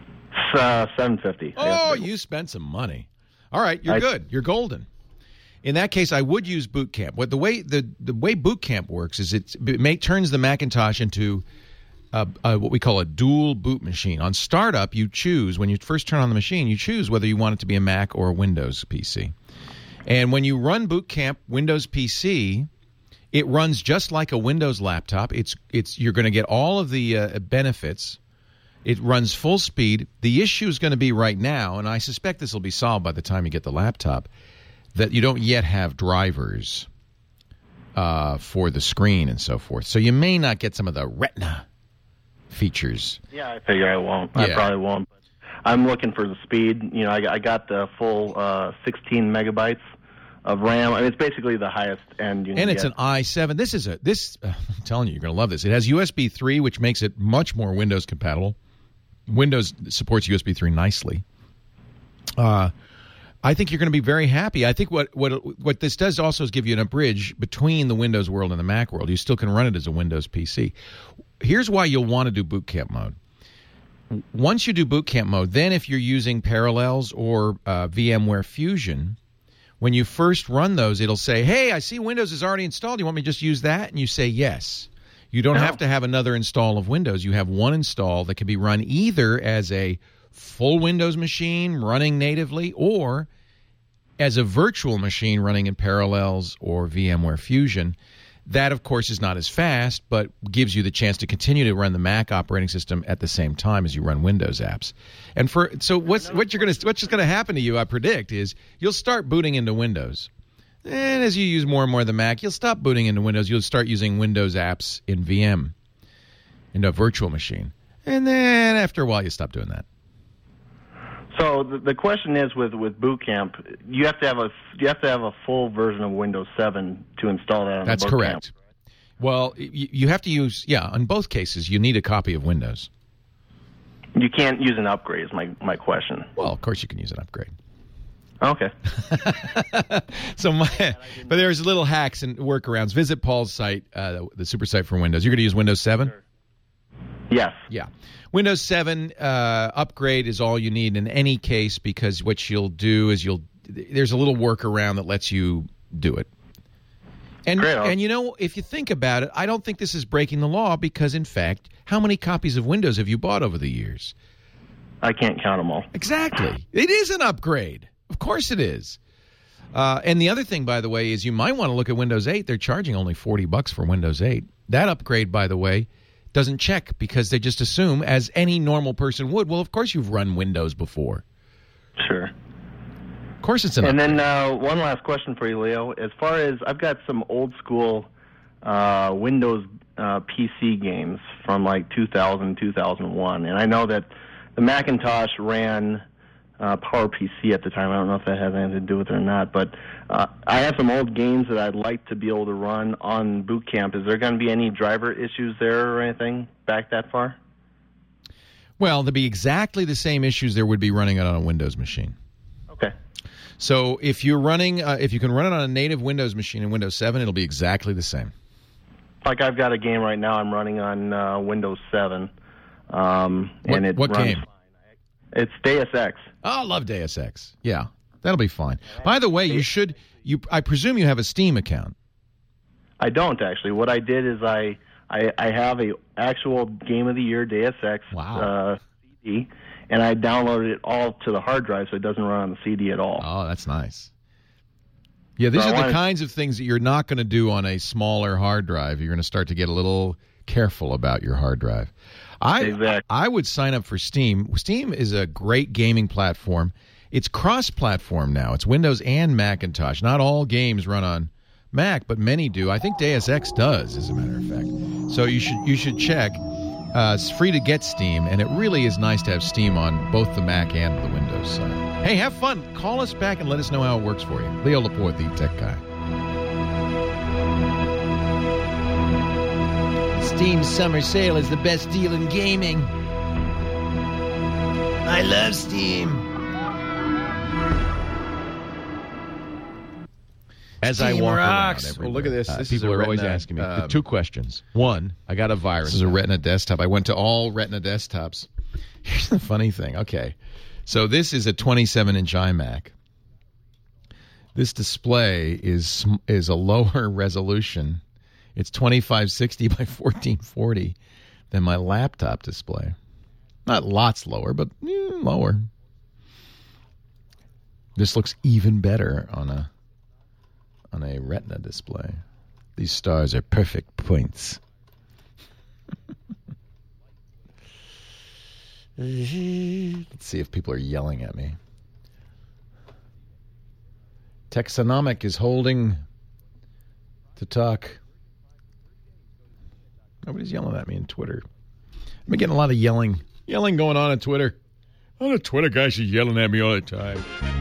Uh, seven fifty. Oh, you spent some money. All right, you're I, good. You're golden. In that case, I would use Boot Camp. What the way the, the way Boot Camp works is it's, it may, turns the Macintosh into a, a, what we call a dual boot machine. On startup, you choose when you first turn on the machine, you choose whether you want it to be a Mac or a Windows P C. And when you run Boot Camp Windows P C, it runs just like a Windows laptop. It's it's you're going to get all of the uh, benefits. It runs full speed. The issue is going to be right now, and I suspect this will be solved by the time you get the laptop, that you don't yet have drivers uh, for the screen and so forth. So you may not get some of the Retina features. Yeah, I figure I won't. Yeah. I probably won't. But I'm looking for the speed. You know, I, I got the full uh, sixteen megabytes of RAM. I mean, it's basically the highest end you can And it's get. an i seven. This is a this. Uh, I'm telling you, you're going to love this. It has U S B three, which makes it much more Windows compatible. Windows supports U S B three nicely. Uh, I think you're going to be very happy. I think what, what what this does also is give you a bridge between the Windows world and the Mac world. You still can run it as a Windows P C. Here's why you'll want to do Boot Camp mode. Once you do Boot Camp mode, then if you're using Parallels or uh, VMware Fusion, when you first run those, it'll say, hey, I see Windows is already installed. You want me to just use that? And you say yes. You don't No. have to have another install of Windows. You have one install that can be run either as a full Windows machine running natively or as a virtual machine running in Parallels or VMware Fusion. That, of course, is not as fast, but gives you the chance to continue to run the Mac operating system at the same time as you run Windows apps. And for so what's what you're going to what's just going to happen to you, I predict, is you'll start booting into Windows. And as you use more and more of the Mac, you'll stop booting into Windows. You'll start using Windows apps in V M, into a virtual machine. And then after a while, you stop doing that. So the, the question is, with, with Boot Camp, you have to have a you have to have a full version of Windows seven to install that on That's the Boot correct. Camp. Well, you, you have to use, yeah, in both cases, you need a copy of Windows. You can't use an upgrade is my, my question. Well, of course you can use an upgrade. Okay. so, my, but there's little hacks and workarounds. Visit Paul's site, uh, the super site for Windows. You're going to use Windows seven? Yes. Yeah. Windows seven uh, upgrade is all you need in any case, because what you'll do is you'll there's a little workaround that lets you do it. And Great. and you know, if you think about it, I don't think this is breaking the law, because in fact, how many copies of Windows have you bought over the years? I can't count them all. Exactly. It is an upgrade. Of course it is. Uh, and the other thing, by the way, is you might want to look at Windows eight. They're charging only forty bucks for Windows eight. That upgrade, by the way, doesn't check, because they just assume, as any normal person would, well, of course you've run Windows before. Sure. Of course it's an And upgrade. then uh, one last question for you, Leo. As far as I've got some old school uh, Windows uh, P C games from like two thousand, two thousand one, and I know that the Macintosh ran uh, PowerPC at the time. I don't know if that has anything to do with it or not, but uh, I have some old games that I'd like to be able to run on Boot Camp. Is there going to be any driver issues there or anything back that far? Well, there'd be exactly the same issues there would be running it on a Windows machine. Okay. So if you're running, uh, if you can run it on a native Windows machine in Windows seven, it'll be exactly the same. Like I've got a game right now I'm running on uh, Windows seven, um, What- and it what runs game? fine. It's Deus Ex. Oh, I love Deus Ex. Yeah, that'll be fine. By the way, you should. You, I presume you have a Steam account. I don't actually. What I did is I I, I have a actual Game of the Year Deus Ex uh, C D, and I downloaded it all to the hard drive, so it doesn't run on the C D at all. Oh, that's nice. Yeah, these So I are the wanted- kinds of things that you're not going to do on a smaller hard drive. You're going to start to get a little careful about your hard drive. I Exactly. I would sign up for Steam. Steam is a great gaming platform. It's cross-platform now. It's Windows and Macintosh. Not all games run on Mac, but many do. I think Deus Ex does, as a matter of fact. So you should you should check. Uh, it's free to get Steam, and it really is nice to have Steam on both the Mac and the Windows side. Hey, have fun. Call us back and let us know how it works for you. Leo Laporte, the tech guy. Steam's summer sale is the best deal in gaming. I love Steam. As I Steam walk rocks. around Well, look at this. Uh, This is people a are always Retina, asking me uh, two questions. One, I got a virus. this is a Retina desktop. I went to all Retina desktops. Here's the funny thing. Okay, so this is a twenty-seven inch iMac. This display is is a lower resolution. It's twenty-five sixty by fourteen forty than my laptop display. Not lots lower, but eh, lower. This looks even better on a on a Retina display. These stars are perfect points. Let's see if people are yelling at me. Texonomic is holding to talk. Nobody's yelling at me on Twitter. I've been getting a lot of yelling. Yelling going on on Twitter. All the Twitter guys are yelling at me all the time.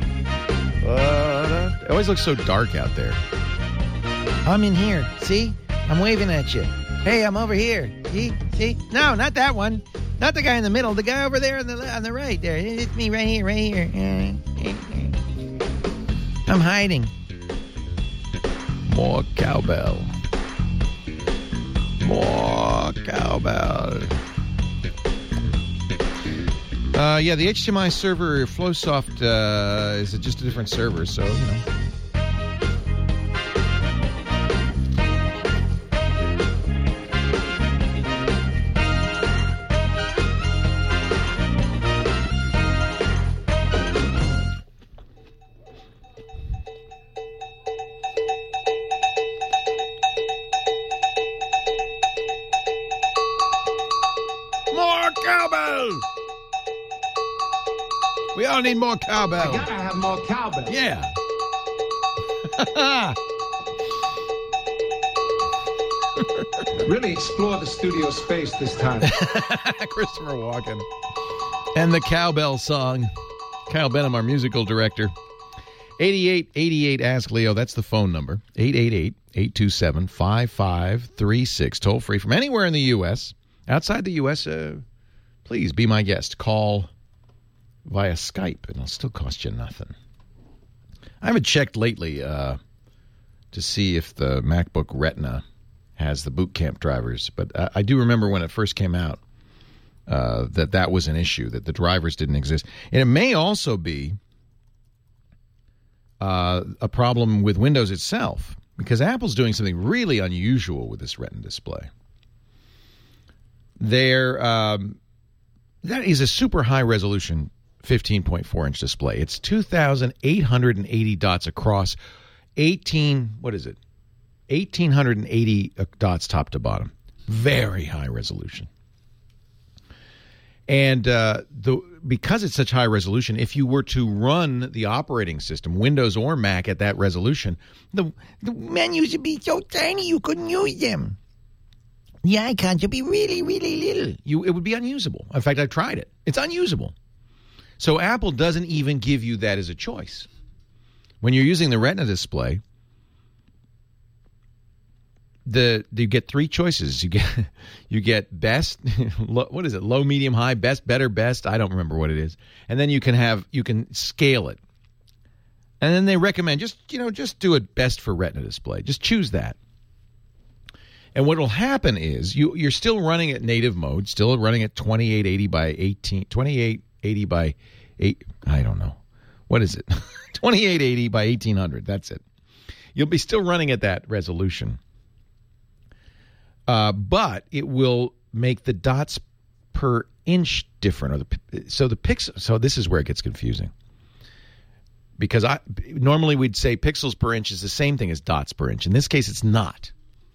Uh, it always looks so dark out there. I'm in here. See? I'm waving at you. Hey, I'm over here. See? See? No, not that one. Not the guy in the middle. The guy over there on the on the right there. It's me right here, right here. I'm hiding. More cowbell. More cowbell. Uh, yeah, the H D M I server FlowSoft uh, is just a different server, so, you know. More cowbell! We all need more cowbell. I gotta have more cowbell. Yeah. Really explore the studio space this time. Christopher Walken. And the cowbell song. Kyle Benham, our musical director. eighty-eight eighty-eight Ask Leo. That's the phone number. eight eight eight, eight two seven, five five three six. Toll free from anywhere in the U S. Outside the U S, uh, please be my guest. Call via Skype, and it'll still cost you nothing. I haven't checked lately uh, to see if the MacBook Retina has the boot camp drivers, but I, I do remember when it first came out uh, that that was an issue, that the drivers didn't exist. And it may also be uh, a problem with Windows itself, because Apple's doing something really unusual with this Retina display. There, um, that is a super high resolution fifteen point four inch display. It's two thousand eight hundred eighty dots across, eighteen, what is it? one thousand eight hundred eighty dots top to bottom. Very high resolution. And uh, the because it's such high resolution, if you were to run the operating system, Windows or Mac, at that resolution, the, the menus would be so tiny you couldn't use them. The icons would be really, really little. You, it would be unusable. In fact, I've tried it. It's unusable. So Apple doesn't even give you that as a choice. When you're using the Retina display, the you get three choices. You get you get best, low, what is it? Low, medium, high, best, better, best. I don't remember what it is. And then you can have you can scale it. And then they recommend just you know just do it best for Retina display. Just choose that. And what will happen is you you're still running at native mode, still running at twenty-eight eighty by eighteen, twenty-eight eighty by eight. I don't know. What is it? twenty-eight eighty by eighteen hundred. That's it. You'll be still running at that resolution. Uh, but it will make the dots per inch different. Or the, so the pixel. So this is where it gets confusing. Because I normally we'd say pixels per inch is the same thing as dots per inch. In this case, it's not.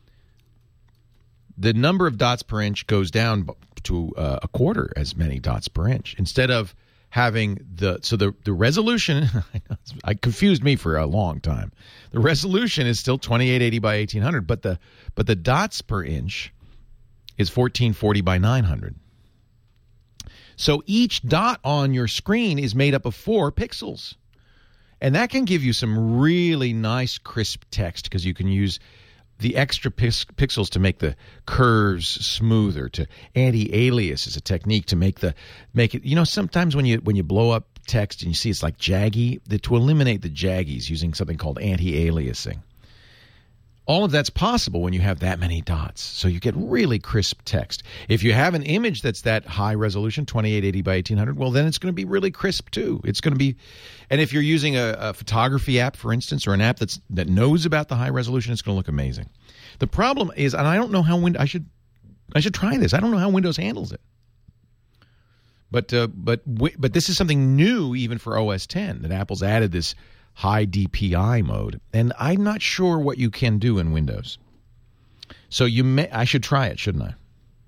The number of dots per inch goes down to uh, a quarter as many dots per inch. Instead of having the so the the resolution, I confused me for a long time. The resolution is still twenty-eight eighty by eighteen hundred, but the but the dots per inch is fourteen forty by nine hundred. So each dot on your screen is made up of four pixels, and that can give you some really nice crisp text because you can use the extra pix- pixels to make the curves smoother. To anti-alias is a technique to make the make it. You know, sometimes when you when you blow up text and you see it's like jaggy, that to eliminate the jaggies using something called anti-aliasing. All of that's possible when you have that many dots, so you get really crisp text. If you have an image that's that high resolution, twenty-eight eighty by eighteen hundred, well, then it's going to be really crisp too. It's going to be, and if you're using a, a photography app, for instance, or an app that's that knows about the high resolution, it's going to look amazing. The problem is, and I don't know how Windows. I should, I should try this. I don't know how Windows handles it. But uh, but but this is something new even for O S ten, that Apple's added this high D P I mode, and I'm not sure what you can do in Windows. So you may I should try it, shouldn't I?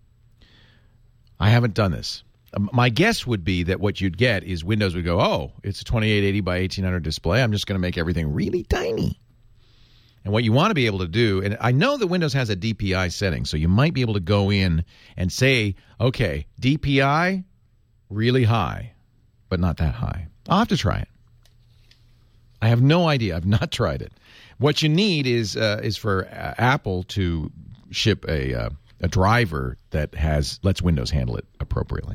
I haven't done this. Um, my guess would be that what you'd get is Windows would go, oh, it's a twenty-eight eighty by eighteen hundred display. I'm just going to make everything really tiny. And what you want to be able to do, and I know that Windows has a D P I setting, so you might be able to go in and say, okay, D P I, really high, but not that high. I'll have to try it. I have no idea. I've not tried it. What you need is uh, is for uh, Apple to ship a uh, a driver that has lets Windows handle it appropriately.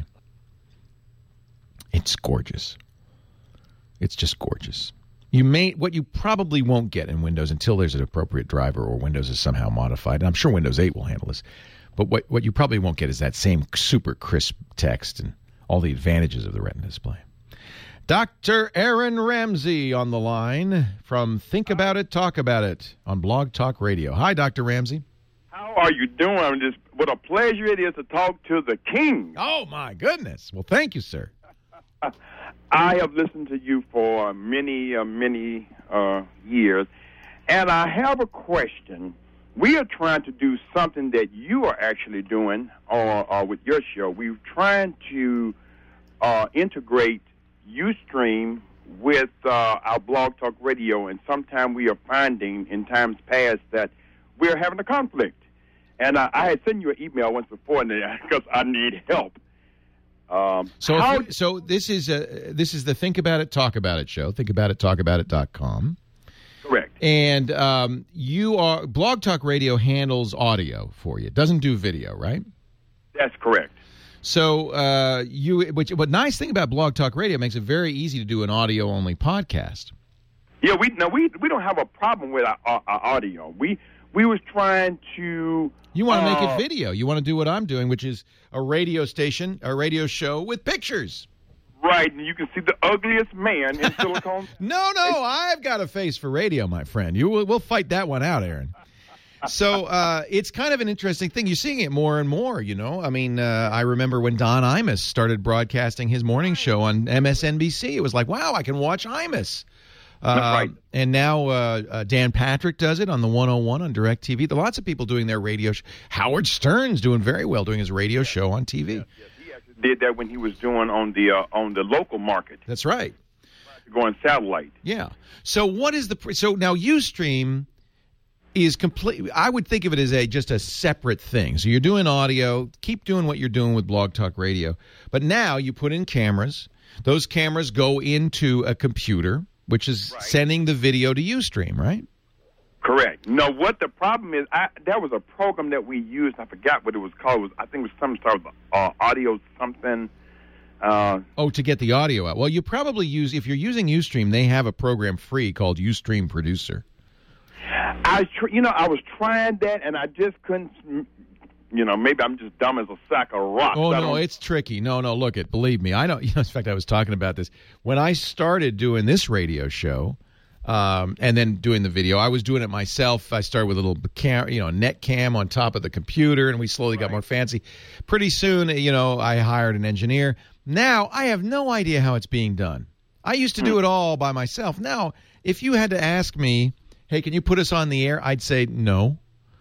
It's gorgeous. It's just gorgeous. You may what you probably won't get in Windows until there's an appropriate driver or Windows is somehow modified. And I'm sure Windows eight will handle this. But what what you probably won't get is that same super crisp text and all the advantages of the Retina display. Doctor Aaron Ramsey on the line from Think About It, Talk About It on Blog Talk Radio. Hi, Doctor Ramsey. How are you doing? I'm just, what a pleasure it is to talk to the king. Oh, my goodness. Well, thank you, sir. I have listened to you for many, uh, many uh, years, and I have a question. We are trying to do something that you are actually doing or, or with your show. We're trying to uh, integrate Ustream with uh, our Blog Talk Radio, and sometimes we are finding in times past that we're having a conflict. And I, I had sent you an email once before because I need help. Um, So, how, if you, so this is a, this is the Think About It, Talk About It show. Think About It, Talk About It dot com. correct. And um, you are Blog Talk Radio handles audio for you. It doesn't do video, right? That's correct. So uh, you, which, what nice thing about Blog Talk Radio makes it very easy to do an audio only podcast. Yeah, we no, we we don't have a problem with our, our, our audio. We we was trying to. You want to uh, make it video. You want to do what I'm doing, which is a radio station, a radio show with pictures. Right, and you can see the ugliest man in Silicon. No, no, I've got a face for radio, my friend. You will, we'll fight that one out, Aaron. So uh, it's kind of an interesting thing. You're seeing it more and more, you know. I mean, uh, I remember when Don Imus started broadcasting his morning show on M S N B C. It was like, wow, I can watch Imus. Uh, right. And now uh, uh, Dan Patrick does it on the one oh one on DirecTV. There are lots of people doing their radio show. Howard Stern's doing very well doing his radio show on T V. Yes, yes. He actually did that when he was doing on the uh, on the local market. That's right. Going satellite. Yeah. So what is the so now Ustream is complete. I would think of it as a just a separate thing. So you're doing audio, keep doing what you're doing with Blog Talk Radio, but now you put in cameras. Those cameras go into a computer, which is right. sending the video to Ustream, right? Correct. No, what the problem is, I, there was a program that we used. I forgot what it was called. It was, I think it was some sort of uh, audio something. Uh, oh, to get the audio out. Well, you probably use, if you're using Ustream, they have a program free called Ustream Producer. I, tr- you know, I was trying that, and I just couldn't. You know, maybe I'm just dumb as a sack of rocks. Oh, I no, don't- it's tricky. No, no, look it. Believe me. I don't. You know, in fact, I was talking about this. When I started doing this radio show um, and then doing the video, I was doing it myself. I started with a little cam, you know, net cam on top of the computer, and we slowly got more fancy. Pretty soon, you know, I hired an engineer. Now, I have no idea how it's being done. I used to do it all by myself. Now, if you had to ask me, hey, can you put us on the air? I'd say no.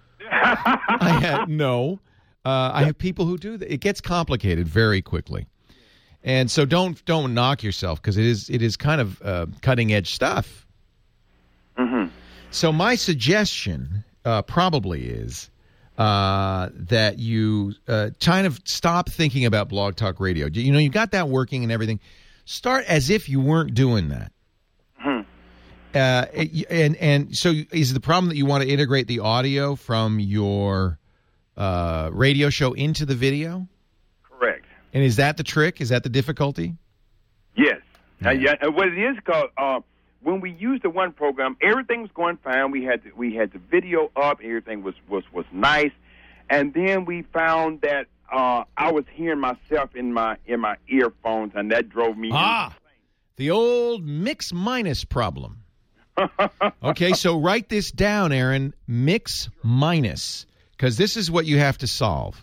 I had no. Uh, I have people who do that. It gets complicated very quickly, and so don't don't knock yourself because it is it is kind of uh, cutting edge stuff. Mm-hmm. So my suggestion uh, probably is uh, that you uh, kind of stop thinking about Blog Talk Radio. You know, you got that working and everything. Start as if you weren't doing that. Uh, and and so is the problem that you want to integrate the audio from your uh, radio show into the video? Correct. And is that the trick? Is that the difficulty? Yes. Yeah. Uh, yeah. And what it is called, uh, when we used the one program, everything was going fine. We had the, we had the video up. Everything was, was, was nice. And then we found that uh, I was hearing myself in my in my earphones, and that drove me. Ah, insane. The old mix minus problem. Okay, so write this down, Aaron. Mix minus, because this is what you have to solve.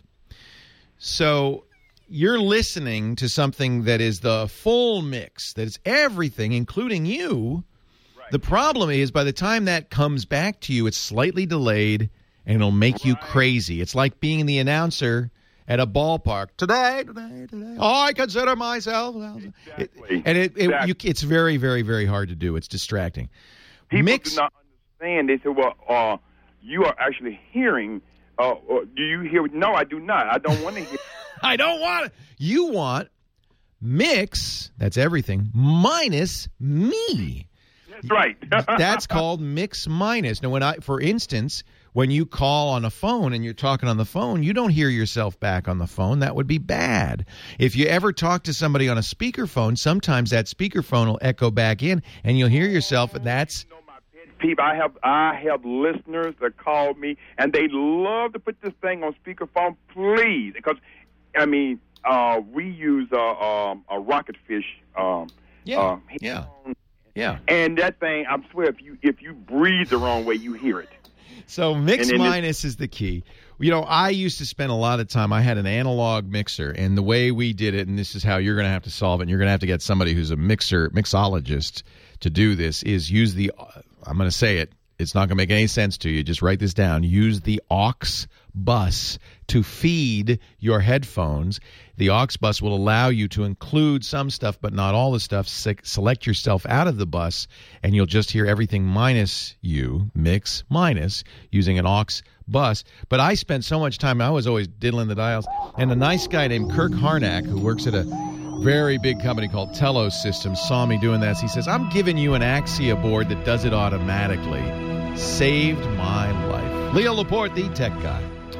So you're listening to something that is the full mix, that is everything, including you. Right. The problem is by the time that comes back to you, it's slightly delayed, and it'll make right. you crazy. It's like being the announcer at a ballpark. Today, today, today. Oh, I consider myself. Exactly. It, and it, it exactly. you, it's very, very, very hard to do. It's distracting. People Mix. do not understand. They say, well, uh, you are actually hearing. Uh, uh, do you hear? No, I do not. I don't want to hear. I don't want it. You want mix, that's everything, minus me. That's right. That's called mix minus. Now, when I, for instance, when you call on a phone and you're talking on the phone, you don't hear yourself back on the phone. That would be bad. If you ever talk to somebody on a speakerphone, sometimes that speakerphone will echo back in, and you'll hear yourself, and that's... People, I have I have listeners that call me, and they love to put this thing on speakerphone, please, because, I mean, uh, we use uh, um, a rocket fish. Um, yeah, uh, yeah, yeah. And that thing, I swear, if you if you breathe the wrong way, you hear it. So mix minus is the key. You know, I used to spend a lot of time. I had an analog mixer, and the way we did it, and this is how you're going to have to solve it, and you're going to have to get somebody who's a mixer mixologist to do this, is use the, I'm going to say it, It's not going to make any sense to you. Just write this down. Use the aux bus to feed your headphones. The aux bus will allow you to include some stuff, but not all the stuff. Se- select yourself out of the bus, and you'll just hear everything minus you, mix minus, using an aux bus. But I spent so much time, I was always diddling the dials, and a nice guy named Kirk Harnack, who works at a very big company called Telos Systems, saw me doing this. He says, I'm giving you an Axia board that does it automatically. Saved my life. Leo Laporte, the tech guy.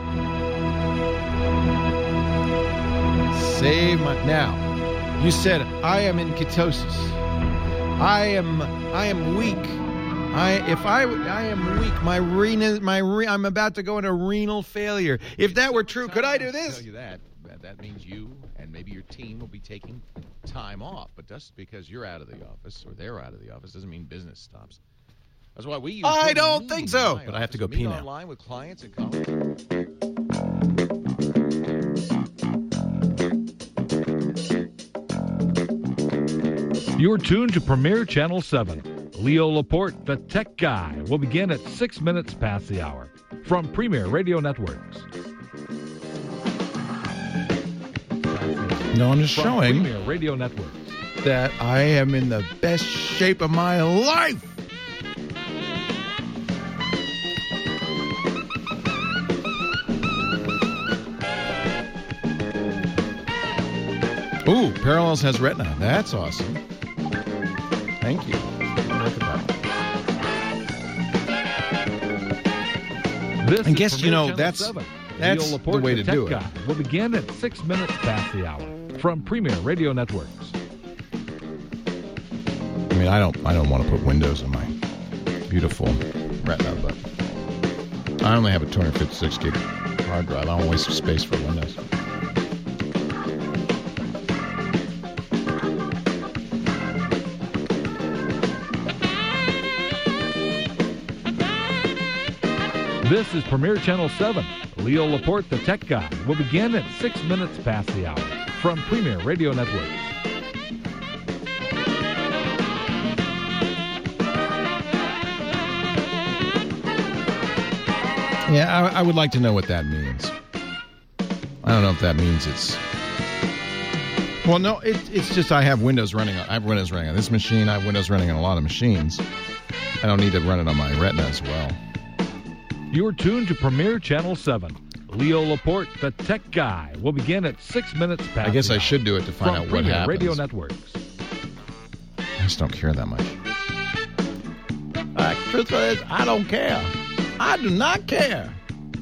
Save my... Now, you said, I am in ketosis. I am I am weak. I if I I am weak. My renal my re, I'm about to go into renal failure. If that were true, could I do this? Tell you that. That means you and maybe your team will be taking time off. But just because you're out of the office or they're out of the office doesn't mean business stops. That's why we use. I don't think so. But I have to go pee now. Online with clients and colleagues. You're tuned to Premier Channel seven. Leo Laporte, the tech guy, will begin at six minutes past the hour from Premier Radio Networks. No, I'm just From showing Premier Radio Networks. that I am in the best shape of my life. Ooh, Parallels has Retina. That's awesome. Thank you. Look at that. This And guess, is you know, Premier that's- Channel seven. that's Leo the Laporte, way the to tech do it. guy, will begin at six minutes past the hour from Premier Radio Networks. I mean, I don't, I don't want to put Windows in my beautiful Retina, but I only have a two fifty-six gig hard drive. I don't waste space for Windows. This is Premier Channel seven. Leo Laporte, the tech guy, will begin at six minutes past the hour from Premier Radio Networks. Yeah, I, I would like to know what that means. I don't know if that means it's... Well, no, it, it's just I have Windows running on, I have Windows running on this machine. I have Windows running on a lot of machines. I don't need to run it on my Retina as well. You're tuned to Premier Channel seven. Leo Laporte, the tech guy, will begin at six minutes past I guess the I hour should do it to find from out what Premier happens. Radio Networks. I just don't care that much. Uh, truth is, I don't care. I do not care.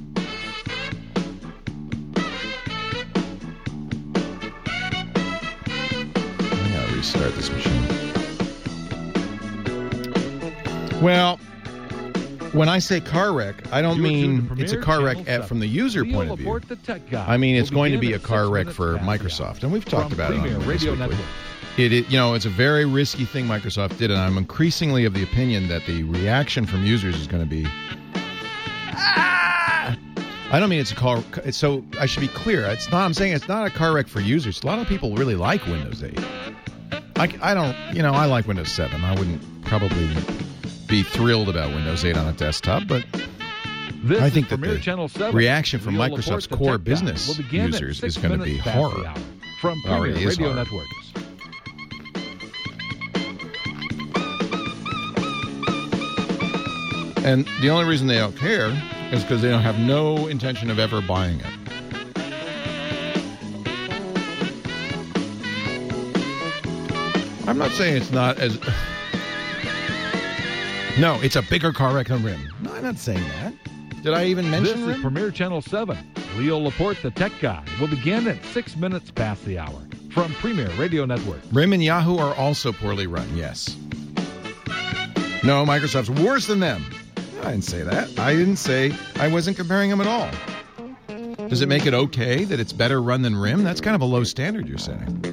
I gotta restart this machine. Well, when I say car wreck, I don't You're tuned mean to Premier it's a car wreck Channel at, from the user Leo point of view. Laporte, the tech guy, I mean, it's will going to begin be a at car six wreck minutes for past the Microsoft, and we've talked from about Premier it on Radio This Week With. Network. It, it, you know, it's a very risky thing Microsoft did, and I'm increasingly of the opinion that the reaction from users is going to be, ah! I don't mean it's a car. It's so I should be clear. It's not. I'm saying it's not a car wreck for users. A lot of people really like Windows eight. I, I don't. You know, I like Windows seven. I wouldn't probably be thrilled about Windows eight on a desktop, but This I is think that Premier the Channel seven. reaction from Leo Microsoft's Laporte, the core tech guy, business will begin at users six is going to minutes be past horror. the hour from It already Premier is Radio horror. Networks. And the only reason they don't care is because they don't have no intention of ever buying it. I'm not saying it's not as... No, it's a bigger car wreck than RIM. No, I'm not saying that. Did I even mention This RIM? is Premier Channel seven. Leo Laporte, the tech guy, will begin at six minutes past the hour from Premier Radio Network. RIM and Yahoo are also poorly run, yes. No, Microsoft's worse than them. I didn't say that. I didn't say I wasn't comparing them at all. Does it make it okay that it's better run than RIM? That's kind of a low standard you're setting.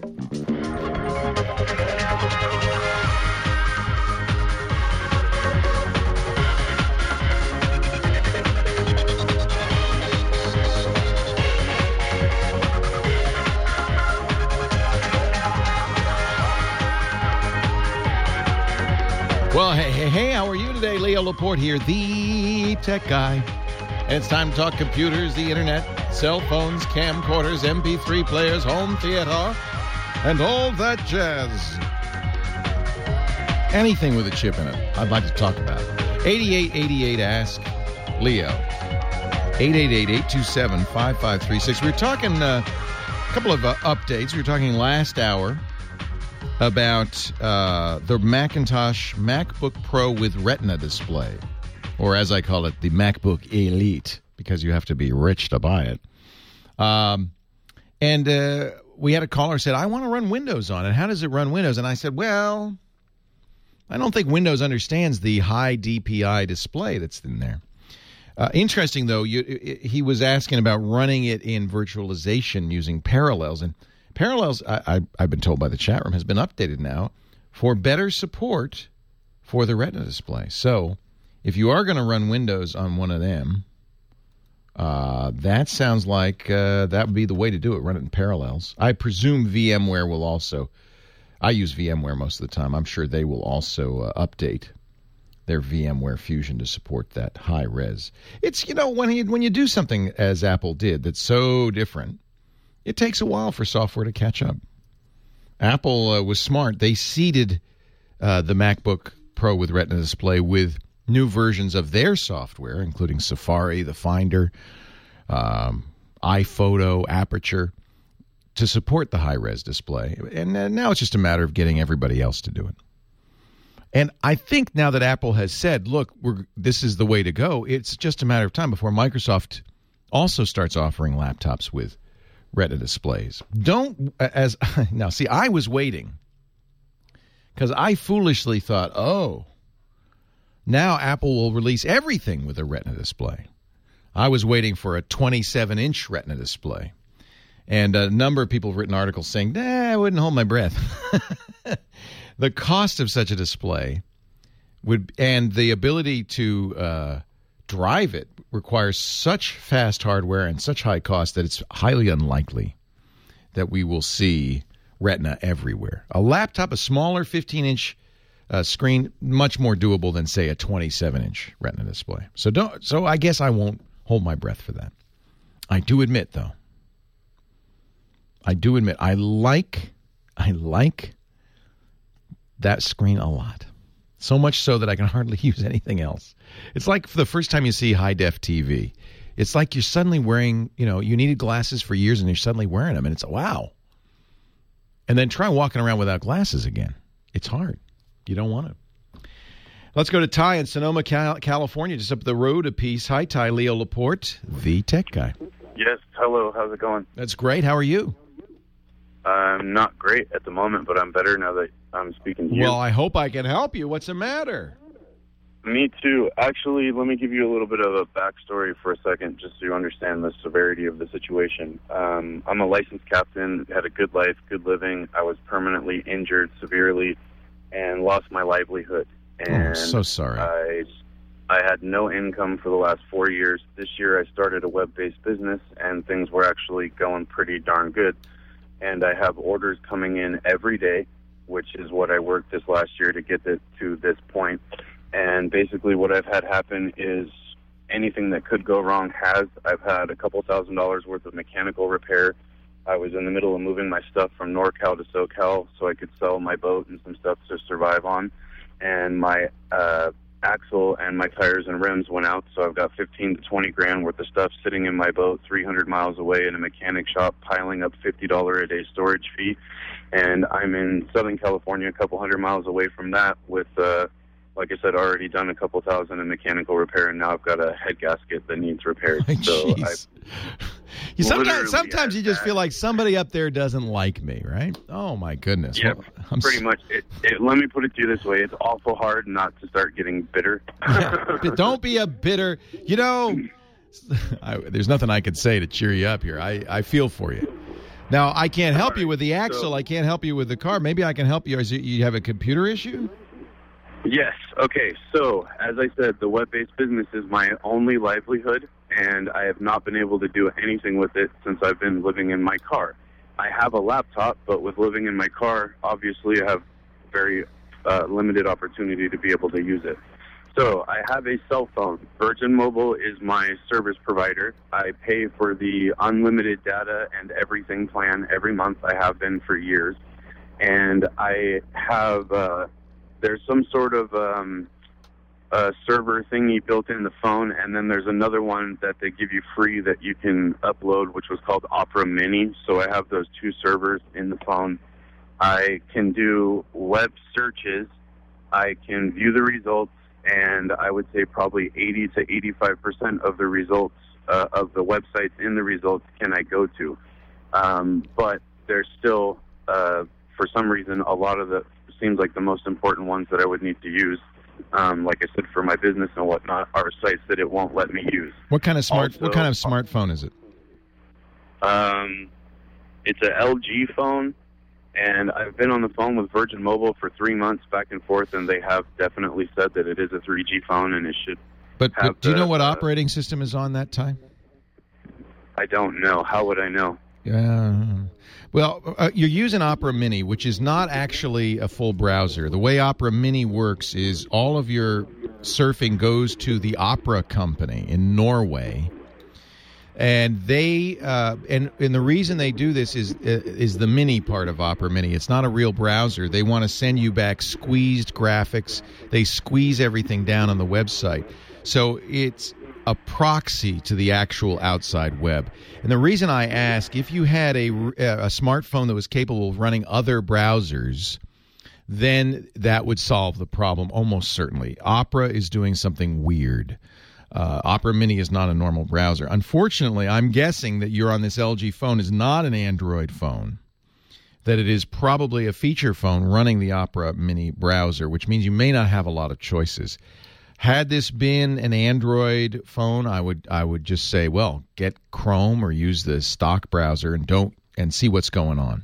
Well, hey, hey, hey, how are you today? Leo Laporte here, the tech guy. And it's time to talk computers, the internet, cell phones, camcorders, M P three players, home theater, and all that jazz. Anything with a chip in it, I'd like to talk about. eighty-eight eighty-eight Ask Leo. eight eight eight, eight two seven, five five three six. We were talking uh, a couple of uh, updates. We were talking last hour about uh, the Macintosh MacBook Pro with Retina display, or as I call it, the MacBook Elite, because you have to be rich to buy it. Um, and uh, we had a caller who said, I want to run Windows on it. How does it run Windows? And I said, well, I don't think Windows understands the high D P I display that's in there. Uh, interesting, though, you, it, he was asking about running it in virtualization using Parallels. And Parallels, I, I, I've been told by the chat room, has been updated now for better support for the Retina display. So if you are going to run Windows on one of them, uh, that sounds like uh, that would be the way to do it, run it in Parallels. I presume VMware will also, I use VMware most of the time. I'm sure they will also uh, update their VMware Fusion to support that high res. It's, you know, when you, when you do something as Apple did that's so different, it takes a while for software to catch up. Apple uh, was smart. They seeded uh, the MacBook Pro with Retina display with new versions of their software, including Safari, the Finder, um, iPhoto, Aperture, to support the high-res display. And uh, now it's just a matter of getting everybody else to do it. And I think now that Apple has said, look, we're, this is the way to go, it's just a matter of time before Microsoft also starts offering laptops with Retina displays. Don't, as now, see, I was waiting because I foolishly thought, oh, now Apple will release everything with a Retina display. I was waiting for a twenty-seven inch Retina display. And a number of people have written articles saying, nah, I wouldn't hold my breath. The cost of such a display would, and the ability to uh, drive it requires such fast hardware and such high cost that it's highly unlikely that we will see Retina everywhere. A laptop, a smaller fifteen inch uh, screen, much more doable than, say, a twenty-seven inch Retina display. So don't. So I guess I won't hold my breath for that. I do admit, though, I do admit I like, I like that screen a lot. So much so that I can hardly use anything else. It's like for the first time you see high-def T V. It's like you're suddenly wearing, you know, you needed glasses for years and you're suddenly wearing them. And it's, wow. And then try walking around without glasses again. It's hard. You don't want to. Let's go to Ty in Sonoma, Cal- California, just up the road a piece. Hi, Ty. Leo Laporte, the tech guy. Yes, hello. How's it going? That's great. How are you? I'm not great at the moment, but I'm better now that I'm speaking to you. Well, I hope I can help you. What's the matter? Me too. Actually, let me give you a little bit of a backstory for a second, just so you understand the severity of the situation. Um, I'm a licensed captain, had a good life, good living. I was permanently injured severely and lost my livelihood. And oh, I'm so sorry. I, I had no income for the last four years. This year I started a web-based business, and things were actually going pretty darn good. And I have orders coming in every day, which is what I worked this last year to get it to this point. And basically what I've had happen is anything that could go wrong has. I've had a couple thousand dollars worth of mechanical repair. I was in the middle of moving my stuff from NorCal to SoCal so I could sell my boat and some stuff to survive on. And my uh, axle and my tires and rims went out, so I've got fifteen to twenty grand worth of stuff sitting in my boat three hundred miles away in a mechanic shop, piling up fifty dollars a day storage fee. And I'm in Southern California, a couple hundred miles away from that with, uh, like I said, already done a couple thousand in mechanical repair, and now I've got a head gasket that needs repaired. Oh, so I you sometimes sometimes you just feel like somebody up there doesn't like me, right? Oh, my goodness. Yeah, well, I'm pretty s- much. It, it, let me put it to you this way. It's awful hard not to start getting bitter. But don't be a bitter, you know, I, there's nothing I could say to cheer you up here. I, I feel for you. Now, I can't help you with the axle. so- I can't help you with the car. Maybe I can help you. Is it, you have a computer issue? Yes. Okay. So, as I said, the web-based business is my only livelihood, and I have not been able to do anything with it since I've been living in my car. I have a laptop, but with living in my car, obviously I have very uh, limited opportunity to be able to use it. So I have a cell phone. Virgin Mobile is my service provider. I pay for the unlimited data and everything plan every month. I have been for years. And I have, uh, there's some sort of um, a server thingy built in the phone, and then there's another one that they give you free that you can upload, which was called Opera Mini. So I have those two servers in the phone. I can do web searches. I can view the results, and I would say probably eighty to eighty-five percent of the results uh, of the websites in the results can I go to. Um, but there's still, uh, for some reason, a lot of the, seems like the most important ones that I would need to use. Um, like I said, for my business and whatnot, are sites that it won't let me use. What kind of smart? Also, what kind of smartphone is it? Um, it's a L G phone, and I've been on the phone with Virgin Mobile for three months back and forth, and they have definitely said that it is a three G phone and it should. But, have but do you the, know what uh, operating system is on that time? I don't know. How would I know? Yeah. Well, uh, you're using Opera Mini, which is not actually a full browser. The way Opera Mini works is all of your surfing goes to the Opera company in Norway, and they uh, and and the reason they do this is uh, is the Mini part of Opera Mini. It's not a real browser. They want to send you back squeezed graphics. They squeeze everything down on the website, so it's a proxy to the actual outside web. And the reason I ask, if you had a, a smartphone that was capable of running other browsers, then that would solve the problem almost certainly. Opera is doing something weird. Uh, Opera Mini is not a normal browser. Unfortunately, I'm guessing that you're on this L G phone is not an Android phone, that it is probably a feature phone running the Opera Mini browser, which means you may not have a lot of choices. Had this been an Android phone, I would I would just say, well, get Chrome or use the stock browser and don't and see what's going on.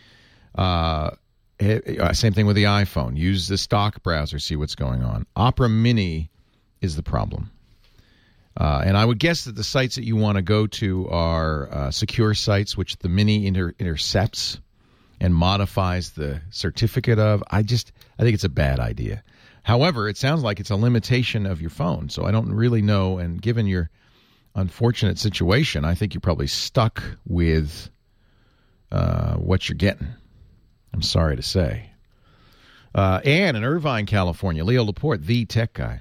Uh, same thing with the iPhone. Use the stock browser, see what's going on. Opera Mini is the problem. Uh, and I would guess that the sites that you want to go to are uh, secure sites, which the Mini inter- intercepts and modifies the certificate of. I just I think it's a bad idea. However, it sounds like it's a limitation of your phone, so I don't really know. And given your unfortunate situation, I think you're probably stuck with uh, what you're getting. I'm sorry to say. Uh, Ann in Irvine, California. Leo Laporte, the tech guy.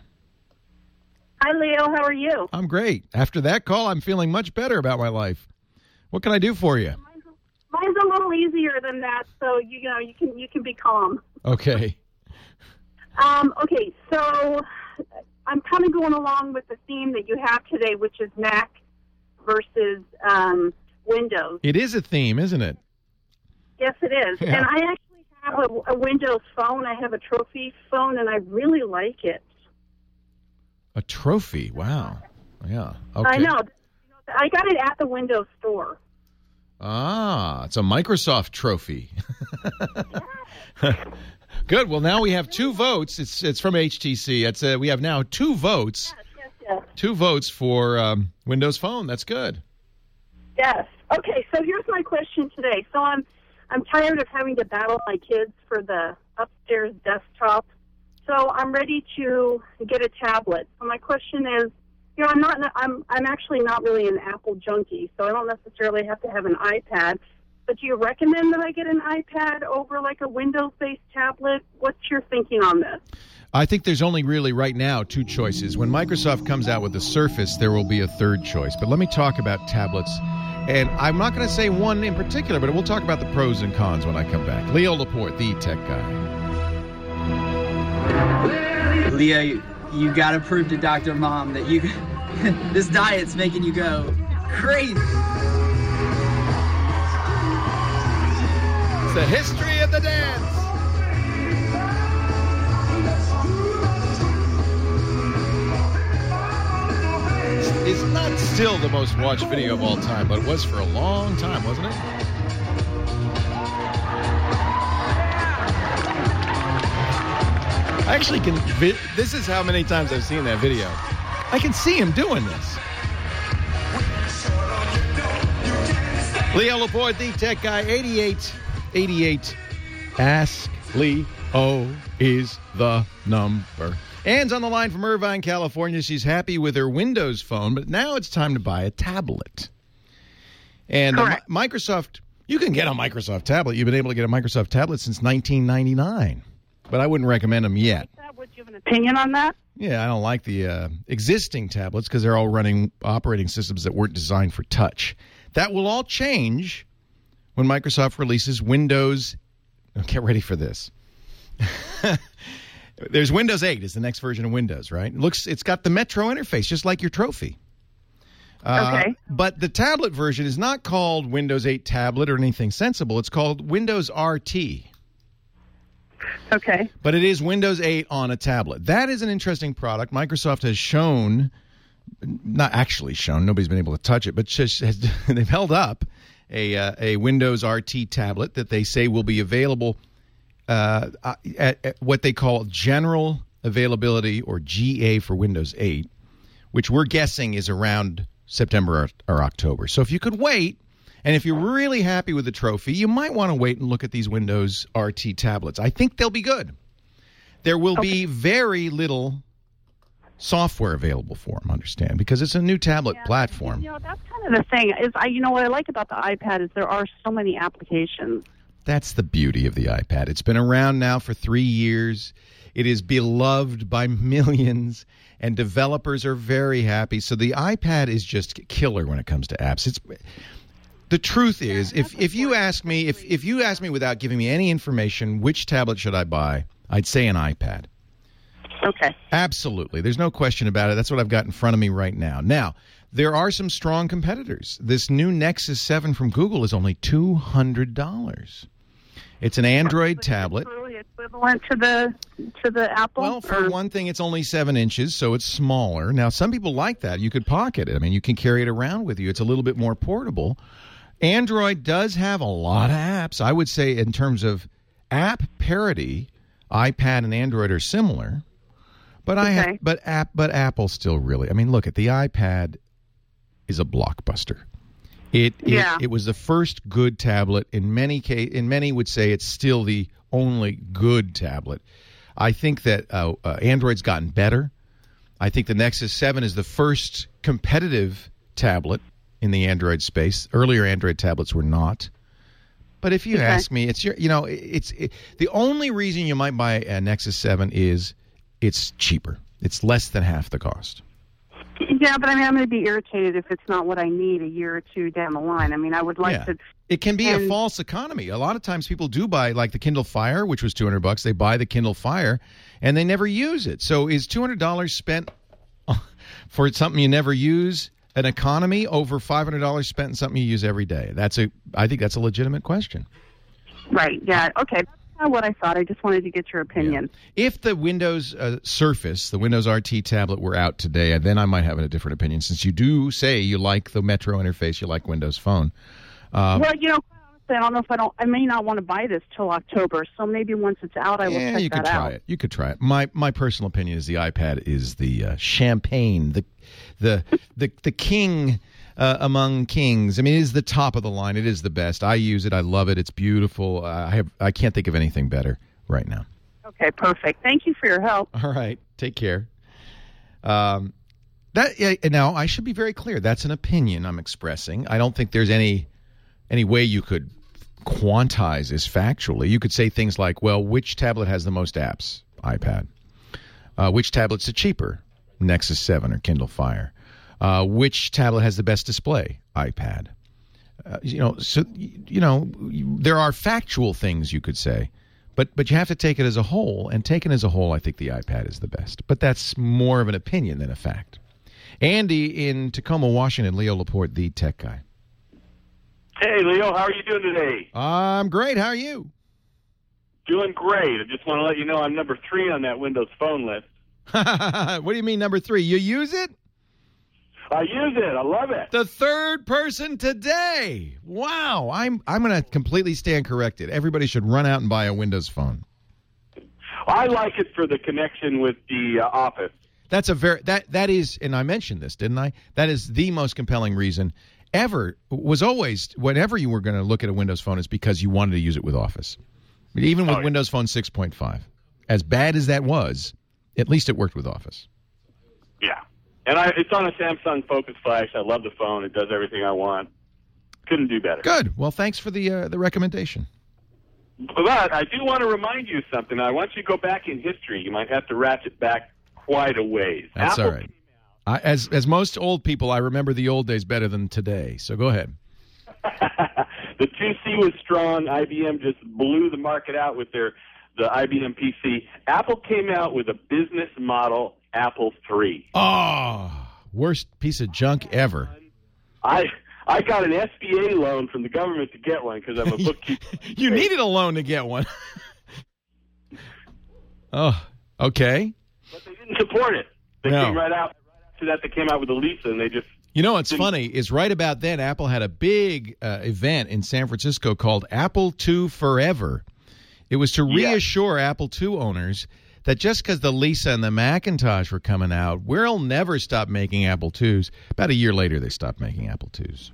Hi, Leo. How are you? I'm great. After that call, I'm feeling much better about my life. What can I do for you? Mine's a little easier than that, so you know you can you can be calm. Okay. Um, okay, so I'm kind of going along with the theme that you have today, which is Mac versus um, Windows. It is a theme, isn't it? Yes, it is. Yeah. And I actually have a, a Windows phone. I have a Trophy phone, and I really like it. A Trophy? Wow. Yeah. Okay. I know. I got it at the Windows store. Ah, it's a Microsoft Trophy. Good. Well, now we have two votes. It's it's from H T C. It's uh, we have now two votes. Yes, yes, yes. Two votes for um, Windows Phone. That's good. Yes. Okay. So here's my question today. So I'm I'm tired of having to battle my kids for the upstairs desktop. So I'm ready to get a tablet. So my question is, you know, I'm not I'm I'm actually not really an Apple junkie, so I don't necessarily have to have an iPad. But do you recommend that I get an iPad over like a Windows-based tablet? What's your thinking on this? I think there's only really right now two choices. When Microsoft comes out with the Surface, there will be a third choice. But let me talk about tablets. And I'm not going to say one in particular, but we'll talk about the pros and cons when I come back. Leo Laporte, the tech guy. Leo, you, you got to prove to Doctor Mom that you this diet's making you go crazy. It's the history of the dance. It's not still the most watched video of all time, but it was for a long time, wasn't it? I actually can. Vi- this is how many times I've seen that video. I can see him doing this. Leo Laporte, the tech guy, eighty-eight eighty-eight. Ask Lee oh is the number. Anne's on the line from Irvine, California. She's happy with her Windows phone, but now it's time to buy a tablet. And uh, Mi- Microsoft, you can get a Microsoft tablet. You've been able to get a Microsoft tablet since nineteen ninety-nine, but I wouldn't recommend them yet. Would you have an opinion on that? Yeah, I don't like the uh, existing tablets because they're all running operating systems that weren't designed for touch. That will all change when Microsoft releases Windows. Oh, get ready for this. There's Windows eight is the next version of Windows, right? It looks, it's got the Metro interface, just like your trophy. Uh, Okay. But the tablet version is not called Windows eight Tablet or anything sensible. It's called Windows R T. Okay. But it is Windows eight on a tablet. That is an interesting product. Microsoft has shown, not actually shown, nobody's been able to touch it, but just has, they've held up a uh, a Windows R T tablet that they say will be available uh, at, at what they call general availability, or G A for Windows eight, which we're guessing is around September or, or October. So if you could wait, and if you're really happy with the trophy, you might want to wait and look at these Windows R T tablets. I think they'll be good. There will Okay. be very little software available for them, understand, because it's a new tablet platform. You know, that's kind of the thing. Is I, you know, what I like about the iPad is there are so many applications. That's the beauty of the iPad. It's been around now for three years. It is beloved by millions, and developers are very happy. So the iPad is just killer when it comes to apps. It's the truth is, if if you ask me, if if you ask me without giving me any information, which tablet should I buy? I'd say an iPad. Okay. Absolutely. There's no question about it. That's what I've got in front of me right now. Now, there are some strong competitors. This new Nexus seven from Google is only two hundred dollars. It's an Android tablet. Really equivalent to the to the Apple. Well, for or- one thing, it's only seven inches, so it's smaller. Now, some people like that. You could pocket it. I mean, you can carry it around with you. It's a little bit more portable. Android does have a lot of apps. I would say in terms of app parity, iPad and Android are similar. But I have, Okay. but app, but Apple still really. I mean, look at the iPad is a blockbuster. It it, Yeah. it was the first good tablet. In many case, in many would say it's still the only good tablet. I think that uh, uh, Android's gotten better. I think the Nexus seven is the first competitive tablet in the Android space. Earlier Android tablets were not. But if you Okay. ask me, it's your, you know, it's it, the only reason you might buy a Nexus seven is it's cheaper. It's less than half the cost. Yeah, but I mean, I'm going to be irritated if it's not what I need a year or two down the line. I mean, I would like Yeah. to. It can be a and- false economy. A lot of times people do buy, like the Kindle Fire, which was two hundred bucks. They buy the Kindle Fire and they never use it. So is two hundred dollars spent for something you never use an economy over five hundred dollars spent in something you use every day? That's a I think that's a legitimate question. Right. Yeah. Okay. That's not what I thought. I just wanted to get your opinion. If the Windows uh, Surface, the Windows R T tablet, were out today, then I might have a different opinion, since you do say you like the Metro interface, you like Windows Phone. Uh, well, you know, quite honestly, I don't know if I don't. I may not want to buy this till October. So maybe once it's out, I will yeah, check you that could try out. it. You could try it. My my personal opinion is the iPad is the uh, champagne, the the the the king uh, among kings. I mean, it is the top of the line. It is the best. I use it. I love it. It's beautiful. Uh, I have. I can't think of anything better right now. Okay. Perfect. Thank you for your help. All right. Take care. Um, that yeah, now I should be very clear. That's an opinion I'm expressing. I don't think there's any any way you could quantize this factually. You could say things like, well, which tablet has the most apps? iPad. Uh, which tablet's the cheaper? Nexus seven or Kindle Fire. Uh, which tablet has the best display? iPad. Uh, you know, so you know, you, there are factual things you could say, but but you have to take it as a whole. And taken as a whole, I think the iPad is the best. But that's more of an opinion than a fact. Andy in Tacoma, Washington. Leo Laporte, the tech guy. Hey, Leo, how are you doing today? I'm great. How are you? Doing great. I just want to let you know I'm number three on that Windows Phone list. What do you mean number three? You use it? I use it. I love it. The third person today. Wow. I'm I'm going to completely stand corrected. Everybody should run out and buy a Windows Phone. I like it for the connection with the uh, Office. That's a very that that is, and I mentioned this, didn't I? That is the most compelling reason ever. Was always whenever you were going to look at a Windows Phone is because you wanted to use it with Office. But even with Oh, yeah. Windows Phone six point five, as bad as that was, at least it worked with Office. Yeah. And I, it's on a Samsung Focus Flash. I love the phone. It does everything I want. Couldn't do better. Good. Well, thanks for the uh, the recommendation. But I do want to remind you of something. I want you to go back in history. You might have to ratchet back quite a ways. That's Apple all right. I, as as most old people, I remember the old days better than today. So go ahead. The two C was strong. I B M just blew the market out with their the I B M P C. Apple came out with a business model Apple three. Oh, worst piece of junk ever. I I got an S B A loan from the government to get one because I'm a bookkeeper. You needed a loan to get one. Oh, okay. But they didn't support it. They No. came right out. After that, they came out with a Lisa, and they just You know what's didn't- funny is right about then, Apple had a big uh, event in San Francisco called Apple two Forever. It was to reassure Apple two owners that just because the Lisa and the Macintosh were coming out, we'll never stop making Apple twos. About a year later, they stopped making Apple twos.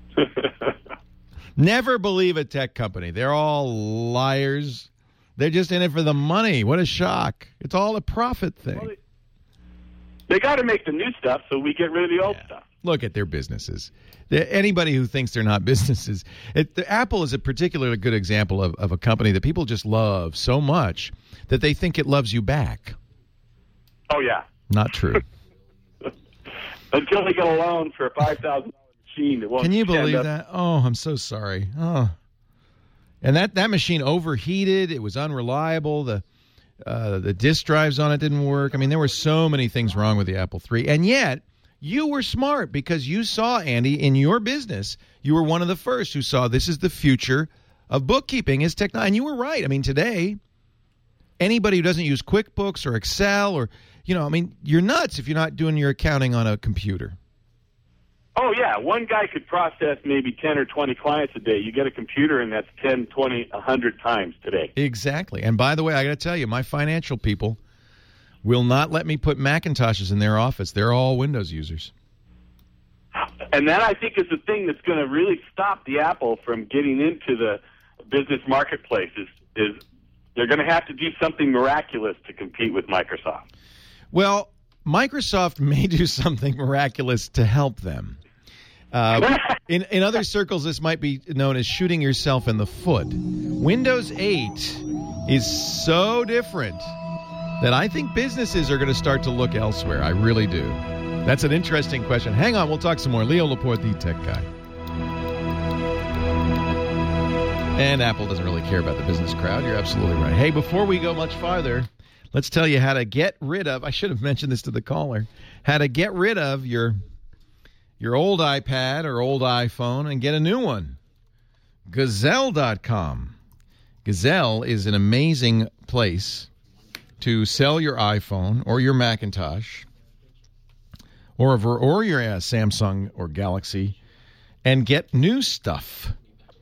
Never believe a tech company. They're all liars. They're just in it for the money. What a shock. It's all a profit thing. They got to make the new stuff so we get rid of the old stuff. Look at their businesses. The- Anybody who thinks they're not businesses. It, the, Apple is a particularly good example of, of a company that people just love so much that they think it loves you back. Oh, yeah. Not true. Until they get a loan for a five thousand dollars machine that won't Can you stand believe up. that? Oh, I'm so sorry. Oh. And that, that machine overheated. It was unreliable. The uh, the disk drives on it didn't work. I mean, there were so many things wrong with the Apple three. And yet, you were smart because you saw, Andy, in your business, you were one of the first who saw this is the future of bookkeeping is technology. And you were right. I mean, today, anybody who doesn't use QuickBooks or Excel or, you know, I mean, you're nuts if you're not doing your accounting on a computer. Oh, yeah. One guy could process maybe ten or twenty clients a day. You get a computer, and that's ten, twenty, one hundred times today. Exactly. And by the way, I got to tell you, my financial people will not let me put Macintoshes in their office. They're all Windows users. And that, I think, is the thing that's going to really stop the Apple from getting into the business marketplace is, is they're going to have to do something miraculous to compete with Microsoft. Well, Microsoft may do something miraculous to help them. Uh, in, in other circles, this might be known as shooting yourself in the foot. Windows eight is so different that I think businesses are going to start to look elsewhere. I really do. That's an interesting question. Hang on, we'll talk some more. Leo Laporte, the tech guy. And Apple doesn't really care about the business crowd. You're absolutely right. Hey, before we go much farther, let's tell you how to get rid of, I should have mentioned this to the caller, how to get rid of your your old iPad or old iPhone and get a new one. Gazelle dot com. Gazelle is an amazing place to sell your iPhone or your Macintosh or, a, or your uh, Samsung or Galaxy and get new stuff.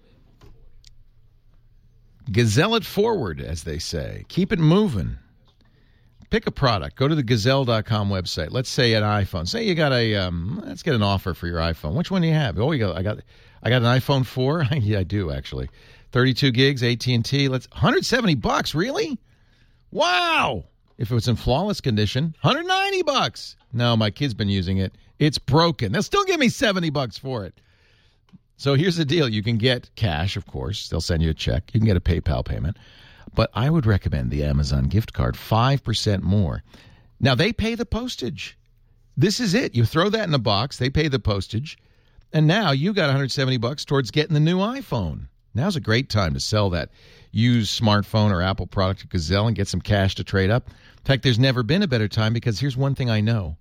Gazelle it forward, as they say. Keep it moving. Pick a product. Go to the Gazelle dot com website. Let's say an iPhone. Say you got a, um, let's get an offer for your iPhone. Which one do you have? Oh, you got, I got, I got an iPhone four. Yeah, I do actually. thirty-two gigs, A T and T. Let's one hundred seventy bucks. Really? Wow. If it was in flawless condition, one hundred ninety bucks. No, my kid's been using it. It's broken. They'll still give me seventy bucks for it. So here's the deal. You can get cash, of course. They'll send you a check. You can get a PayPal payment. But I would recommend the Amazon gift card, five percent more. Now, they pay the postage. This is it. You throw that in a box. They pay the postage. And now you got one hundred seventy bucks towards getting the new iPhone. Now's a great time to sell that used smartphone or Apple product to Gazelle and get some cash to trade up. In fact, there's never been a better time because here's one thing I know.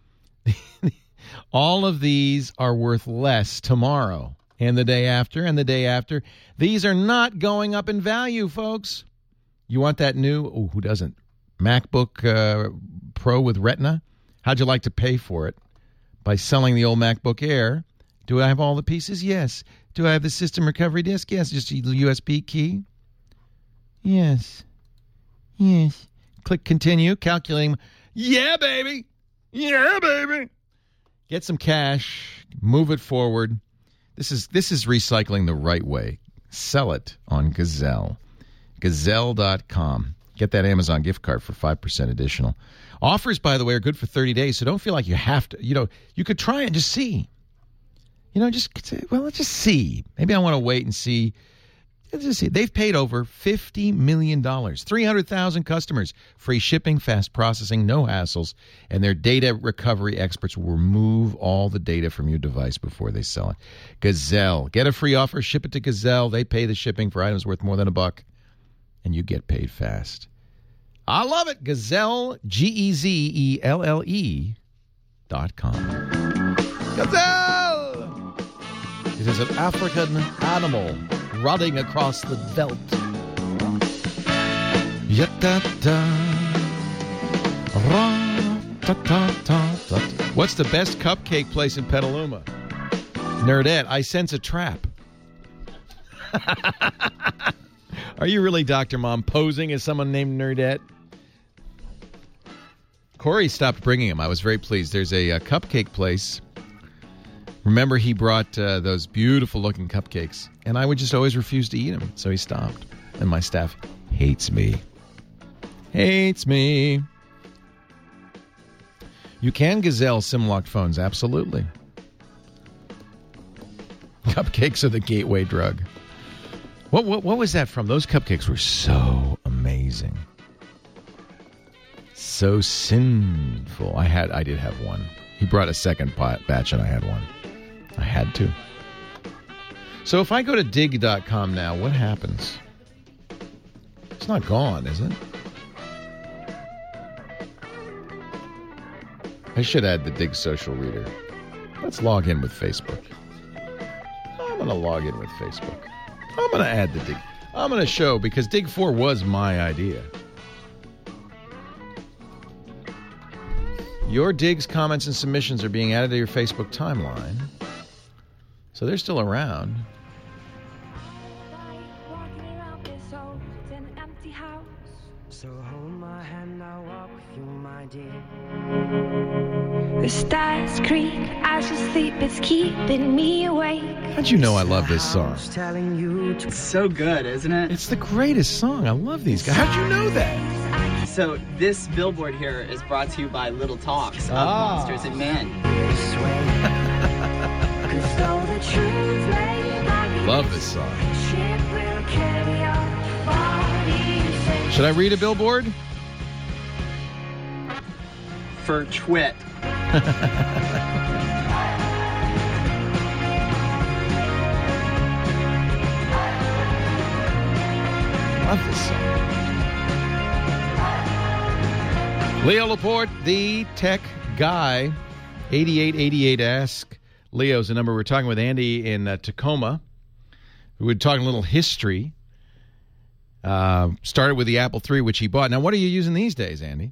All of these are worth less tomorrow and the day after and the day after. These are not going up in value, folks. You want that new, oh, who doesn't? MacBook uh, Pro with Retina? How'd you like to pay for it? By selling the old MacBook Air. Do I have all the pieces? Yes. Do I have the system recovery disk? Yes. Just a U S B key? Yes. Yes. Click continue. Calculating. Yeah, baby. Yeah, baby. Get some cash. Move it forward. This is this is recycling the right way. Sell it on Gazelle. Gazelle dot com. Get that Amazon gift card for five percent additional. Offers, by the way, are good for thirty days, so don't feel like you have to. You know, you could try and just see. You know, just say, well, let's just see. Maybe I want to wait and see. Let's just see. They've paid over fifty million dollars, three hundred thousand customers, free shipping, fast processing, no hassles, and their data recovery experts will remove all the data from your device before they sell it. Gazelle. Get a free offer, ship it to Gazelle. They pay the shipping for items worth more than a buck, and you get paid fast. I love it. Gazelle, G E Z E L L E dot com. Gazelle! It is an African animal running across the veldt. Ya-da-da. Ra-ta-ta-ta-ta. What's the best cupcake place in Petaluma? Nerdette, I sense a trap. Are you really, Doctor Mom, posing as someone named Nerdette? Corey stopped bringing them. I was very pleased. There's a, a cupcake place. Remember, he brought uh, those beautiful-looking cupcakes, and I would just always refuse to eat them, so he stopped. And my staff hates me. Hates me. You can Gazelle SIM-locked phones, absolutely. Cupcakes are the gateway drug. What, what what was that from? Those cupcakes were so amazing. So sinful. I had I did have one. He brought a second pot batch and I had one. I had to. So if I go to dig dot com now, what happens? It's not gone, is it? I should add the Dig social reader. Let's log in with Facebook. I'm going to log in with Facebook. I'm going to add the Dig. I'm going to show, because Dig four was my idea. Your digs, comments, and submissions are being added to your Facebook timeline. So they're still around. So hold my hand, I'll walk with you, my dear. The stars creak as you sleep, it's keeping me awake. How'd you know I love this song? It's so good, isn't it? It's the greatest song. I love these guys. How'd you know that? So this billboard here is brought to you by Little Talks of Ah. Monsters and Men. Love this song. Should I read a billboard? For Twit. Love this song. Leo Laporte, the tech guy. eighty-eight eighty-eight Ask Leo's the number. We're talking with Andy in uh, Tacoma. We were talking a little history. Uh, started with the Apple three, which he bought. Now, what are you using these days, Andy?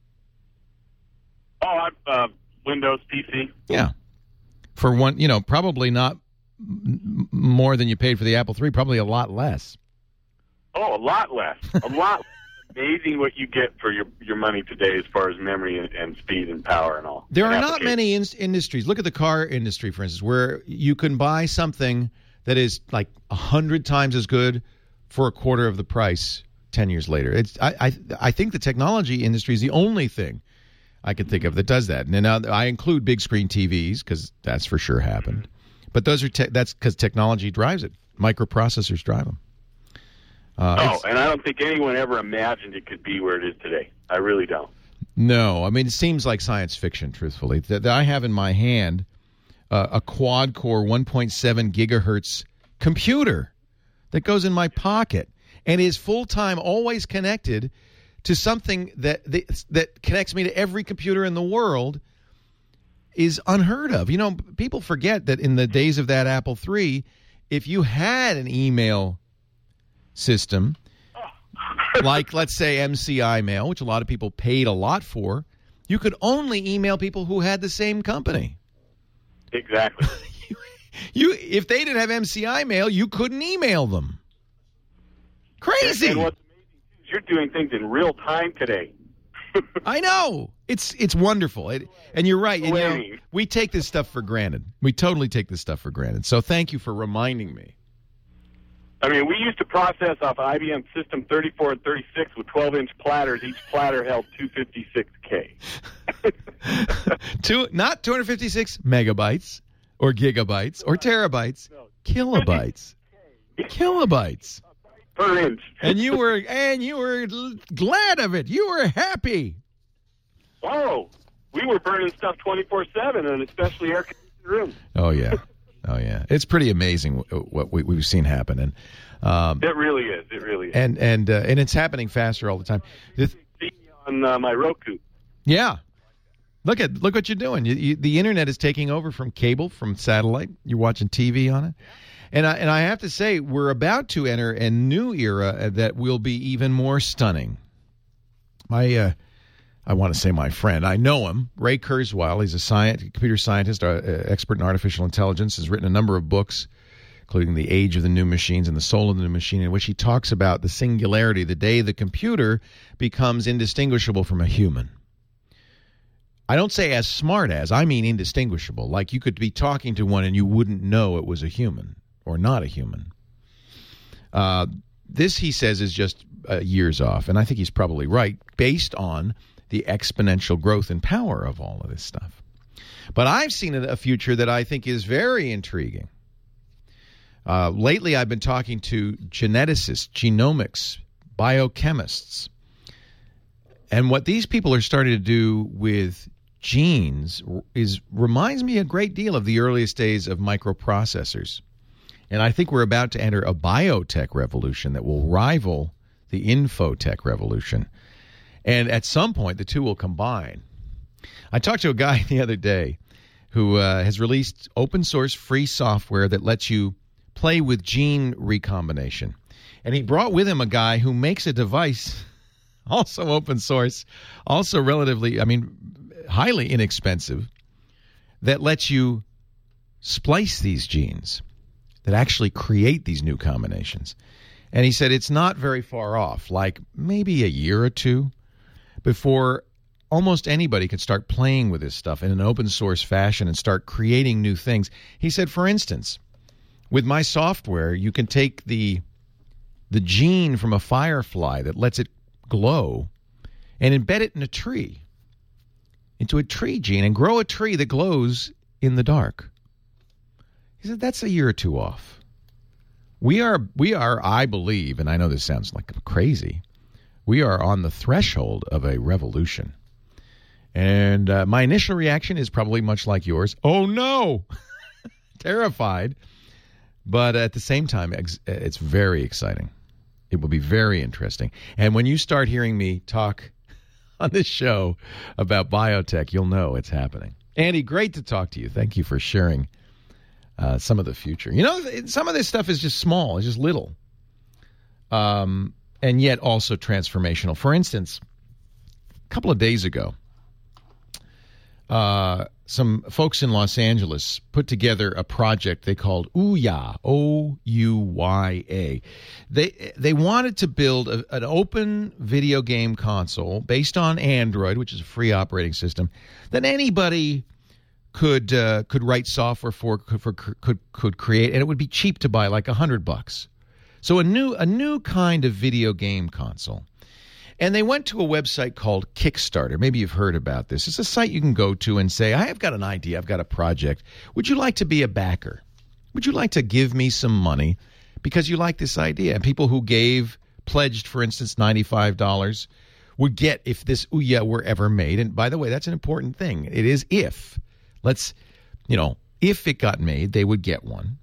Oh, I'm uh, Windows P C. Yeah. For one, you know, probably not m- more than you paid for the Apple three, probably a lot less. Oh, a lot less. A lot less. Amazing what you get for your, your money today as far as memory and, and speed and power and all. There and are not many in- industries. Look at the car industry, for instance, where you can buy something that is like a hundred times as good for a quarter of the price ten years later. It's I, I I think the technology industry is the only thing I can think of that does that. And now I include big screen T Vs because that's for sure happened. But those are te- that's because technology drives it. Microprocessors drive them. Uh, oh, it's- and I don't think anyone ever imagined it could be where it is today. I really don't. No, I mean, it seems like science fiction, truthfully. That, that I have in my hand uh, a quad-core one point seven gigahertz computer that goes in my pocket and is full-time, always connected to something that, that that connects me to every computer in the world is unheard of. You know, people forget that in the days of that Apple three, if you had an email system like, let's say, M C I Mail, which a lot of people paid a lot for, you could only email people who had the same company. Exactly. You, if they didn't have M C I Mail, you couldn't email them. Crazy. And, and what's amazing is you're doing things in real time today. I know. It's it's wonderful. It, and you're right. And, you know, we take this stuff for granted. We totally take this stuff for granted. So thank you for reminding me. I mean, we used to process off I B M System thirty-four and thirty-six with twelve-inch platters. Each platter held two fifty-six K. Two, not two hundred fifty-six megabytes or gigabytes or terabytes, kilobytes, kilobytes per inch. And you were and you were glad of it. You were happy. Oh, we were burning stuff twenty-four seven, and especially air-conditioned rooms. Oh yeah, oh yeah. It's pretty amazing what we, we've seen happen, and um, It really is. It really is. and and uh, and it's happening faster all the time. This- On uh, my Roku. Yeah. Look at look what you're doing. You, you, the internet is taking over from cable, from satellite. You're watching T V on it, and I and I have to say we're about to enter a new era that will be even more stunning. My, uh, I want to say my friend. I know him, Ray Kurzweil. He's a science, computer scientist, uh, expert in artificial intelligence. Has written a number of books, including The Age of the New Machines and The Soul of the New Machine, in which he talks about the singularity, the day the computer becomes indistinguishable from a human. I don't say as smart as, I mean indistinguishable. Like you could be talking to one and you wouldn't know it was a human or not a human. Uh, this, he says, is just uh, years off, and I think he's probably right, based on the exponential growth and power of all of this stuff. But I've seen a future that I think is very intriguing. Uh, lately, I've been talking to geneticists, genomics, biochemists. And what these people are starting to do with genes is reminds me a great deal of the earliest days of microprocessors. And I think we're about to enter a biotech revolution that will rival the infotech revolution. And at some point, the two will combine. I talked to a guy the other day who uh, has released open source free software that lets you play with gene recombination. And he brought with him a guy who makes a device, also open source, also relatively, I mean, highly inexpensive, that lets you splice these genes, that actually create these new combinations. And he said it's not very far off, like maybe a year or two, before almost anybody could start playing with this stuff in an open source fashion and start creating new things. He said, for instance, with my software, you can take the the gene from a firefly that lets it glow and embed it in a tree, into a tree gene, and grow a tree that glows in the dark. He said that's a year or two off. We are, we are, I believe, and I know this sounds like crazy, we are on the threshold of a revolution. And uh, my initial reaction is probably much like yours. Oh, no! Terrified. But at the same time, it's very exciting. It will be very interesting. And when you start hearing me talk on this show about biotech, you'll know it's happening. Andy, great to talk to you. Thank you for sharing uh, some of the future. You know, some of this stuff is just small. It's just little. Um, and yet also transformational. For instance, a couple of days ago, uh, some folks in Los Angeles put together a project they called Ouya, O U Y A. They they wanted to build a, an open video game console based on Android, which is a free operating system, that anybody could uh, could write software for, could, for could could create, and it would be cheap to buy, like a hundred bucks. So a new a new kind of video game console. And they went to a website called Kickstarter. Maybe you've heard about this. It's a site you can go to and say, I have got an idea. I've got a project. Would you like to be a backer? Would you like to give me some money because you like this idea? And people who gave, pledged, for instance, ninety-five dollars would get, if this Ouya were ever made. And by the way, that's an important thing. It is if. Let's, you know, if it got made, they would get one.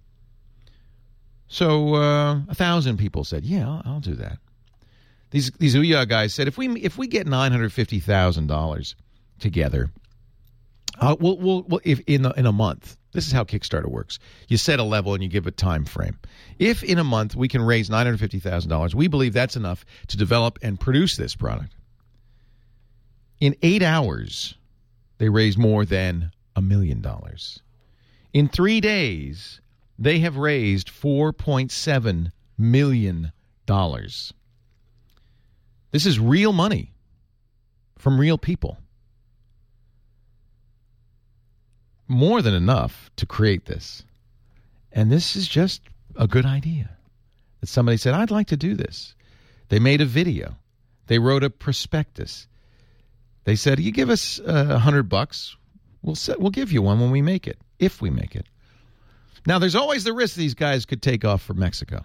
So uh, a thousand people said, yeah, I'll, I'll do that. These these Ouya guys said, if we if we get nine hundred fifty thousand dollars together, uh, we'll we'll, we'll if in a, in a month. This is how Kickstarter works. You set a level and you give a time frame. If in a month we can raise nine hundred fifty thousand dollars, we believe that's enough to develop and produce this product. In eight hours, they raised more than a million dollars. In three days, they have raised four point seven million dollars. This is real money from real people. More than enough to create this. And this is just a good idea. that somebody said, I'd like to do this. They made a video. They wrote a prospectus. They said, you give us a uh, hundred bucks, we'll set, we'll give you one when we make it, if we make it. Now, there's always the risk these guys could take off for Mexico.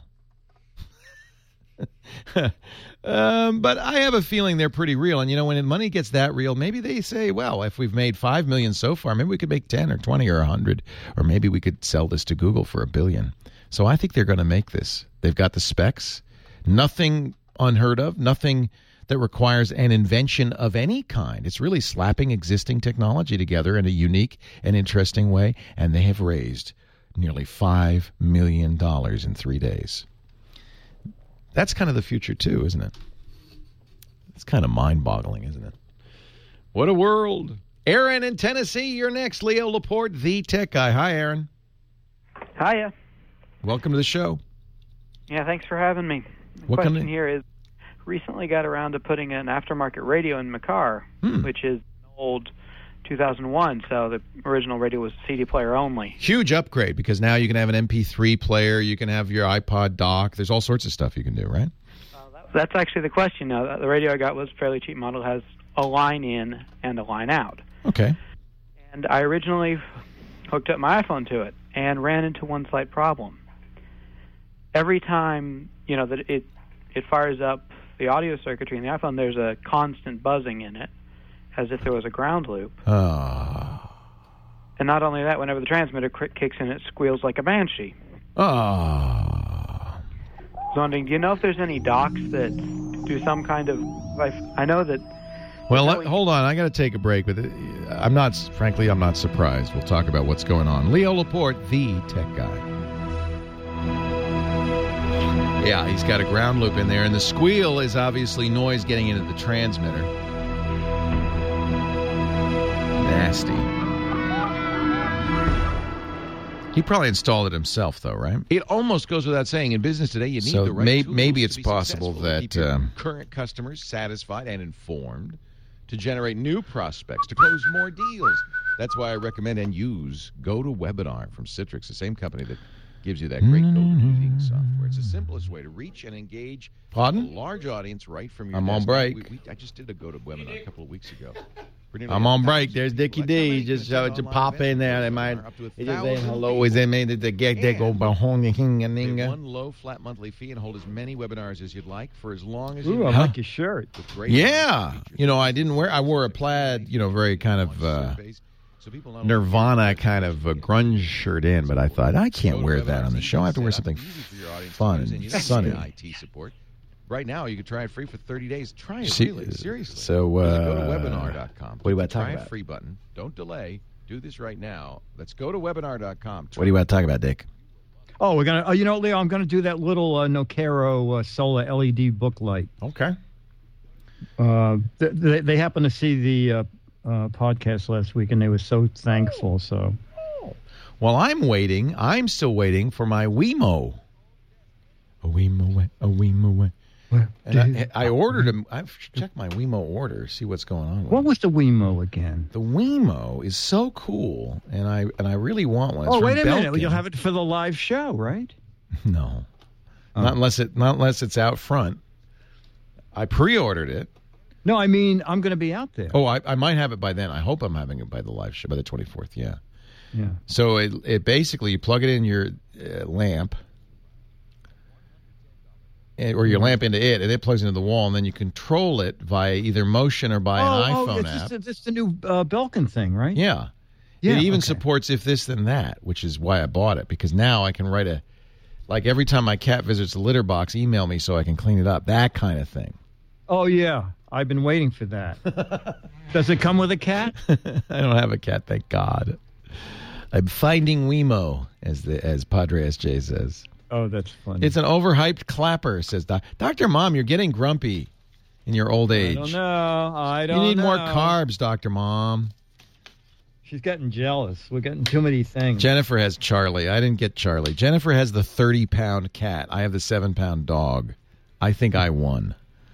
um, but I have a feeling they're pretty real. And, you know, when money gets that real, maybe they say, well, if we've made five million dollars so far, maybe we could make ten or twenty or one hundred, or maybe we could sell this to Google for a billion. So I think they're going to make this. They've got the specs. Nothing unheard of, nothing that requires an invention of any kind. It's really slapping existing technology together in a unique and interesting way, and they have raised nearly five million dollars in three days. That's kind of the future, too, isn't it? It's kind of mind-boggling, isn't it? What a world. Aaron in Tennessee, you're next. Leo Laporte, the tech guy. Hi, Aaron. Hiya. Welcome to the show. Yeah, thanks for having me. The What question kind of- here is, recently got around to putting an aftermarket radio in my car, Hmm. which is old two thousand one, so the original radio was C D player only. Huge upgrade, because now you can have an M P three player, you can have your iPod dock. There's all sorts of stuff you can do, right? That's actually the question now. The radio I got was a fairly cheap model, has a line in and a line out. Okay. And I originally hooked up my iPhone to it and ran into one slight problem. Every time, you know, that it it fires up the audio circuitry in the iPhone, there's a constant buzzing in it, as if there was a ground loop. Oh. And not only that, whenever the transmitter cr- kicks in, it squeals like a banshee. Oh. I was wondering, do you know if there's any docks that do some kind of... I, I know that... Well, let, hold on. I got to take a break, but I'm not, frankly, I'm not surprised. We'll talk about what's going on. Leo Laporte, the tech guy. Yeah, he's got a ground loop in there, and the squeal is obviously noise getting into the transmitter. Nasty. He probably installed it himself, though, right? It almost goes without saying. In business today, you need So the right may, tools maybe to it's be possible successful, to keep that... your Um, current customers satisfied and informed, to generate new prospects, to close more deals. That's why I recommend and use GoToWebinar from Citrix, the same company that gives you that great GoToMeeting software. It's the simplest way to reach and engage Pardon? a large audience right from your I'm on desktop. break. We, we, I just did a GoToWebinar a couple of weeks ago. I'm on break. There's Dickie D. Just uh, to pop in there. They might. He just saying hello. Is they made the get they go behind the Pay hinga. one low flat monthly fee and hold as many webinars as you'd like for as long as Ooh, you I like. like your shirt. With great Yeah, you know, I didn't wear. I wore a plaid, you know, very kind of uh, Nirvana kind of a grunge shirt in, but I thought I can't wear that on the show. I have to wear something fun and and you don't sunny. need I T support. Right now, you can try it free for thirty days. Try it, See- really, seriously. so, Visit uh, go to webinar dot com. what do you want to talk Try about? a free button. Don't delay. Do this right now. Let's go to webinar dot com. What do you want to talk about, Dick? Oh, we're gonna. Oh, you know, Leo, I'm gonna do that little uh, Nocaro uh, solar L E D book light. Okay. Uh, th- they, they happened to see the uh, uh, podcast last week, and they were so thankful. So, Well, I'm waiting. I'm still waiting for my Wemo. A Wemo, a Wemo. And I, I ordered them. I've checked my Wemo order, see what's going on with what was the Wemo again? The Wemo is so cool, and I and I really want one. It's Oh, from wait a minute! Belkin. You'll have it for the live show, right? No, Oh. not unless it not unless it's out front. I pre-ordered it. No, I mean I'm going to be out there. Oh, I, I might have it by then. I hope I'm having it by the live show by the twenty-fourth. Yeah. Yeah. So it it basically you plug it in your uh, lamp. eh, Or your lamp into it, and it plugs into the wall, and then you control it via either motion or by oh, an oh, iPhone it's app. just, it's the new uh, Belkin thing, right? Yeah. Yeah, It even okay. supports if this then that, which is why I bought it, because now I can write a, like every time my cat visits the litter box, email me so I can clean it up, that kind of thing. Oh yeah, I've been waiting for that. Does it come with a cat? I don't have a cat, thank God. I'm finding Wemo, as the as Padre S J says. Oh, that's funny. It's an overhyped clapper, says Doc. Doctor Mom, you're getting grumpy in your old age. I don't know. I don't You need know. more carbs, Doctor Mom. She's getting jealous. We're getting too many things. Jennifer has Charlie. I didn't get Charlie. Jennifer has the thirty-pound cat. I have the seven-pound dog. I think I won.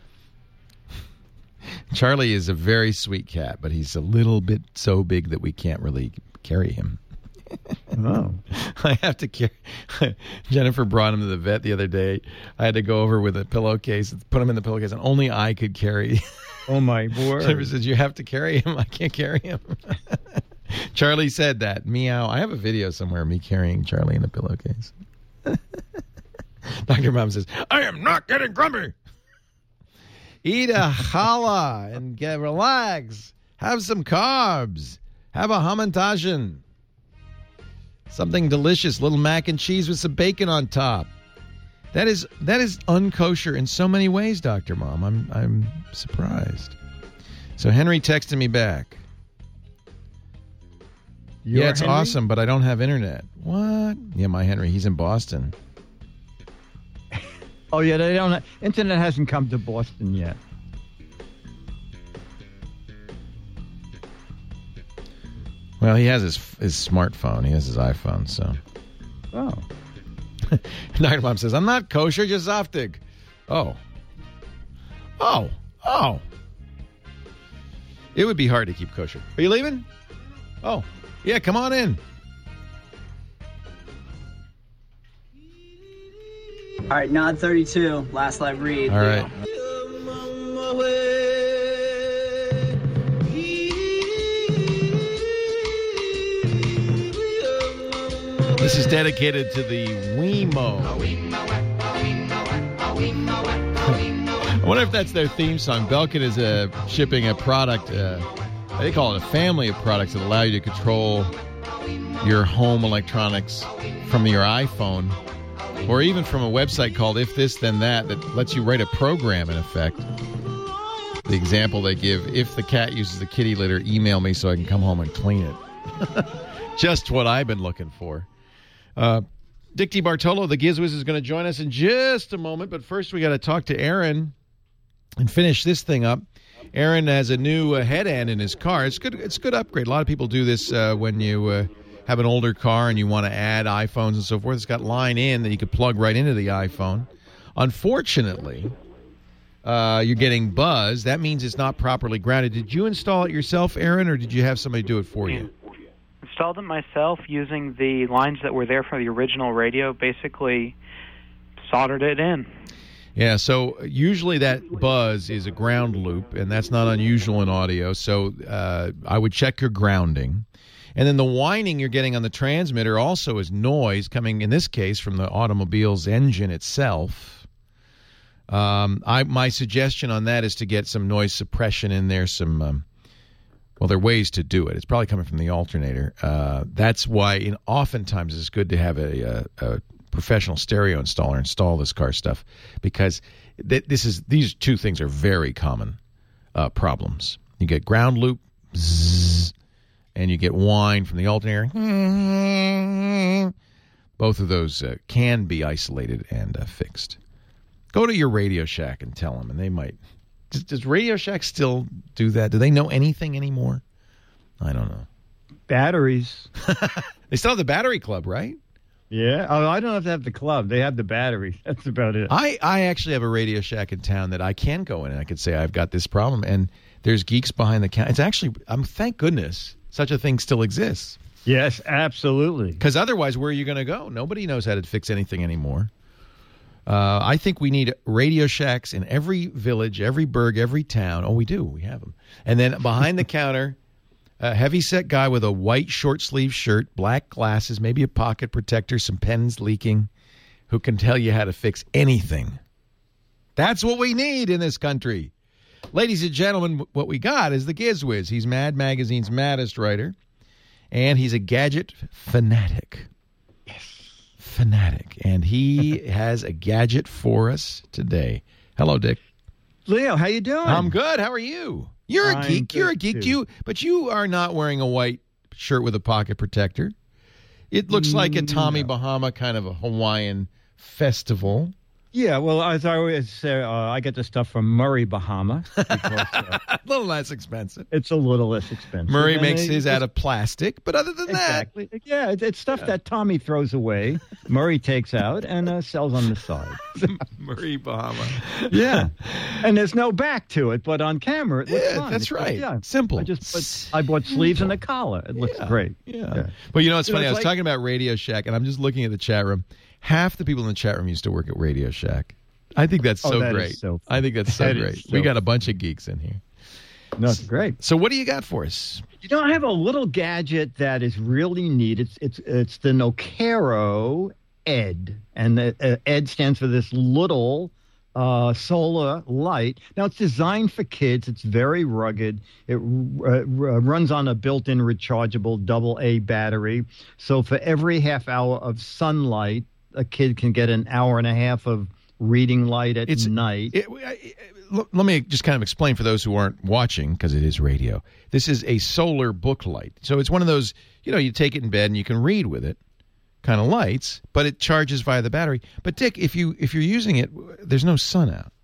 Charlie is a very sweet cat, but he's a little bit so big that we can't really carry him. Oh. I have to carry. Jennifer brought him to the vet the other day. I had to go over with a pillowcase, put him in the pillowcase, and only I could carry. Oh, my word. Jennifer says, you have to carry him. I can't carry him. Charlie said that. Meow. I have a video somewhere of me carrying Charlie in a pillowcase. Doctor Mom says, I am not getting grumpy. Eat a challah and get relax. Have some carbs. Have a hamantaschen. Something delicious, little mac and cheese with some bacon on top. That is that is unkosher in so many ways, Doctor Mom. I'm I'm surprised. So Henry texted me back. Your yeah, it's Henry? awesome, but I don't have internet. What? Yeah, my Henry. He's in Boston. Oh, yeah, they don't. Internet hasn't come to Boston yet. Well, he has his his smartphone. He has his iPhone, so. Oh. Doctor Mom says, I'm not kosher, just zaftig. Oh. Oh. Oh. It would be hard to keep kosher. Are you leaving? Oh. Yeah, come on in. All right, Nod thirty-two, last live read. All right. This is dedicated to the Wemo. I wonder if that's their theme song. Belkin is uh, shipping a product, uh, they call it a family of products that allow you to control your home electronics from your iPhone, or even from a website called If This Then That that lets you write a program, in effect. The example they give, if the cat uses the kitty litter, email me so I can come home and clean it. Just what I've been looking for. Uh, Dick DiBartolo, the Gizwiz, is going to join us in just a moment, but first we got to talk to Aaron and finish this thing up. Aaron has a new uh, head end in his car. It's good. It's a good upgrade. A lot of people do this uh, when you uh, have an older car and you want to add iPhones and so forth. It's got line in that you could plug right into the iPhone. Unfortunately, uh, you're getting buzz. That means it's not properly grounded. Did you install it yourself, Aaron, or did you have somebody do it for you? Installed it myself using the lines that were there for the original radio, basically soldered it in. Yeah, so usually that buzz is a ground loop, and that's not unusual in audio, so uh, I would check your grounding. And then the whining you're getting on the transmitter also is noise coming, in this case, from the automobile's engine itself. Um, I, my suggestion on that is to get some noise suppression in there, some... Um, Well, there are ways to do it. It's probably coming from the alternator. Uh, that's why in, oftentimes it's good to have a, a, a professional stereo installer install this car stuff, because th- this is these two things are very common uh, problems. You get ground loop, zzz, and you get whine from the alternator. Both of those uh, can be isolated and uh, fixed. Go to your Radio Shack and tell them, and they might... Does, does Radio Shack still do that? Do they know anything anymore? I don't know. Batteries. They still have the battery club, right? Yeah. Oh, I don't have to have the club. They have the batteries. That's about it. I, I actually have a Radio Shack in town that I can go in and I can say I've got this problem, and there's geeks behind the counter. It's actually, I'm thank goodness such a thing still exists. Yes, absolutely. Because otherwise, where are you going to go? Nobody knows how to fix anything anymore. Uh, I think we need Radio Shacks in every village, every burg, every town. Oh, we do. We have them. And then behind the counter, a heavy-set guy with a white short-sleeve shirt, black glasses, maybe a pocket protector, some pens leaking, who can tell you how to fix anything. That's what we need in this country. Ladies and gentlemen, what we got is the Gizwiz. He's Mad Magazine's maddest writer, and he's a gadget fanatic. Fanatic, and he has a gadget for us today. Hello, Dick. Leo, how you doing? I'm good. How are you? You're a I'm geek. You're a good, geek. too. You, but you are not wearing a white shirt with a pocket protector. It looks like a Tommy No. Bahama kind of a Hawaiian festival. Yeah, well, as I always say, uh, I get the stuff from Murray, Bahama. Because, uh, a little less expensive. It's a little less expensive. Murray And makes it- his it's- out of plastic, but other than Exactly. Yeah, it's, it's stuff that Tommy throws away, Murray takes out, and uh, sells on the side. that, Murray, Bahama. Yeah, and there's no back to it, but on camera it looks Yeah, fine. that's It's right. yeah, Simple. I just put, I bought sleeves and a collar. It looks Yeah, great. Yeah. Well, you know, it's You know, funny. it's I was like- talking about Radio Shack, and I'm just looking at the chat room. Half the people in the chat room used to work at Radio Shack. I think that's Oh, so that is great. so I think that's so That is great. so we got a bunch of geeks in here. No, it's great. So, what do you got for us? You know, I have a little gadget that is really neat. It's it's it's the Nocaro Ed, and the uh, Ed stands for this little uh, solar light. Now, it's designed for kids. It's very rugged. It uh, r- runs on a built-in rechargeable double A battery. So, for every half hour of sunlight, a kid can get an hour and a half of reading light at night. It, it, l- let me just kind of explain for those who aren't watching, because it is radio. This is a solar book light. So it's one of those, you know, you take it in bed and you can read with it, kind of lights, but it charges via the battery. But Dick, if you if you're using it, there's no sun out.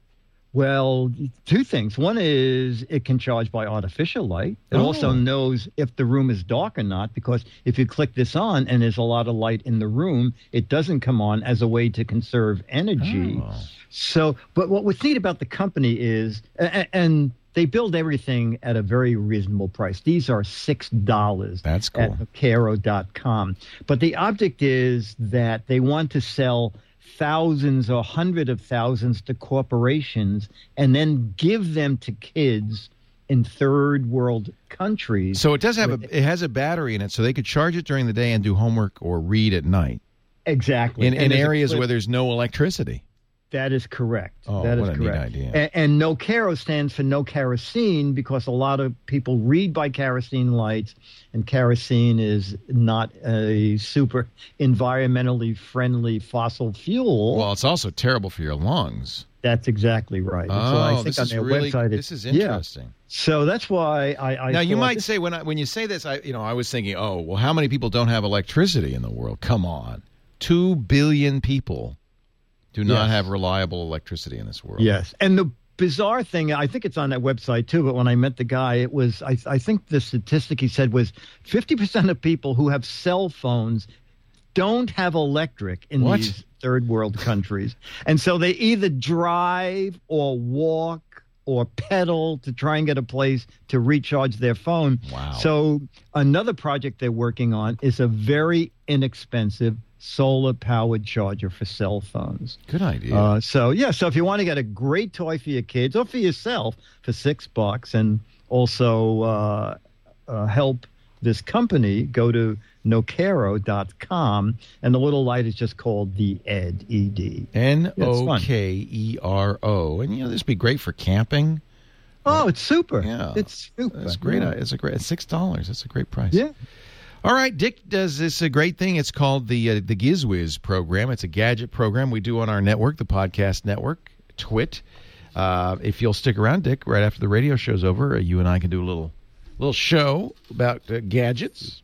Well, two things. One is it can charge by artificial light. It Oh. also knows if the room is dark or not, because if you click this on and there's a lot of light in the room, it doesn't come on as a way to conserve energy. Oh. So, but what was neat about the company is, and, and they build everything at a very reasonable price. These are six dollars. That's cool. At Caro dot com. But the object is that they want to sell thousands or hundreds of thousands to corporations and then give them to kids in third world countries. So it does have a it has a battery in it, so they could charge it during the day and do homework or read at night. Exactly. In, And in there's a areas clip- where there's no electricity. That is correct. Oh, that is what a neat correct. idea. And, and no caro stands for no kerosene, because a lot of people read by kerosene lights, and kerosene is not a super environmentally friendly fossil fuel. Well, it's also terrible for your lungs. That's exactly right. Oh, so I think this on is their really website, this it's- is yeah. interesting. So that's why I. I now you thought might this- say when I, when you say this, I you know I was thinking, oh well, how many people don't have electricity in the world? Come on, two billion people do not Yes. have reliable electricity in this world. Yes, and the bizarre thing, I think it's on that website too, but when I met the guy, it was, I, I think the statistic he said was fifty percent of people who have cell phones don't have electric in What? these third world countries. And so they either drive or walk or pedal to try and get a place to recharge their phone. Wow. So another project they're working on is a very inexpensive solar-powered charger for cell phones. Good idea. Uh, so, yeah, so if you want to get a great toy for your kids or for yourself for six bucks and also uh, uh, help this company, go to Nocaro dot com, and the little light is just called the Ed, E D. N Yeah, it's O fun. K E R O, and you know this would be great for camping. Oh, it's super. Yeah, It's super. It's great. Yeah. It's a great. It's six dollars. That's a great price. Yeah. All right, Dick does this a great thing. It's called the uh, the GizWiz program. It's a gadget program we do on our network, the podcast network, Twit. Uh, if you'll stick around, Dick, right after the radio show's over, uh, you and I can do a little little show about uh, gadgets.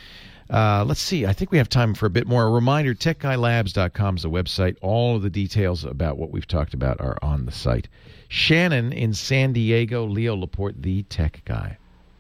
Uh, let's see. I think we have time for a bit more. A reminder, tech guy labs dot com is the website. All of the details about what we've talked about are on the site. Shannon in San Diego, Leo Laporte, the tech guy.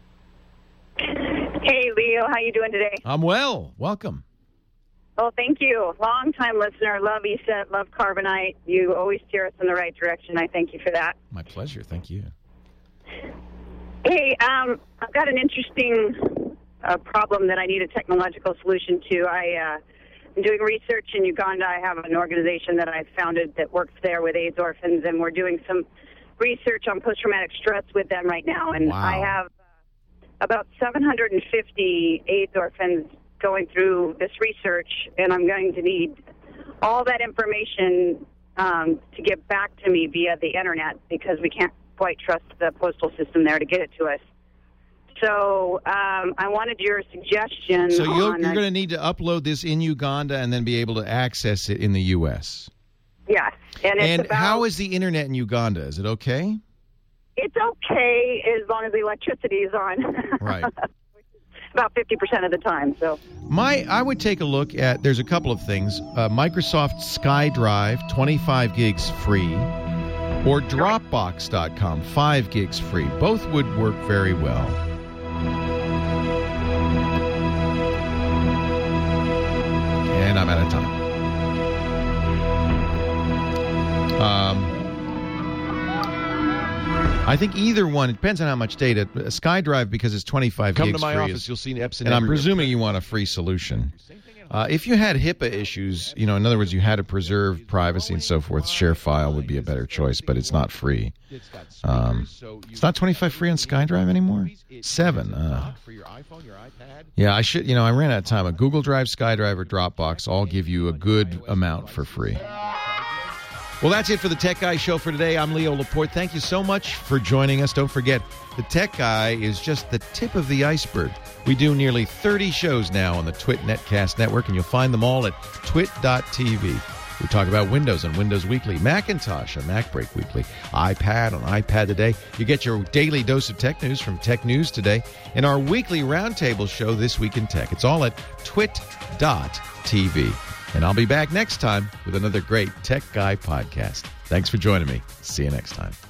Hey, Leo, how you doing today? I'm well. Welcome. Well, thank you. Long-time listener. Love E S E T, love Carbonite. You always steer us in the right direction. I thank you for that. My pleasure. Thank you. Hey, um, I've got an interesting uh, problem that I need a technological solution to. I, uh, I'm doing research in Uganda. I have an organization that I founded that works there with AIDS orphans, and we're doing some research on post-traumatic stress with them right now. And Wow. I have uh, about seven hundred fifty AIDS orphans going through this research, and I'm going to need all that information um, to get back to me via the internet, because we can't quite trust the postal system there to get it to us. So um, I wanted your suggestion. So you're, on you're a- going to need to upload this in Uganda and then be able to access it in the U S. Yes, and it's And about, how is the internet in Uganda? Is it okay? it's okay as long as the electricity is on. Right. about fifty percent of the time. So My, I would take a look at. There's a couple of things. Uh, Microsoft SkyDrive, twenty-five gigs free, or Dropbox dot com, five gigs free. Both would work very well. And I'm out of time. Um, I think either one. It depends on how much data. SkyDrive, because it's twenty-five Come gigs to my free, office. is- You'll see Epson and I'm everywhere. presuming you want a free solution. Uh, if you had HIPAA issues, you know, in other words, you had to preserve privacy and so forth, ShareFile would be a better choice, but it's not free. Um, it's not twenty-five free on SkyDrive anymore? Seven. Uh. Yeah, I should, you know, I ran out of time. A Google Drive, SkyDrive, or Dropbox all give you a good amount for free. Well, that's it for the Tech Guy Show for today. I'm Leo Laporte. Thank you so much for joining us. Don't forget, the Tech Guy is just the tip of the iceberg. We do nearly thirty shows now on the Twit Netcast Network, and you'll find them all at twit dot t v. We talk about Windows on Windows Weekly, Macintosh on MacBreak Weekly, iPad on iPad Today. You get your daily dose of tech news from Tech News Today, and our weekly roundtable show, This Week in Tech. It's all at twit dot t v. And I'll be back next time with another great Tech Guy podcast. Thanks for joining me. See you next time.